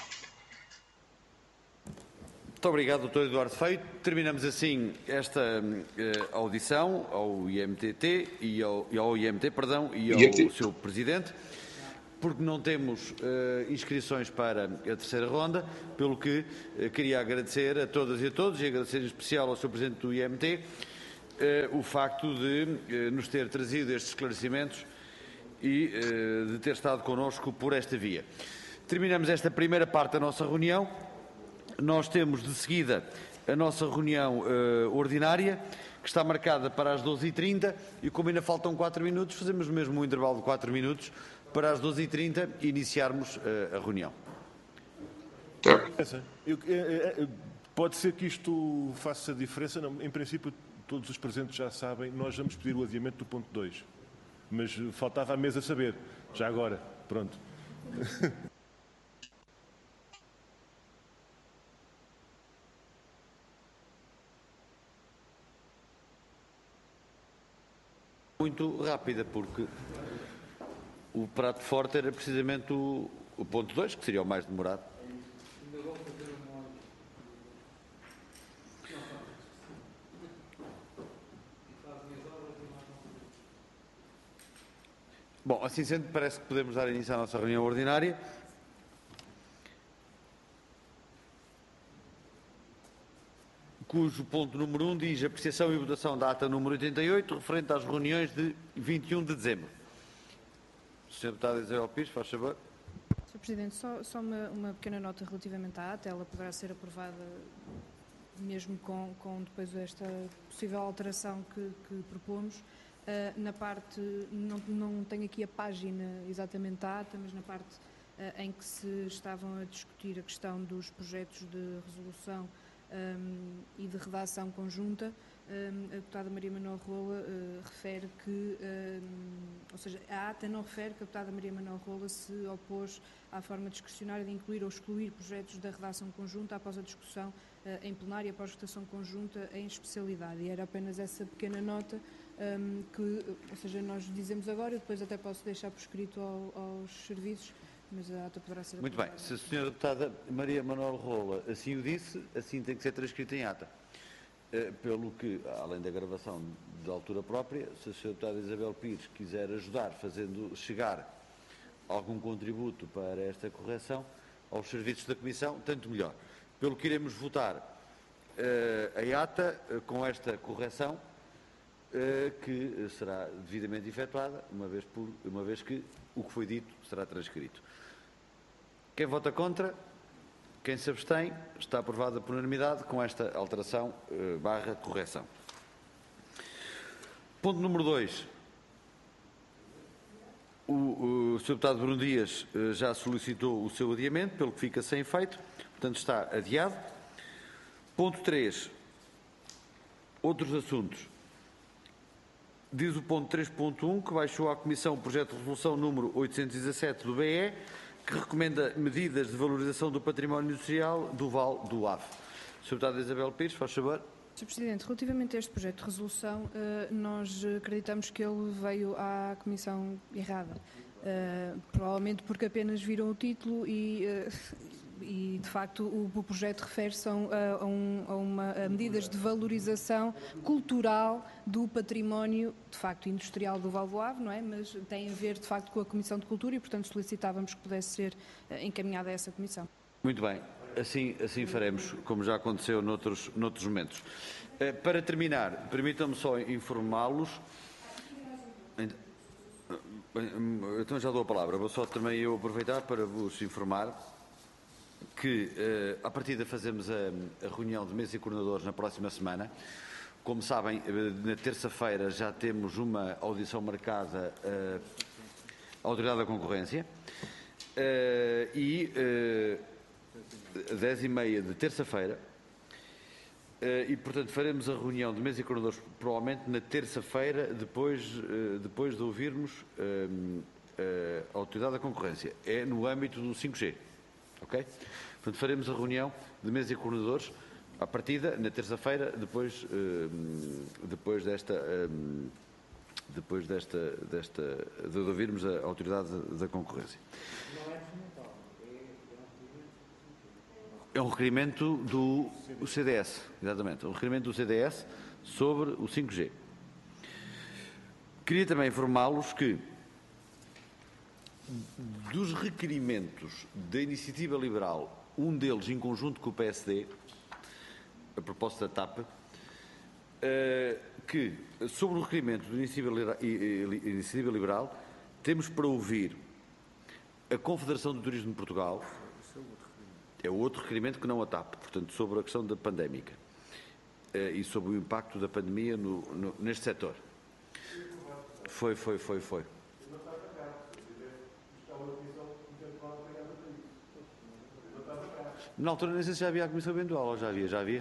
Muito obrigado, Dr. Eduardo Feio. Terminamos assim esta audição ao IMT e ao seu Presidente, porque não temos inscrições para a terceira ronda, pelo que queria agradecer a todas e a todos, e agradecer em especial ao Sr. Presidente do IMT, o facto de nos ter trazido estes esclarecimentos e de ter estado connosco por esta via. Terminamos esta primeira parte da nossa reunião. Nós temos de seguida a nossa reunião ordinária, que está marcada para as 12h30, e como ainda faltam 4 minutos, fazemos mesmo um intervalo de 4 minutos para as 12h30 iniciarmos a reunião.
Pode ser que isto faça diferença? Não, em princípio, todos os presentes já sabem, nós vamos pedir o adiamento do ponto 2. Mas faltava à mesa saber, já agora. Pronto.
Muito rápida, porque o prato forte era precisamente o ponto 2, que seria o mais demorado. Bom, assim sendo, parece que podemos dar início à nossa reunião ordinária. Cujo ponto número 1 diz apreciação e votação da ata número 88, referente às reuniões de 21 de dezembro. Sr. Deputado Isabel Pires, faz favor.
Sr. Presidente, só uma pequena nota relativamente à ata. Ela poderá ser aprovada mesmo com depois esta possível alteração que propomos. Na parte, não tenho aqui a página exatamente da ata, mas na parte em que se estavam a discutir a questão dos projetos de resolução e de redação conjunta, a deputada Maria Manuel Rola refere que, ou seja, a ata não refere que a deputada Maria Manuel Rola se opôs à forma discricionária de incluir ou excluir projetos da redação conjunta após a discussão em plenário e após votação conjunta em especialidade. E era apenas essa pequena nota que, ou seja, nós dizemos agora, eu depois até posso deixar por escrito aos serviços, mas a ata poderá ser
Muito bem.
aprovada.
Se a senhora deputada Maria Manuel Rola assim o disse, assim tem que ser transcrito em ata. Pelo que, além da gravação de altura própria, se a senhora deputada Isabel Pires quiser ajudar, fazendo chegar algum contributo para esta correção aos serviços da Comissão, tanto melhor. Pelo que iremos votar a ata com esta correção, que será devidamente efetuada, uma vez que o que foi dito será transcrito. Quem vota contra? Quem se abstém? Está aprovada por unanimidade com esta alteração / correção. Ponto número 2. O Sr. Deputado Bruno Dias já solicitou o seu adiamento, pelo que fica sem efeito, portanto está adiado. Ponto 3. Outros assuntos. Diz o ponto 3.1 que baixou à Comissão o projeto de resolução número 817 do BE, que recomenda medidas de valorização do património industrial do Val do Ave. Sr. Deputada Isabel Pires, faz favor.
Sr. Presidente, relativamente a este projeto de resolução, nós acreditamos que ele veio à Comissão errada. Provavelmente porque apenas viram o título e de facto, o projeto refere-se a medidas de valorização cultural do património, de facto, industrial do Val do Ave, não é? Mas tem a ver, de facto, com a Comissão de Cultura e, portanto, solicitávamos que pudesse ser encaminhada a essa Comissão.
Muito bem. Assim faremos, como já aconteceu noutros momentos. Para terminar, permitam-me só informá-los. Então já dou a palavra. Vou só também eu aproveitar para vos informar que, à partida, fazemos a reunião de mesa e coordenadores na próxima semana. Como sabem, na terça-feira já temos uma audição marcada à Autoridade da Concorrência e 10h30 de terça-feira. E, portanto, faremos a reunião de mesa e coordenadores provavelmente na terça-feira, depois de ouvirmos a Autoridade da Concorrência. É no âmbito do 5G. Ok? Portanto, faremos a reunião de mesa e coordenadores à partida na terça-feira, depois de ouvirmos a Autoridade da Concorrência. É um requerimento do CDS, exatamente, um requerimento do CDS sobre o 5G. Queria também informá-los que dos requerimentos da Iniciativa Liberal, um deles em conjunto com o PSD, a proposta da TAP, que sobre o requerimento da Iniciativa Liberal temos para ouvir a Confederação do Turismo de Portugal. É outro requerimento que não a TAP, portanto, sobre a questão da pandémica e sobre o impacto da pandemia neste setor. Foi. Na altura nem sei se já havia a Comissão Eventual, ou já havia?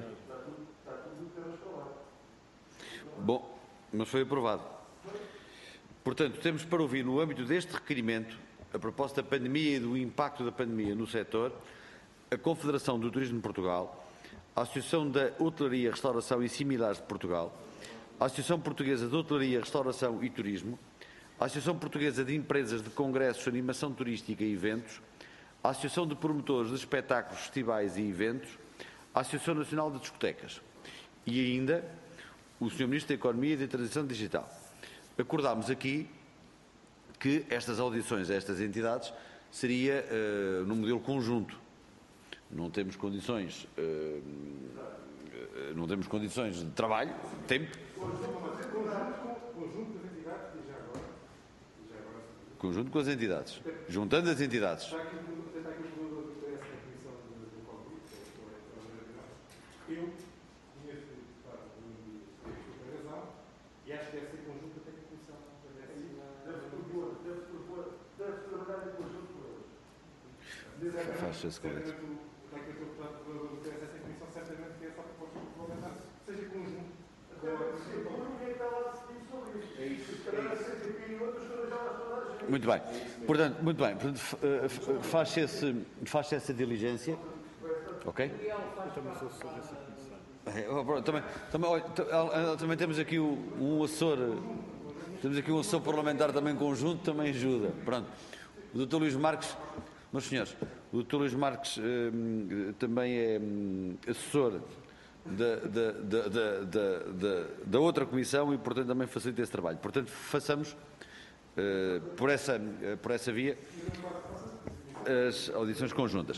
Bom, mas foi aprovado. Portanto, temos para ouvir no âmbito deste requerimento a proposta da pandemia e do impacto da pandemia no setor, a Confederação do Turismo de Portugal, a Associação da Hotelaria, Restauração e Similares de Portugal, a Associação Portuguesa de Hotelaria, Restauração e Turismo, a Associação Portuguesa de Empresas de Congressos, Animação Turística e Eventos, a Associação de Promotores de Espetáculos, Festivais e Eventos, a Associação Nacional de Discotecas e ainda o Sr. Ministro da Economia e da Transição Digital. Acordámos aqui que estas audições a estas entidades seria num modelo conjunto. Não temos condições de trabalho, tempo. Conjunto com as entidades. Juntando as entidades.
Eu conheço o deputado da razão e acho que deve ser conjunto até que a Comissão deve trabalhar em conjunto com eles.
Faz-se esse convite.
Certamente que essa proposta parlamentar seja conjunto.
Muito bem. Portanto, faz-se essa diligência. Ok? Também temos aqui um assessor parlamentar também conjunto, também ajuda. Pronto. O Dr. Luís Marques Meus senhores, o Dr. Luís Marques também é assessor da outra comissão e, portanto, também facilita esse trabalho. Portanto, façamos por essa via as audições conjuntas.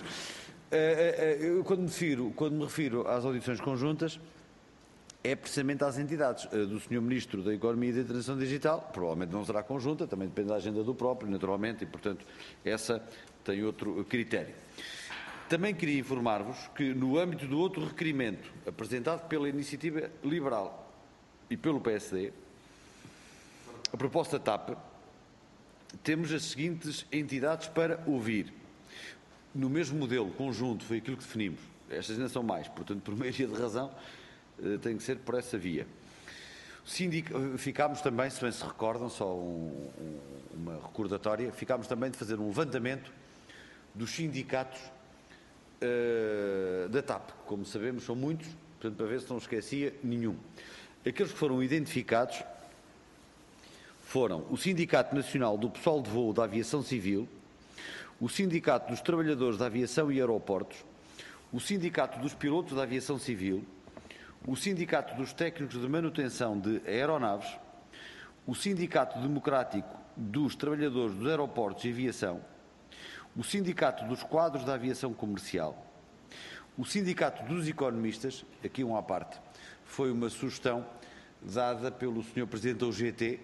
Quando me refiro às audições conjuntas, é precisamente às entidades do Sr. Ministro da Economia e da Transição Digital, provavelmente não será conjunta, também depende da agenda do próprio, naturalmente, e, portanto, essa tem outro critério. Também queria informar-vos que, no âmbito do outro requerimento apresentado pela Iniciativa Liberal e pelo PSD, a proposta TAP, temos as seguintes entidades para ouvir. No mesmo modelo conjunto, foi aquilo que definimos. Estas ainda são mais, portanto, por maioria de razão, tem que ser por essa via. Ficámos também, se bem se recordam, só uma recordatória, ficámos também de fazer um levantamento dos sindicatos da TAP. Como sabemos, são muitos, portanto, para ver se não esquecia nenhum. Aqueles que foram identificados foram o Sindicato Nacional do Pessoal de Voo da Aviação Civil, o Sindicato dos Trabalhadores da Aviação e Aeroportos, o Sindicato dos Pilotos da Aviação Civil, o Sindicato dos Técnicos de Manutenção de Aeronaves, o Sindicato Democrático dos Trabalhadores dos Aeroportos e Aviação, o Sindicato dos Quadros da Aviação Comercial, o Sindicato dos Economistas, aqui um à parte, foi uma sugestão dada pelo Sr. Presidente da UGT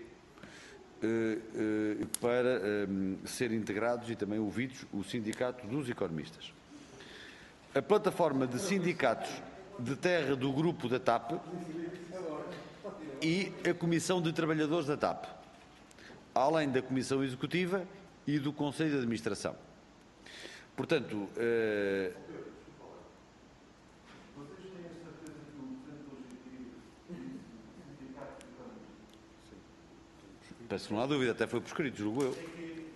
para serem integrados e também ouvidos o Sindicato dos Economistas. A plataforma de sindicatos de terra do grupo da TAP e a Comissão de Trabalhadores da TAP, além da Comissão Executiva e do Conselho de Administração. Portanto, peço que não há dúvida, até foi por escrito, julgo eu.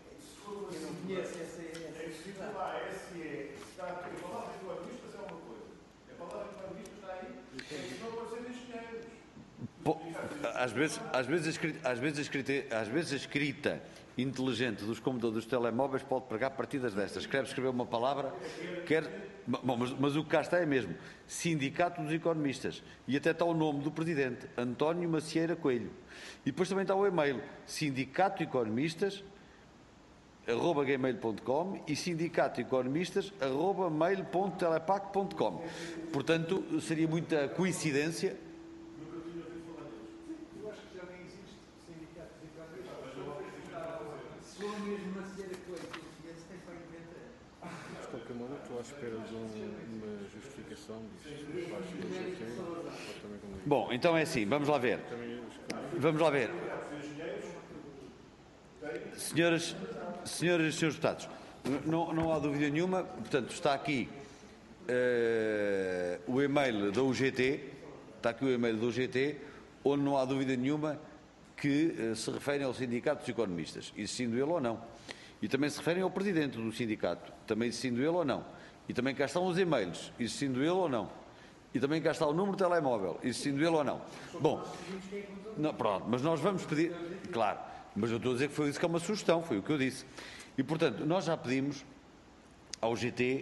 Às vezes a escrita inteligente dos computadores dos telemóveis pode pregar partidas destas. Quer escrever uma palavra, mas o que cá está é mesmo Sindicato dos Economistas. E até está o nome do Presidente, António Macieira Coelho. E depois também está o e-mail, sindicatoeconomistas@gmail.com e sindicatoeconomistas@mail.telepac.com. Portanto, seria muita coincidência.
Estou à espera de uma justificação disso.
Bom, então é assim, vamos lá ver. Vamos lá ver. Senhoras e senhores deputados, não há dúvida nenhuma, portanto, está aqui o e-mail da UGT, onde não há dúvida nenhuma que se referem ao Sindicato dos Economistas, existindo ele ou não. E também se referem ao Presidente do Sindicato, também existindo ele ou não. E também cá estão os e-mails, existindo ele ou não. E também cá está o número de telemóvel, existindo ele ou não. Bom, não, pronto, mas nós vamos pedir, claro, mas eu estou a dizer que foi isso que é uma sugestão, foi o que eu disse. E, portanto, nós já pedimos ao GT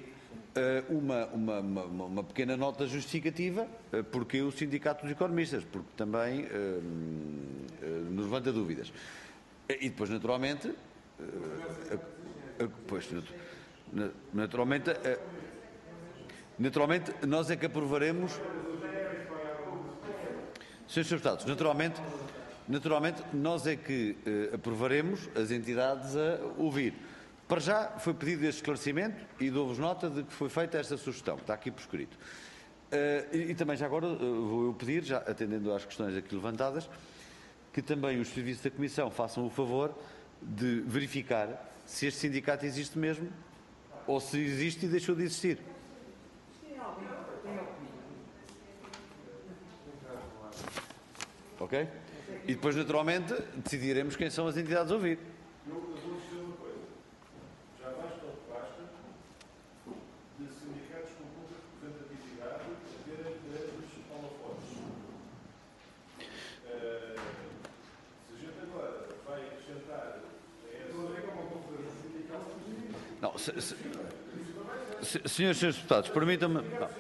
uma pequena nota justificativa, porque o Sindicato dos Economistas, porque também nos levanta dúvidas. E depois, naturalmente, naturalmente, nós é que aprovaremos, senhores deputados, naturalmente, nós é que aprovaremos as entidades a ouvir. Para já foi pedido este esclarecimento e dou-vos nota de que foi feita esta sugestão, está aqui por escrito. E também já agora vou eu pedir, já atendendo às questões aqui levantadas, que também os serviços da Comissão façam o favor de verificar se este sindicato existe mesmo ou se existe e deixou de existir. Ok? E depois, naturalmente, decidiremos quem são as entidades a ouvir.
Eu vou dizer uma coisa. Já basta de sindicatos com pouca representatividade a terem grandes holofotes. Se a gente agora vai acrescentar
Não, senhores e senhores deputados, permitam-me...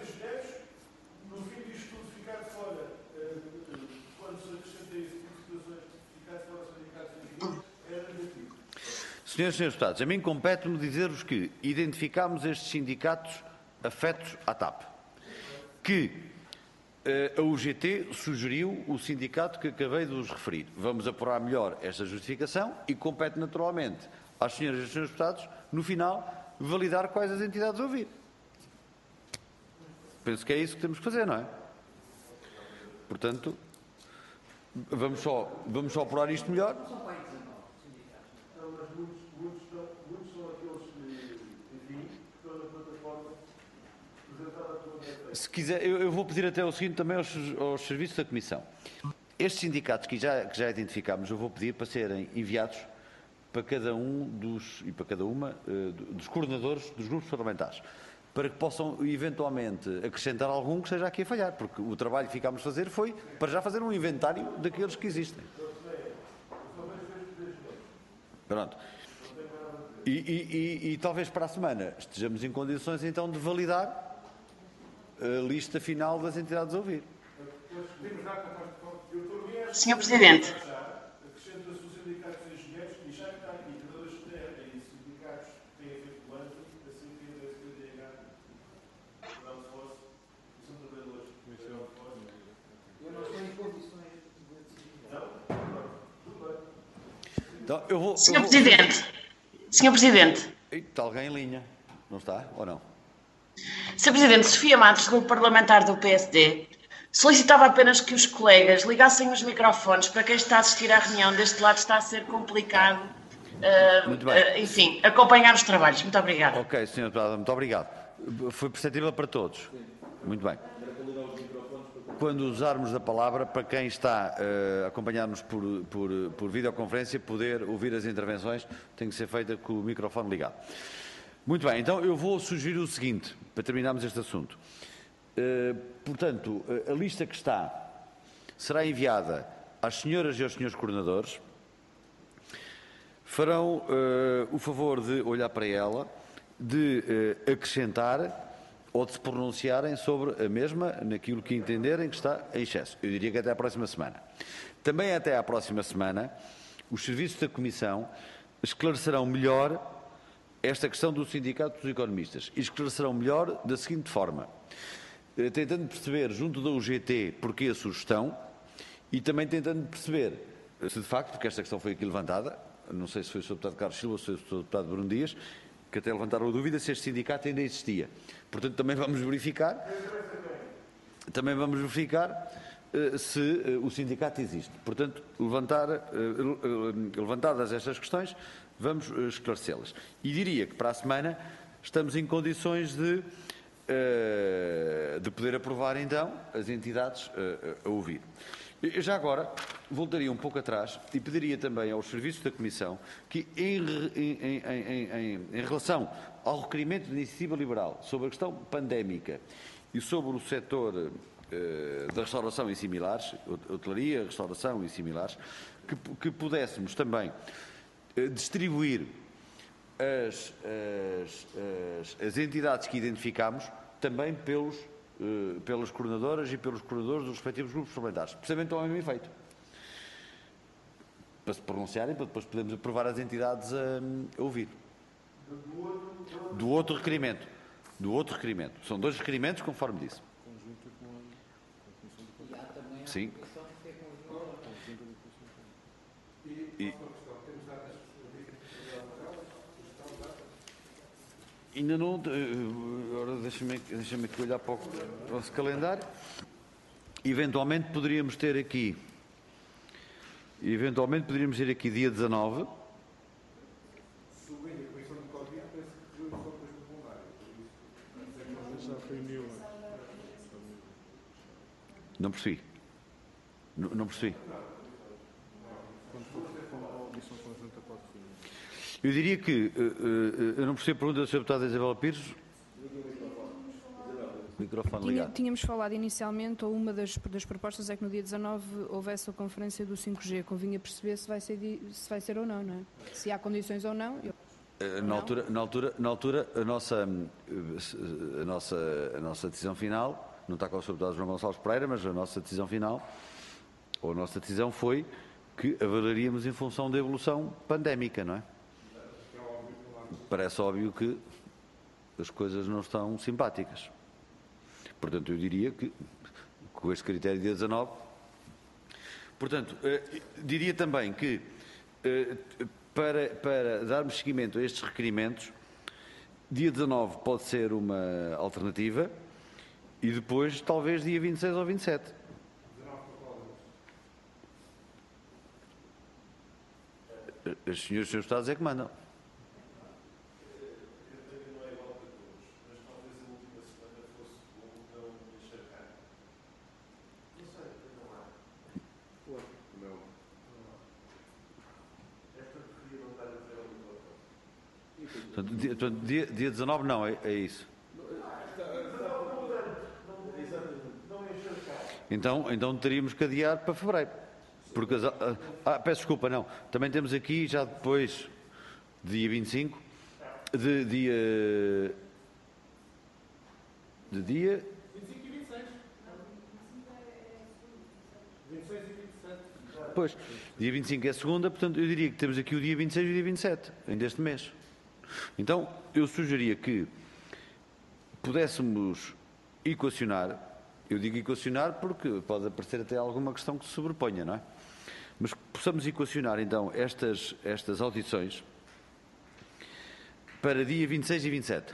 Senhores e senhores deputados, a mim compete-me dizer-vos que identificámos estes sindicatos afetos à TAP, que a UGT sugeriu o sindicato que acabei de vos referir. Vamos apurar melhor esta justificação e compete naturalmente às senhoras e aos senhores deputados, no final, validar quais as entidades a ouvir. Penso que é isso que temos que fazer, não é? Portanto, vamos só apurar isto melhor. Se quiser, eu vou pedir até o seguinte também aos serviços da Comissão. Estes sindicatos que já identificámos, eu vou pedir para serem enviados para cada um e para cada uma dos coordenadores dos grupos parlamentares, para que possam eventualmente acrescentar algum que esteja aqui a falhar, porque o trabalho que ficámos a fazer foi para já fazer um inventário daqueles que existem. Pronto. E talvez para a semana estejamos em condições então de validar a lista final das entidades a ouvir.
Senhor Presidente.
Então,
Senhor Presidente.
Está alguém em linha? Não está ou não?
Sr. Presidente, Sofia Matos, grupo parlamentar do PSD, solicitava apenas que os colegas ligassem os microfones para quem está a assistir à reunião. Deste lado está a ser complicado, enfim, acompanhar os trabalhos. Muito obrigada.
Ok, Sr. Deputado, muito obrigado. Foi perceptível para todos. Muito bem. Quando usarmos a palavra, para quem está a acompanhar-nos por videoconferência, poder ouvir as intervenções, tem que ser feita com o microfone ligado. Muito bem, então eu vou sugerir o seguinte, para terminarmos este assunto. Portanto, a lista que está será enviada às senhoras e aos senhores coordenadores. Farão o favor de olhar para ela, de acrescentar ou de se pronunciarem sobre a mesma, naquilo que entenderem que está em excesso. Eu diria que até à próxima semana. Também até à próxima semana, os serviços da Comissão esclarecerão melhor esta questão do Sindicato dos Economistas e esclarecerão melhor da seguinte forma, tentando perceber junto da UGT porquê a sugestão e também tentando perceber se de facto, porque esta questão foi aqui levantada, não sei se foi o Sr. Deputado Carlos Silva ou se foi o Sr. Deputado Bruno Dias, que até levantaram a dúvida se este sindicato ainda existia. Portanto, também vamos verificar se o sindicato existe. Portanto, levantadas estas questões, vamos esclarecê-las. E diria que para a semana estamos em condições de poder aprovar, então, as entidades a ouvir. Já agora, voltaria um pouco atrás e pediria também aos serviços da Comissão que, em relação ao requerimento de iniciativa liberal sobre a questão pandémica e sobre o setor da restauração e similares, hotelaria, restauração e similares, que pudéssemos também distribuir as entidades que identificamos também pelas coordenadoras e pelos coordenadores dos respectivos grupos parlamentares, precisamente ao mesmo efeito, para se pronunciarem, para depois podermos aprovar as entidades a ouvir. Do outro requerimento. São dois requerimentos, conforme disse. Sim. Ainda não... Agora deixa-me aqui olhar para o nosso calendário. Eventualmente poderíamos ter aqui dia 19. Não percebi. Não percebi. Eu diria que, eu não percebo a pergunta da Sra. Deputada Isabel Pires. Microfone ligado.
Tínhamos falado inicialmente, ou uma das propostas é que no dia 19 houvesse a conferência do 5G. Convinha perceber se vai ser ou não, não é? Se há condições ou não.
Na altura, a nossa decisão final, não está com o Sr. Deputado João Gonçalves Pereira, mas a nossa decisão final, ou a nossa decisão foi que avaliaríamos em função da evolução pandémica, não é? Parece óbvio que as coisas não estão simpáticas. Portanto, eu diria que, com este critério de dia 19, portanto, diria também que, para darmos seguimento a estes requerimentos, dia 19 pode ser uma alternativa e depois, talvez, dia 26 ou 27. Os senhores deputados é que mandam. Portanto, dia 19 não, é isso. Então teríamos que adiar para fevereiro. Porque peço desculpa, não. Também temos aqui, já depois, dia 25, de dia... 25 e 26. 26 e 27. Pois, dia 25 é segunda, portanto, eu diria que temos aqui o dia 26 e o dia 27, ainda este mês. Então, eu sugeria que pudéssemos equacionar, eu digo equacionar porque pode aparecer até alguma questão que se sobreponha, não é? Mas que possamos equacionar, então, estas audições para dia 26 e 27.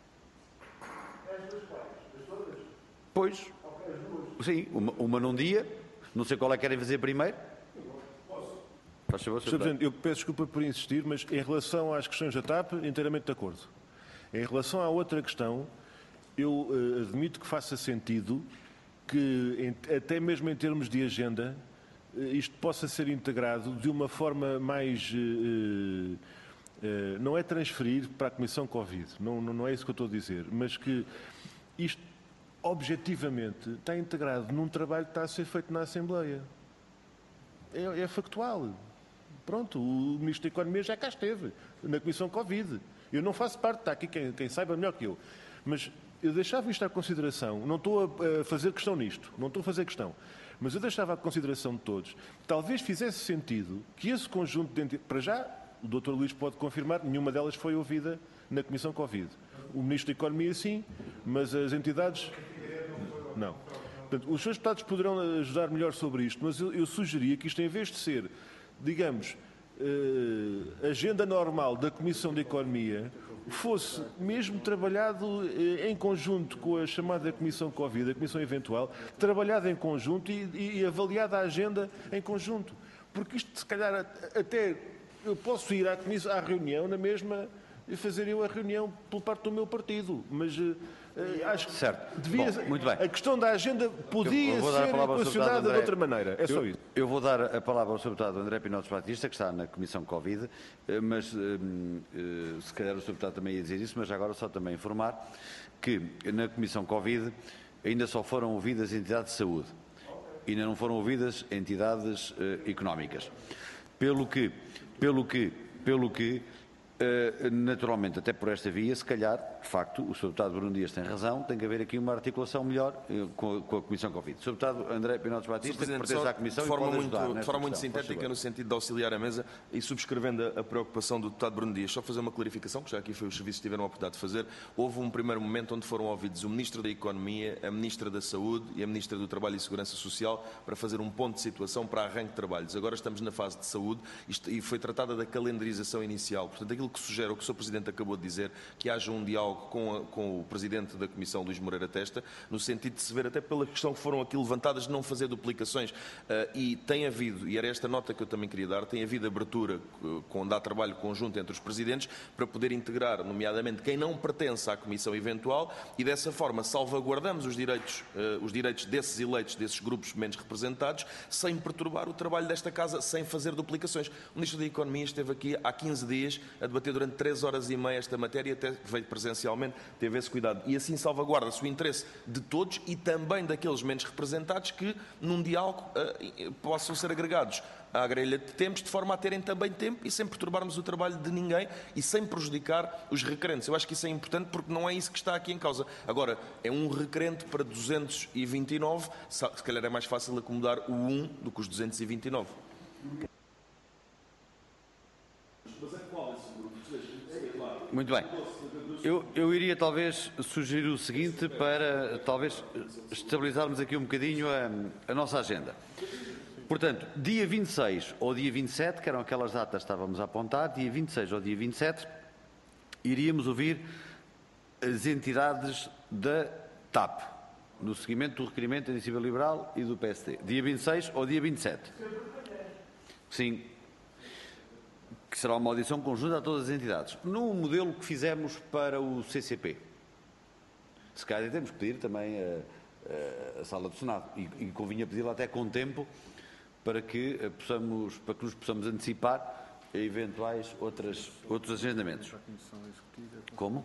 Pois, sim, uma num dia, não sei qual é que querem fazer primeiro.
Sr. Presidente, eu peço desculpa por insistir, mas em relação às questões da TAP, inteiramente de acordo. Em relação à outra questão, eu admito que faça sentido que, até mesmo em termos de agenda, isto possa ser integrado de uma forma mais... não é transferir para a Comissão Covid, não é isso que eu estou a dizer, mas que isto, objetivamente, está integrado num trabalho que está a ser feito na Assembleia. É factual. Pronto, o Ministro da Economia já cá esteve, na Comissão Covid. Eu não faço parte, está aqui quem saiba melhor que eu. Mas eu deixava isto à consideração, não estou a fazer questão nisto, não estou a fazer questão, mas eu deixava à consideração de todos, talvez fizesse sentido que esse conjunto de entidades, para já, o Dr. Luís pode confirmar, nenhuma delas foi ouvida na Comissão Covid. O Ministro da Economia sim, mas as entidades, não. Portanto, os seus deputados poderão ajudar melhor sobre isto, mas eu sugeria que isto, em vez de ser, digamos, agenda normal da Comissão de Economia, fosse mesmo trabalhado em conjunto com a chamada Comissão Covid, a Comissão Eventual, trabalhado em conjunto e avaliada a agenda em conjunto. Porque isto, se calhar, até eu posso ir à reunião na mesma e fazer eu a reunião por parte do meu partido, mas... acho que devia, muito bem. A questão da agenda podia ser equacionada de outra maneira. É só isso.
Eu vou dar a palavra ao Sr. Deputado André Pinotes Batista, que está na Comissão Covid, mas se calhar o Sr. Deputado também ia dizer isso, mas agora só também informar que na Comissão Covid ainda só foram ouvidas entidades de saúde, ainda não foram ouvidas entidades económicas. Pelo que naturalmente, até por esta via, se calhar, de facto, o Sr. Deputado Bruno Dias tem razão, tem que haver aqui uma articulação melhor com a Comissão Covid. Sr. Deputado André Pinotes Batista, que pertence à Comissão
de forma muito sintética, no sentido de auxiliar a mesa e subscrevendo a preocupação do Deputado Bruno Dias, só fazer uma clarificação, que já aqui foi os serviços que tiveram a oportunidade de fazer. Houve um primeiro momento onde foram ouvidos o Ministro da Economia, a Ministra da Saúde e a Ministra do Trabalho e Segurança Social para fazer um ponto de situação para arranque de trabalhos. Agora estamos na fase de saúde e foi tratada da calendarização inicial. Portanto, aquilo que sugere, o que o Sr. Presidente acabou de dizer, que haja um diálogo com o Presidente da Comissão, Luís Moreira Testa, no sentido de se ver, até pela questão que foram aqui levantadas, de não fazer duplicações. E tem havido, e era esta nota que eu também queria dar, tem havido abertura, onde há trabalho conjunto entre os Presidentes, para poder integrar, nomeadamente, quem não pertence à Comissão Eventual, e dessa forma salvaguardamos os direitos desses eleitos, desses grupos menos representados, sem perturbar o trabalho desta Casa, sem fazer duplicações. O Ministro da Economia esteve aqui há 15 dias a debater durante 3 horas e meia esta matéria, até veio presencialmente parcialmente, teve esse cuidado. E assim salvaguarda-se o interesse de todos e também daqueles menos representados que, num diálogo, possam ser agregados à grelha de tempos, de forma a terem também tempo e sem perturbarmos o trabalho de ninguém e sem prejudicar os requerentes. Eu acho que isso é importante porque não é isso que está aqui em causa. Agora, é um requerente para 229, se calhar é mais fácil acomodar o 1 do que os 229.
Muito bem. Eu iria talvez sugerir o seguinte para talvez estabilizarmos aqui um bocadinho a nossa agenda. Portanto, dia 26 ou dia 27, que eram aquelas datas que estávamos a apontar, dia 26 ou dia 27, iríamos ouvir as entidades da TAP, no seguimento do requerimento da Iniciativa Liberal e do PSD. Dia 26 ou dia 27? Sim. Que será uma audição conjunta a todas as entidades. No modelo que fizemos para o CCP. Se calhar temos que pedir também a Sala do Senado. E convinha pedi-la até com tempo para que nos possamos antecipar a eventuais outros agendamentos. Como?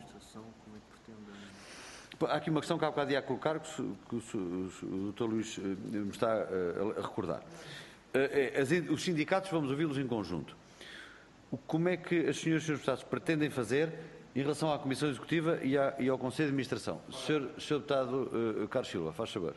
Há aqui uma questão que há bocado ia colocar, que o Dr. Luís me está a recordar. Os sindicatos, vamos ouvi-los em conjunto. Como é que as senhoras e senhores deputados pretendem fazer em relação à Comissão Executiva e ao Conselho de Administração? Sr. Deputado Carlos Silva, faz favor.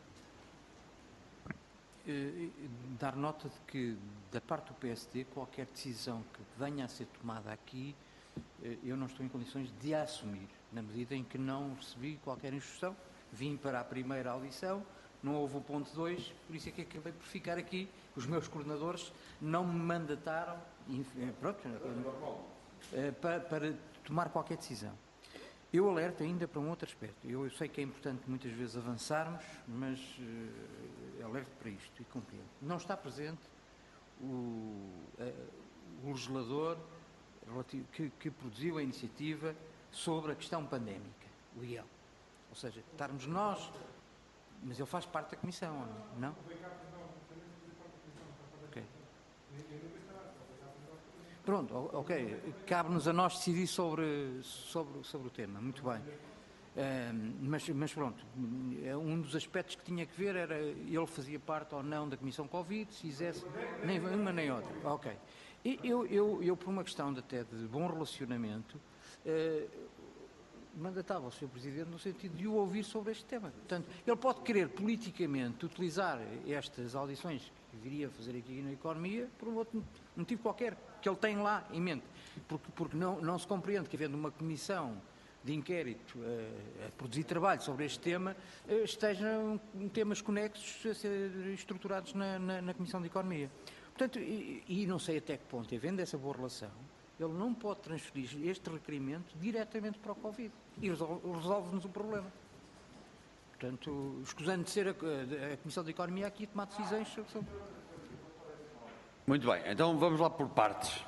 Dar nota de que, da parte do PSD, qualquer decisão que venha a ser tomada aqui, eu não estou em condições de a assumir, na medida em que não recebi qualquer instrução, vim para a primeira audição, não houve o ponto 2, por isso é que acabei por ficar aqui. Os meus coordenadores não me mandataram para tomar qualquer decisão. Eu alerto ainda para um outro aspecto. Eu sei que é importante muitas vezes avançarmos, mas alerto para isto e compreendo. Não está presente o legislador que produziu a iniciativa sobre a questão pandémica, o IEL. Ou seja, estarmos nós, mas ele faz parte da Comissão, não? Ok. Pronto, ok. Cabe-nos a nós decidir sobre o tema. Muito bem. Mas pronto, um dos aspectos que tinha que ver era ele fazia parte ou não da Comissão Covid, se fizesse nem uma nem outra. Ok. Eu por uma questão até de bom relacionamento, mandatava o Sr. Presidente no sentido de o ouvir sobre este tema. Portanto, ele pode querer politicamente utilizar estas audições que viria a fazer aqui na Economia por um outro motivo qualquer que ele tem lá em mente. Porque não se compreende que, havendo uma comissão de inquérito a produzir trabalho sobre este tema, estejam temas conexos a ser estruturados na Comissão de Economia. Portanto, e não sei até que ponto, havendo essa boa relação, ele não pode transferir este requerimento diretamente para o Covid e resolve-nos o problema. Portanto, escusando de ser a Comissão de Economia aqui a tomar decisões sobre...
Muito bem, então vamos lá por partes.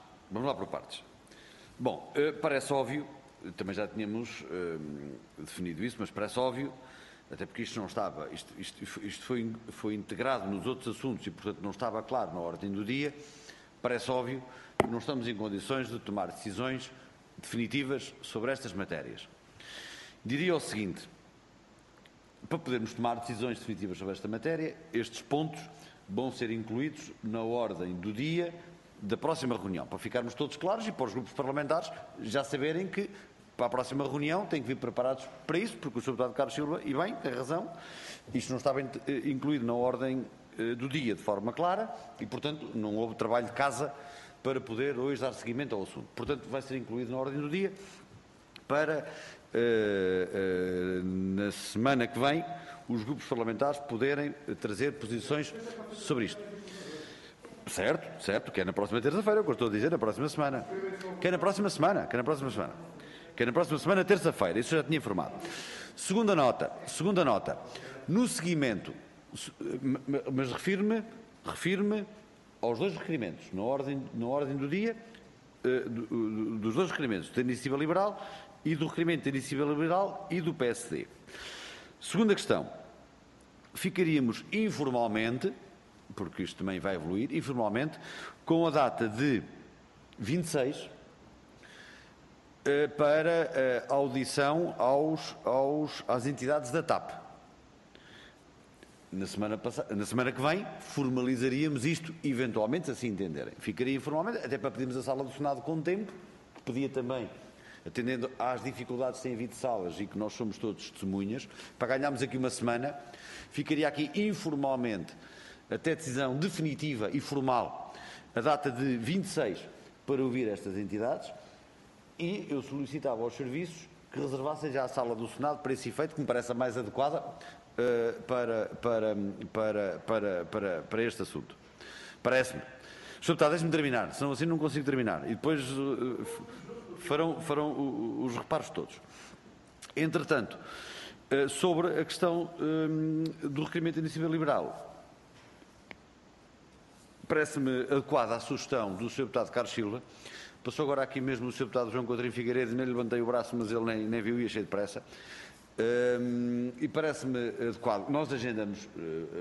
Bom, parece óbvio, também já tínhamos definido isso, mas parece óbvio, até porque isto não estava, isto foi integrado nos outros assuntos e, portanto, não estava claro na ordem do dia, parece óbvio que não estamos em condições de tomar decisões definitivas sobre estas matérias. Diria o seguinte: para podermos tomar decisões definitivas sobre esta matéria, estes pontos vão ser incluídos na ordem do dia da próxima reunião, para ficarmos todos claros e para os grupos parlamentares já saberem que para a próxima reunião têm que vir preparados para isso, porque o Sr. Deputado Carlos Silva, e bem, tem razão, isto não estava incluído na ordem do dia de forma clara e, portanto, não houve trabalho de casa para poder hoje dar seguimento ao assunto. Portanto, vai ser incluído na ordem do dia para, na semana que vem, os grupos parlamentares poderem trazer posições sobre isto. Certo, que é na próxima terça-feira, é o que eu estou a dizer, na próxima semana. Que é na próxima semana, terça-feira, isso já tinha informado. Segunda nota, no seguimento, mas refiro-me aos dois requerimentos, na ordem do dia, dos dois requerimentos, da Iniciativa Liberal e do requerimento da Iniciativa Liberal e do PSD. Segunda questão, ficaríamos informalmente, porque isto também vai evoluir, informalmente, com a data de 26, para a audição às entidades da TAP. Na semana que vem, formalizaríamos isto, eventualmente, se assim entenderem. Ficaria informalmente, até para pedirmos a sala do Senado com tempo, que pedia também, atendendo às dificuldades de ter havido salas e que nós somos todos testemunhas, para ganharmos aqui uma semana, ficaria aqui informalmente, até decisão definitiva e formal, a data de 26 para ouvir estas entidades, e eu solicitava aos serviços que reservassem já a sala do Senado para esse efeito, que me parece a mais adequada para este assunto. Parece-me. Sr. Deputado, deixe-me terminar, senão assim não consigo terminar. E depois farão os reparos todos. Entretanto, sobre a questão do requerimento de iniciativa liberal, parece-me adequada a sugestão do Sr. Deputado Carlos Silva. Passou agora aqui mesmo o Sr. Deputado João Coutinho Figueiredo, nem lhe levantei o braço, mas ele nem viu e achei depressa. E parece-me adequado. Nós agendamos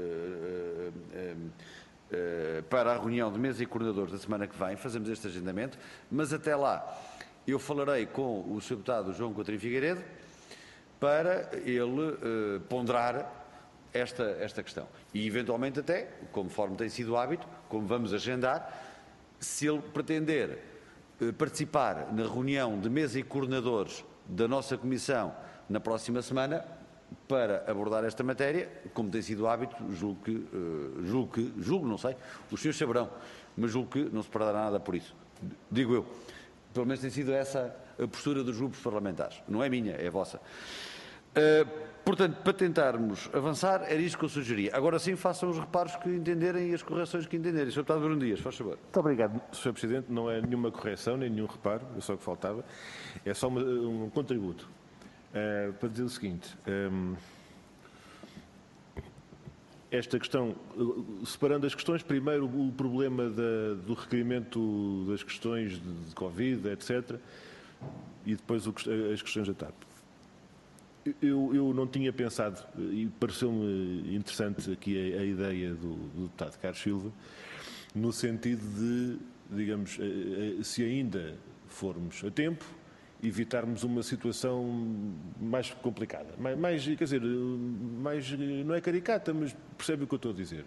para a reunião de mesa e coordenadores da semana que vem, fazemos este agendamento, mas até lá eu falarei com o Sr. Deputado João Coutinho Figueiredo para ele ponderar esta questão. E eventualmente até, conforme tem sido hábito, como vamos agendar, se ele pretender participar na reunião de mesa e coordenadores da nossa Comissão na próxima semana, para abordar esta matéria, como tem sido hábito, julgo, não sei, os senhores saberão, mas julgo que não se perderá nada por isso. Digo eu. Pelo menos tem sido essa a postura dos grupos parlamentares. Não é minha, é vossa. Portanto, para tentarmos avançar, era isto que eu sugeria. Agora sim, façam os reparos que entenderem e as correções que entenderem. Sr. Deputado Bruno Dias, faz favor.
Muito obrigado, Sr. Presidente. Não é nenhuma correção, nem nenhum reparo, é só o que faltava. É só um contributo. Para dizer o seguinte, esta questão, separando as questões, primeiro o problema do requerimento das questões de Covid, etc., e depois as questões da TAP. Eu não tinha pensado, e pareceu-me interessante aqui a ideia do deputado Carlos Silva, no sentido de, digamos, se ainda formos a tempo, evitarmos uma situação mais complicada. Quer dizer, não é caricata, mas percebe o que eu estou a dizer.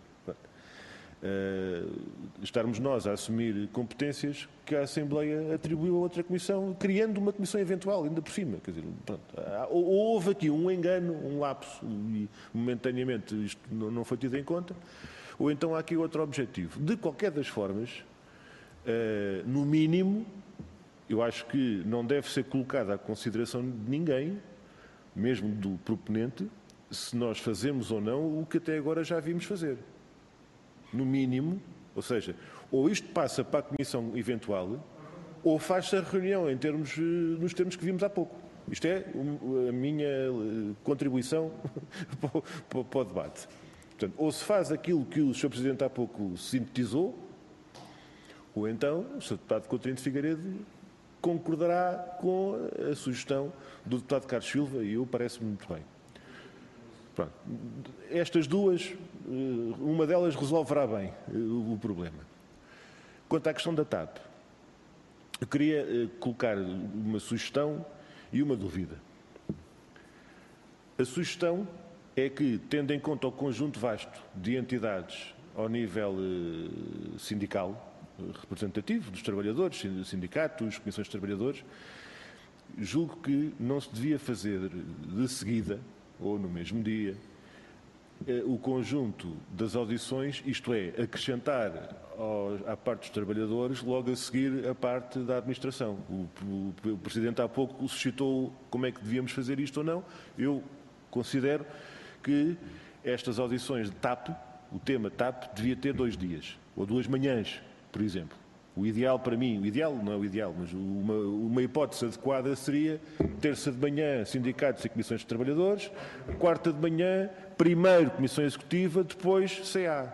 Estarmos nós a assumir competências que a Assembleia atribuiu a outra comissão, criando uma comissão eventual, ainda por cima. Quer dizer, pronto, houve aqui um engano, um lapso, e momentaneamente isto não foi tido em conta, ou então há aqui outro objetivo. De qualquer das formas, no mínimo, eu acho que não deve ser colocada à consideração de ninguém, mesmo do proponente, se nós fazemos ou não o que até agora já vimos fazer. No mínimo, ou seja, ou isto passa para a comissão eventual, ou faz-se a reunião nos termos que vimos há pouco. Isto é a minha contribuição para o debate. Portanto, ou se faz aquilo que o Sr. Presidente há pouco sintetizou, ou então o Sr. Deputado Coutinho de Figueiredo concordará com a sugestão do deputado Carlos Silva, e eu parece-me muito bem. Pronto. Estas duas, uma delas resolverá bem o problema. Quanto à questão da TAP, eu queria colocar uma sugestão e uma dúvida. A sugestão é que, tendo em conta o conjunto vasto de entidades ao nível sindical, representativo dos trabalhadores, sindicatos, comissões de trabalhadores, julgo que não se devia fazer de seguida, ou no mesmo dia, o conjunto das audições, isto é, acrescentar à parte dos trabalhadores, logo a seguir a parte da administração. O Presidente há pouco suscitou como é que devíamos fazer isto ou não. Eu considero que estas audições de TAP, o tema TAP, devia ter 2 dias, ou 2 manhãs, por exemplo. O ideal para mim, o ideal não é o ideal, mas uma hipótese adequada seria terça de manhã sindicatos e comissões de trabalhadores, quarta de manhã primeiro comissão executiva, depois CA.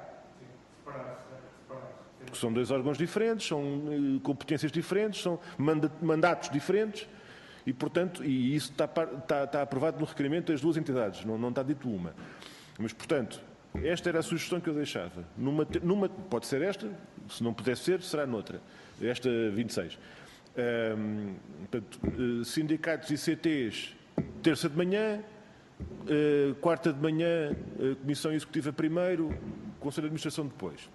Porque são 2 órgãos diferentes, são competências diferentes, são mandatos diferentes e, portanto, isso está aprovado no requerimento das 2 entidades, não está dito uma. Mas, portanto, esta era a sugestão que eu deixava. Pode ser esta, se não puder ser, será noutra. Esta 26. Portanto, sindicatos e CTs, terça de manhã, quarta de manhã, Comissão Executiva primeiro, Conselho de Administração depois.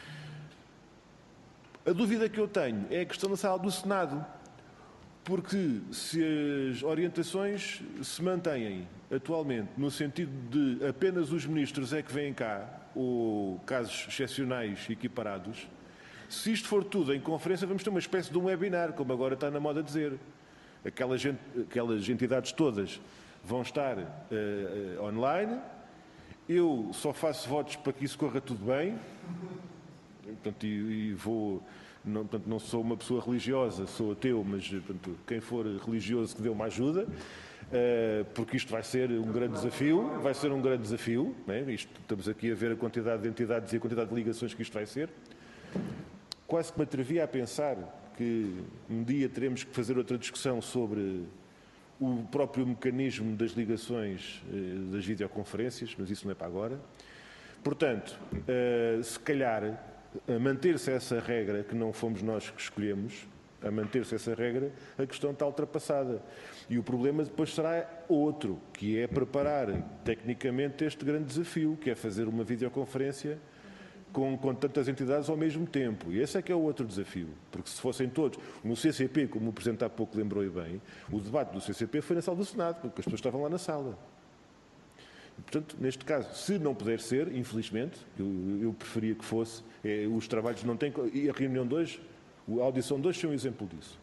A dúvida que eu tenho é a questão da sala do Senado, porque se as orientações se mantêm atualmente no sentido de apenas os ministros é que vêm cá, ou casos excepcionais equiparados, se isto for tudo em conferência, vamos ter uma espécie de um webinar, como agora está na moda dizer. Aquelas entidades todas vão estar online. Eu só faço votos para que isso corra tudo bem. Portanto, não sou uma pessoa religiosa, sou ateu, mas portanto, quem for religioso que dê uma ajuda, porque isto vai ser um grande desafio, né? Estamos aqui a ver a quantidade de entidades e a quantidade de ligações que isto vai ser. Quase que me atrevia a pensar que um dia teremos que fazer outra discussão sobre o próprio mecanismo das ligações das videoconferências, mas isso não é para agora. Portanto, se calhar, a manter-se essa regra, que não fomos nós que escolhemos, a manter-se essa regra, a questão está ultrapassada. E o problema depois será outro, que é preparar tecnicamente este grande desafio, que é fazer uma videoconferência com tantas entidades ao mesmo tempo. E esse é que é o outro desafio. Porque se fossem todos... No CCP, como o Presidente há pouco lembrou e bem, o debate do CCP foi na sala do Senado, porque as pessoas estavam lá na sala. E, portanto, neste caso, se não puder ser, infelizmente, eu preferia que fosse, os trabalhos não têm... E a reunião de hoje, a audição de hoje foi um exemplo disso.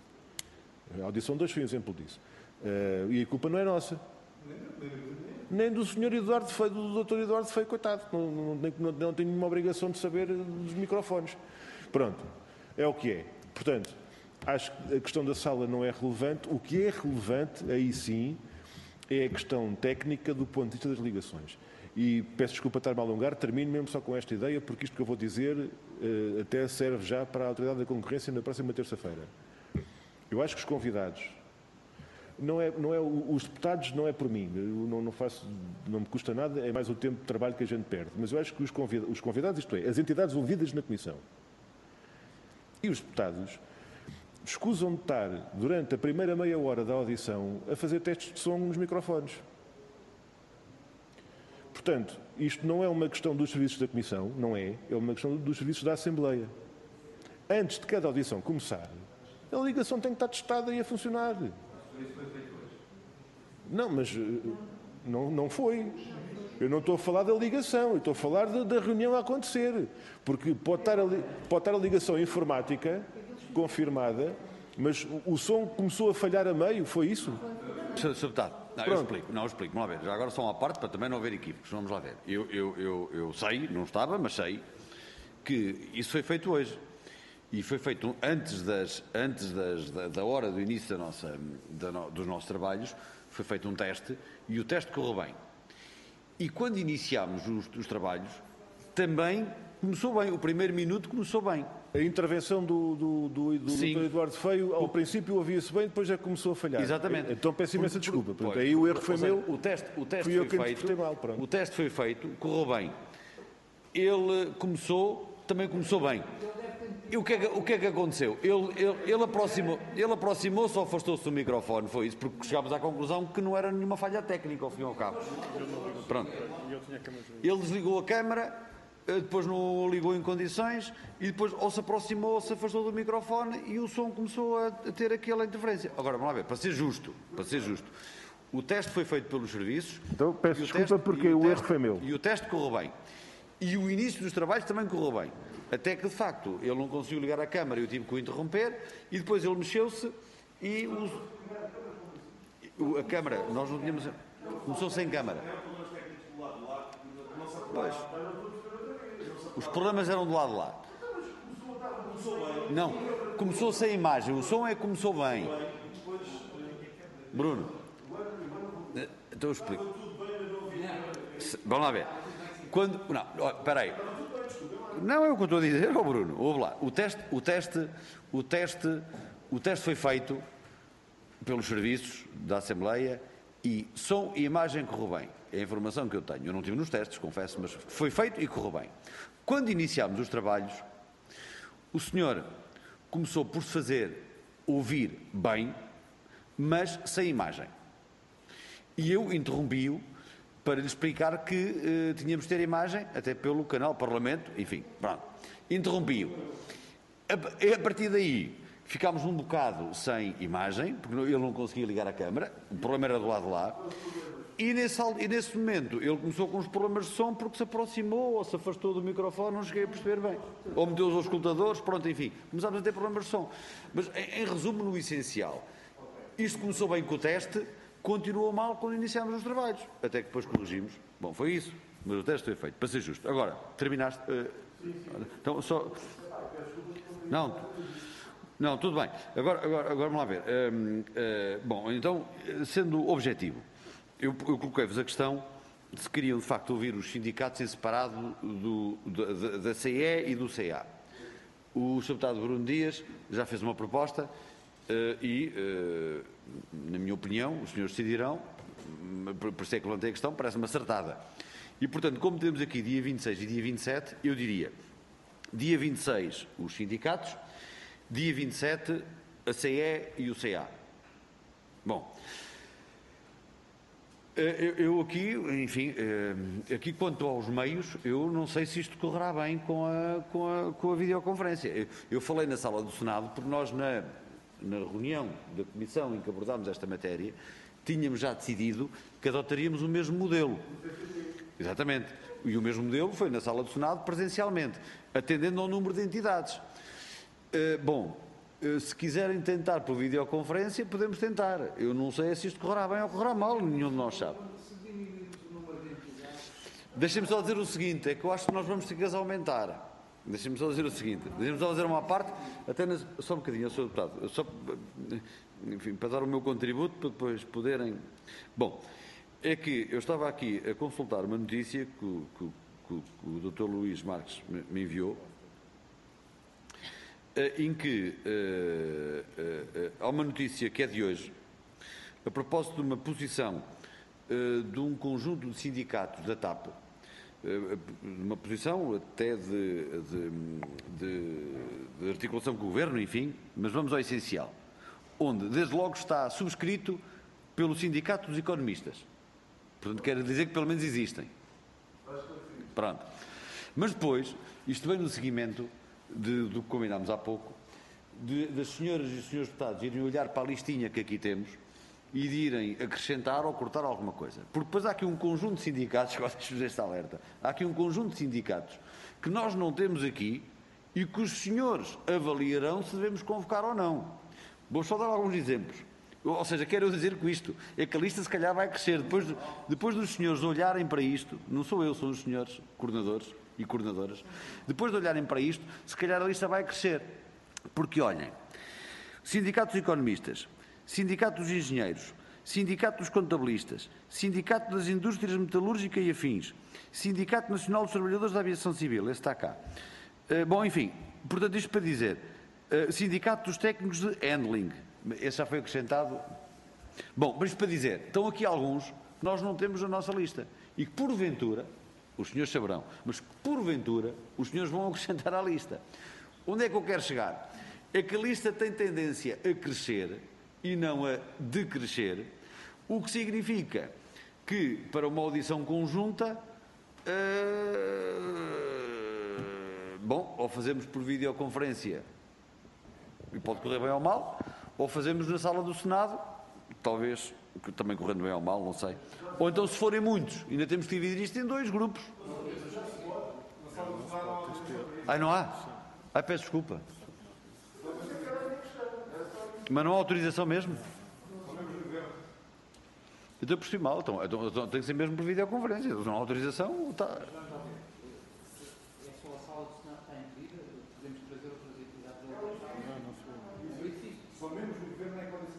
E a culpa não é nossa. Nem do Sr. Eduardo Feio, do Dr. Eduardo Feio, coitado. Não tenho nenhuma obrigação de saber dos microfones. Pronto, é o que é. Portanto, acho que a questão da sala não é relevante. O que é relevante, aí sim, é a questão técnica do ponto de vista das ligações. E peço desculpa estar-me a alongar, termino mesmo só com esta ideia, porque isto que eu vou dizer até serve já para a Autoridade da Concorrência na próxima terça-feira. Eu acho que os convidados... os deputados não é por mim, não me custa nada, é mais o tempo de trabalho que a gente perde. Mas eu acho que os convidados, isto é, as entidades ouvidas na Comissão e os deputados, escusam de estar, durante a primeira meia hora da audição, a fazer testes de som nos microfones. Portanto, isto não é uma questão dos serviços da Comissão, é uma questão dos serviços da Assembleia. Antes de cada audição começar, a ligação tem que estar testada e a funcionar. Não, mas não foi. Eu não estou a falar da ligação, eu estou a falar da reunião a acontecer. Porque pode estar a ligação informática confirmada, mas o som começou a falhar a meio, foi isso?
Sr. Deputado, eu explico. Vamos lá ver. Já agora só uma parte para também não haver equívocos. Vamos lá ver. Eu sei, não estava, mas sei que isso foi feito hoje. E foi feito antes da hora do início dos nossos trabalhos, foi feito um teste e o teste correu bem. E quando iniciámos os trabalhos, também começou bem, o primeiro minuto começou bem.
A intervenção do Dr. Eduardo Feio, ao princípio ouvia-se bem, depois já começou a falhar.
Exatamente.
Então peço imensa desculpa. Portanto, aí o erro foi meu.
O teste
fui eu que interpretei mal. Pronto.
O teste foi feito, correu bem. Ele também começou bem. E o que é que aconteceu? Ele aproximou-se ou afastou-se do microfone, foi isso, porque chegámos à conclusão que não era nenhuma falha técnica, ao fim e ao cabo. Pronto. Ele desligou a câmara, depois não ligou em condições, e depois ou se aproximou ou se afastou do microfone e o som começou a ter aquela interferência. Agora, vamos lá ver, para ser justo, o teste foi feito pelos serviços...
Então peço desculpa porque o erro foi meu.
E o teste correu bem. E o início dos trabalhos também correu bem. Até que, de facto, ele não conseguiu ligar a câmara e eu tive que o interromper, e depois ele mexeu-se e a câmara, nós não tínhamos... Começou sem câmara. Pois. Os problemas eram do lado de lá. Não, começou sem imagem, o som é que começou bem. Bruno, então eu explico. Vamos lá ver. Não, espera aí. Não é o que eu estou a dizer, Bruno. Ouve lá. O teste foi feito pelos serviços da Assembleia e som e imagem correu bem. É a informação que eu tenho. Eu não estive nos testes, confesso, mas foi feito e correu bem. Quando iniciámos os trabalhos, o senhor começou por se fazer ouvir bem, mas sem imagem. E eu interrompi-o para lhe explicar que tínhamos de ter imagem, até pelo canal Parlamento, enfim, pronto. Interrompi-o. A partir daí, ficámos um bocado sem imagem, porque ele não conseguia ligar a câmara, o problema era do lado de lá, e nesse momento ele começou com os problemas de som porque se aproximou ou se afastou do microfone, não cheguei a perceber bem. Ou meteu os auscultadores, pronto, enfim, começámos a ter problemas de som. Mas, em resumo, no essencial, isto começou bem com o teste, continuou mal quando iniciámos os trabalhos, até que depois corrigimos. Bom, foi isso, mas o teste foi feito, para ser justo. Agora, terminaste... então, só... Não, tudo bem. Agora vamos lá ver. Bom, então, sendo objetivo, eu coloquei-vos a questão de se queriam, de facto, ouvir os sindicatos em separado da CE e do CA. O Sr. Deputado Bruno Dias já fez uma proposta e, na minha opinião, os senhores decidirão, por isso é que levantei a questão, parece-me acertada. E, portanto, como temos aqui dia 26 e dia 27, eu diria, dia 26, os sindicatos, dia 27, a CE e o CA. Bom, eu aqui, enfim, aqui quanto aos meios, eu não sei se isto correrá bem com a videoconferência. Eu falei na sala do Senado, porque nós na reunião da Comissão em que abordámos esta matéria, tínhamos já decidido que adotaríamos o mesmo modelo. Exatamente. E o mesmo modelo foi na sala do Senado presencialmente, atendendo ao número de entidades. Bom, se quiserem tentar por videoconferência, podemos tentar. Eu não sei se isto correrá bem ou correrá mal, nenhum de nós sabe. Deixem-me só dizer o seguinte, é que eu acho que nós vamos ter que as aumentar. Deixem-me só dizer o seguinte, deixem-me só dizer uma parte, só um bocadinho, Sr. Deputado, só, enfim, para dar o meu contributo, para depois poderem... Bom, é que eu estava aqui a consultar uma notícia que o Dr. Luís Marques me enviou, em que há uma notícia que é de hoje, a propósito de uma posição de um conjunto de sindicatos da TAP, uma posição até de articulação com o Governo, enfim, mas vamos ao essencial, onde desde logo está subscrito pelo Sindicato dos Economistas. Portanto, quer dizer que pelo menos existem. Pronto. Mas depois, isto vem no seguimento do que combinámos há pouco, das senhoras e senhores deputados irem olhar para a listinha que aqui temos e de irem acrescentar ou cortar alguma coisa. Porque depois há aqui um conjunto de sindicatos, agora deixo-vos esta alerta, há aqui um conjunto de sindicatos que nós não temos aqui e que os senhores avaliarão se devemos convocar ou não. Vou só dar alguns exemplos. Ou seja, quero dizer com isto, é que a lista se calhar vai crescer. Depois dos senhores olharem para isto, não sou eu, são os senhores coordenadores e coordenadoras, depois de olharem para isto, se calhar a lista vai crescer. Porque, olhem, Sindicato dos Economistas, Sindicato dos Engenheiros, Sindicato dos Contabilistas, Sindicato das Indústrias Metalúrgicas e Afins, Sindicato Nacional dos Trabalhadores da Aviação Civil, esse está cá. Bom, enfim, portanto, isto para dizer, Sindicato dos Técnicos de Handling, esse já foi acrescentado. Bom, mas isto para dizer, estão aqui alguns que nós não temos na nossa lista e que, porventura, os senhores saberão, mas que, porventura, os senhores vão acrescentar à lista. Onde é que eu quero chegar? É que a lista tem tendência a crescer e não a decrescer, o que significa que, para uma audição conjunta, bom, ou fazemos por videoconferência, e pode correr bem ou mal, ou fazemos na sala do Senado, talvez, também correndo bem ou mal, não sei. Ou então, se forem muitos, ainda temos que dividir isto em dois grupos. Não há? Peço desculpa. Mas não há autorização mesmo? Então, por si mal. Então tem que ser mesmo por videoconferência. Não há autorização, está...
É só a sala do Senado está incluída? Podemos trazer outras entidades? Não existe. Só menos o Governo é que pode ser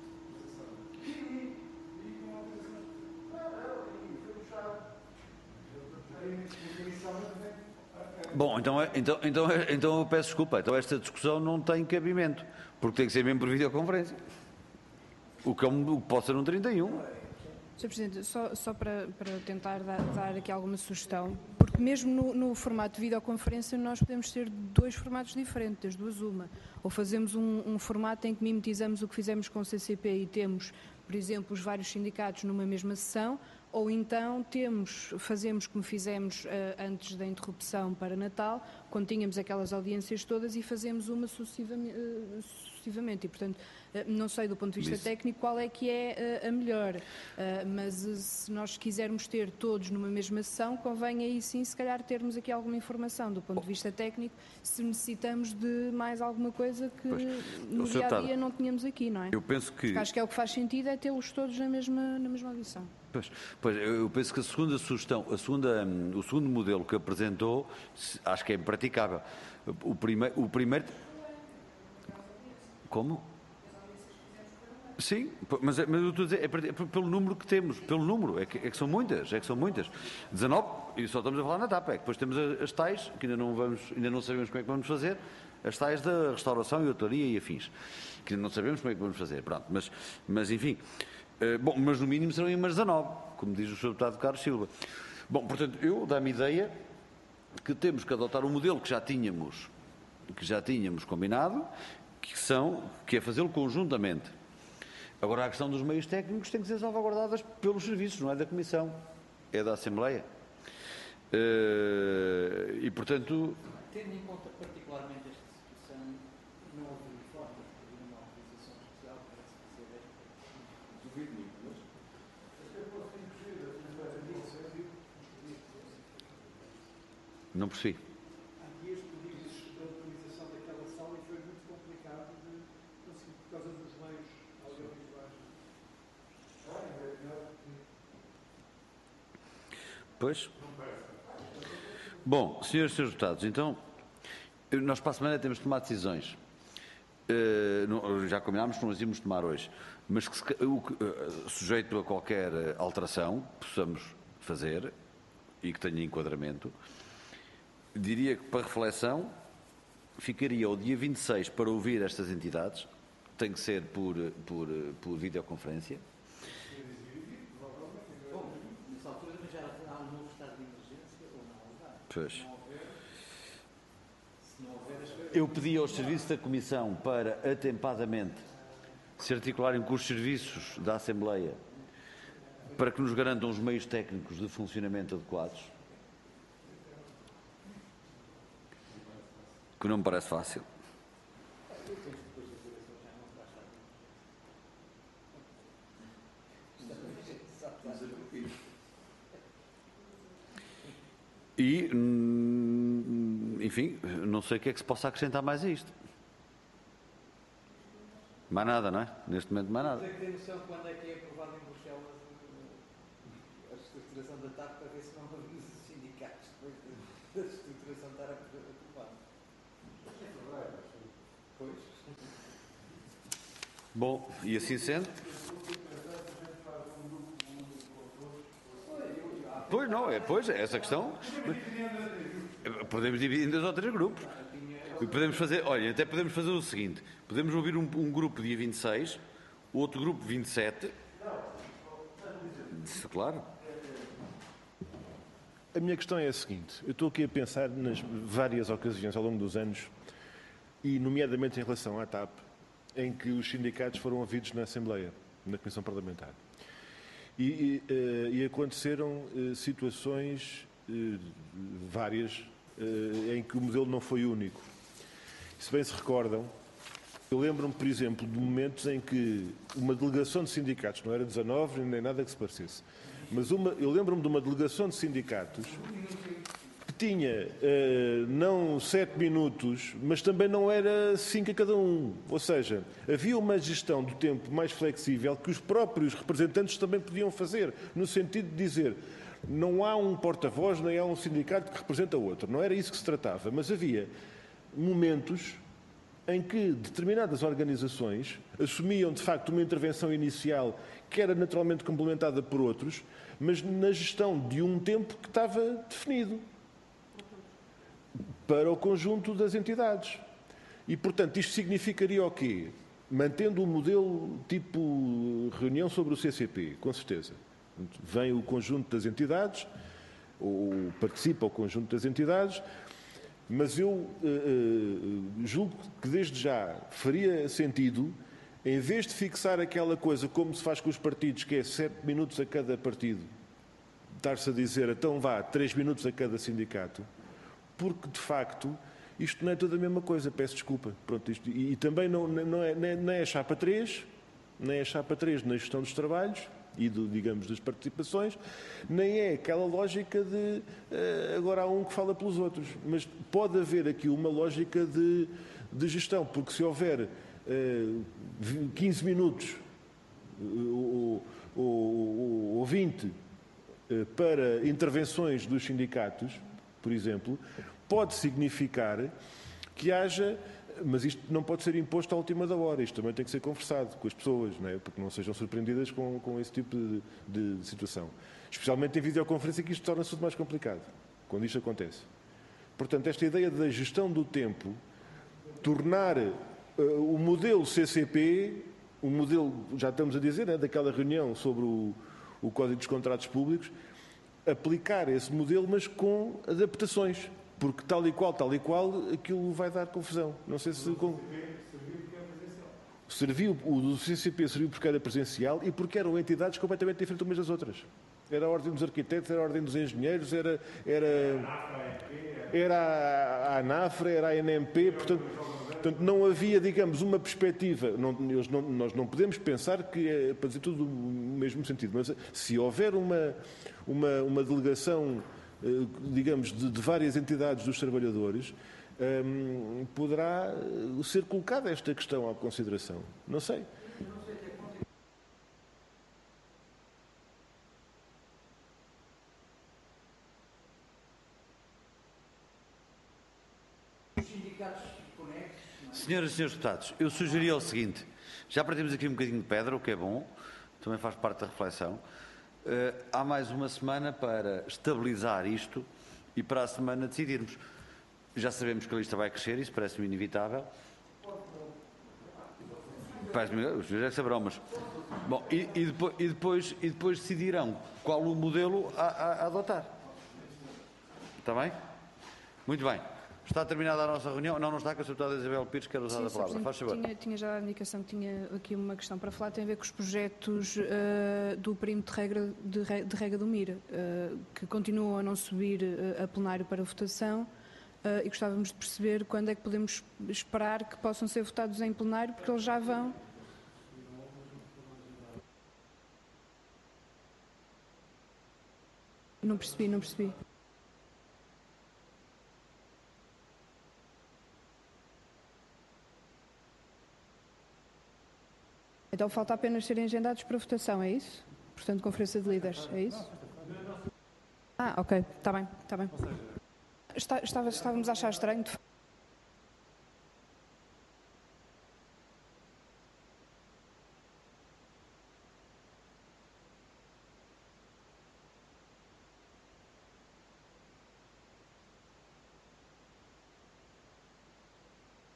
a
Bom, então eu peço desculpa. Então esta discussão não tem cabimento, porque tem que ser mesmo por videoconferência. O que pode ser um 31.
Sr. Presidente, só para tentar dar aqui alguma sugestão, porque mesmo no formato de videoconferência nós podemos ter dois formatos diferentes, das duas uma. Ou fazemos um formato em que mimetizamos o que fizemos com o CCP e temos, por exemplo, os vários sindicatos numa mesma sessão, ou então fazemos como fizemos antes da interrupção para Natal, quando tínhamos aquelas audiências todas e fazemos uma sucessivamente. E, portanto, não sei do ponto de vista técnico qual é que é a melhor, mas se nós quisermos ter todos numa mesma sessão, convém aí sim, se calhar, termos aqui alguma informação do ponto de vista técnico, se necessitamos de mais alguma coisa que no dia-a-dia não tínhamos aqui, não é?
Eu penso que...
Porque acho que é o que faz sentido é tê-los todos na mesma audição.
Pois, eu penso que a segunda sugestão, o segundo modelo que apresentou, acho que é impraticável. O primeiro... Como? Sim, mas eu estou a dizer, é pelo número que temos, pelo número, é que são muitas, 19, e só estamos a falar na TAP, depois temos as tais, que ainda não sabemos como é que vamos fazer, as tais da restauração e hotelaria e afins, que ainda não sabemos como é que vamos fazer, pronto, mas enfim, mas no mínimo serão umas 19, como diz o Sr. Deputado Carlos Silva. Bom, portanto, eu dá-me ideia que temos que adotar um modelo que já tínhamos combinado, que é fazê-lo conjuntamente. Agora, a questão dos meios técnicos tem que ser salvaguardadas pelos serviços, não é da Comissão, é da Assembleia. E, portanto...
Tendo em conta particularmente esta situação, não houve informe, havia uma autorização especial, parece que ser duvido muito, mas...
Não percebi.
Este pedido de autorização daquela sala e foi muito complicado de conseguir por causa dos meios audiovisuais.
Pois. Bom, senhores e senhores deputados, então, nós para a semana temos de tomar decisões. Já combinámos que nós íamos tomar hoje, mas sujeito a qualquer alteração que possamos fazer e que tenha enquadramento, diria que para reflexão ficaria o dia 26 para ouvir estas entidades, tem que ser por videoconferência.
Nessa altura já há um novo estado de emergência ou não?
Pois. Eu pedi aos serviços da Comissão para atempadamente se articularem com os serviços da Assembleia para que nos garantam os meios técnicos de funcionamento adequados, que não me parece fácil. E, enfim, não sei o que é que se possa acrescentar mais a isto. Mais nada, não é? Neste momento, mais nada.
Tem que ter noção quando é que é aprovado em Bruxelas a estruturação da TAP para ver se não havemos os sindicatos depois da estruturação estar aprovada. Pois.
Bom, e assim sendo... Pois não, é essa questão. Podemos dividir em 2 ou 3 grupos. E podemos fazer, olha, até podemos fazer o seguinte: podemos ouvir um grupo dia 26, outro grupo 27. Claro.
A minha questão é a seguinte: eu estou aqui a pensar nas várias ocasiões ao longo dos anos, e nomeadamente em relação à TAP, em que os sindicatos foram ouvidos na Assembleia, na Comissão Parlamentar. E aconteceram situações várias em que o modelo não foi único. Se bem se recordam, eu lembro-me, por exemplo, de momentos em que uma delegação de sindicatos, não era 19 nem nada que se parecesse, mas eu lembro-me de uma delegação de sindicatos que tinha não 7 minutos, mas também não era 5 a cada um. Ou seja, havia uma gestão do tempo mais flexível que os próprios representantes também podiam fazer, no sentido de dizer, não há um porta-voz, nem há um sindicato que representa outro. Não era isso que se tratava, mas havia momentos em que determinadas organizações assumiam, de facto, uma intervenção inicial que era naturalmente complementada por outros, mas na gestão de um tempo que estava definido para o conjunto das entidades. E, portanto, isto significaria o quê? Mantendo o modelo tipo reunião sobre o CCP, com certeza. Vem o conjunto das entidades, ou participa o conjunto das entidades, mas eu julgo que desde já faria sentido, em vez de fixar aquela coisa como se faz com os partidos, que é 7 minutos a cada partido, estar-se a dizer, então vá, 3 minutos a cada sindicato, porque de facto isto não é tudo a mesma coisa, peço desculpa. Pronto, isto, e também não é chapa 3, nem é chapa 3 na gestão dos trabalhos e, digamos, das participações, nem é aquela lógica de agora há um que fala pelos outros. Mas pode haver aqui uma lógica de gestão, porque se houver 15 minutos ou 20 para intervenções dos sindicatos, por exemplo, pode significar que haja, mas isto não pode ser imposto à última da hora, isto também tem que ser conversado com as pessoas, não é? Porque não sejam surpreendidas com esse tipo de situação. Especialmente em videoconferência, que isto torna-se tudo mais complicado, quando isto acontece. Portanto, esta ideia da gestão do tempo, tornar o modelo CCP, o modelo, já estamos a dizer, né, daquela reunião sobre o Código dos Contratos Públicos, aplicar esse modelo, mas com adaptações, porque tal e qual, aquilo vai dar confusão. Não sei se... Serviu, o do CCP serviu porque era presencial e porque eram entidades completamente diferentes umas das outras. Era a Ordem dos Arquitetos, era a Ordem dos Engenheiros, era a ANAFRA, era a NMP, portanto, não havia, digamos, uma perspectiva. Nós não podemos pensar que é para dizer tudo no mesmo sentido, mas se houver uma delegação, digamos, de várias entidades dos trabalhadores, poderá ser colocada esta questão à consideração. Não sei.
Senhoras e senhores deputados, eu sugeria o seguinte, já partimos aqui um bocadinho de pedra, o que é bom, também faz parte da reflexão. Há mais uma semana para estabilizar isto e para a semana decidirmos. Já sabemos que a lista vai crescer, isso parece-me inevitável. Os senhores já saberão, mas... Bom, e depois decidirão qual o modelo a adotar. Está bem? Muito bem. Está terminada a nossa reunião. Não está, que a deputada Isabel Pires quer usar a palavra. Faz favor.
Tinha já a indicação que tinha aqui uma questão para falar, tem a ver com os projetos do perímetro de regra do MIR, que continuam a não subir a plenário para votação, e gostávamos de perceber quando é que podemos esperar que possam ser votados em plenário, porque eles já vão... Não percebi. Então falta apenas serem agendados para votação, é isso? Portanto, conferência de líderes, é isso? Ok, está bem. Estávamos a achar estranho, de facto.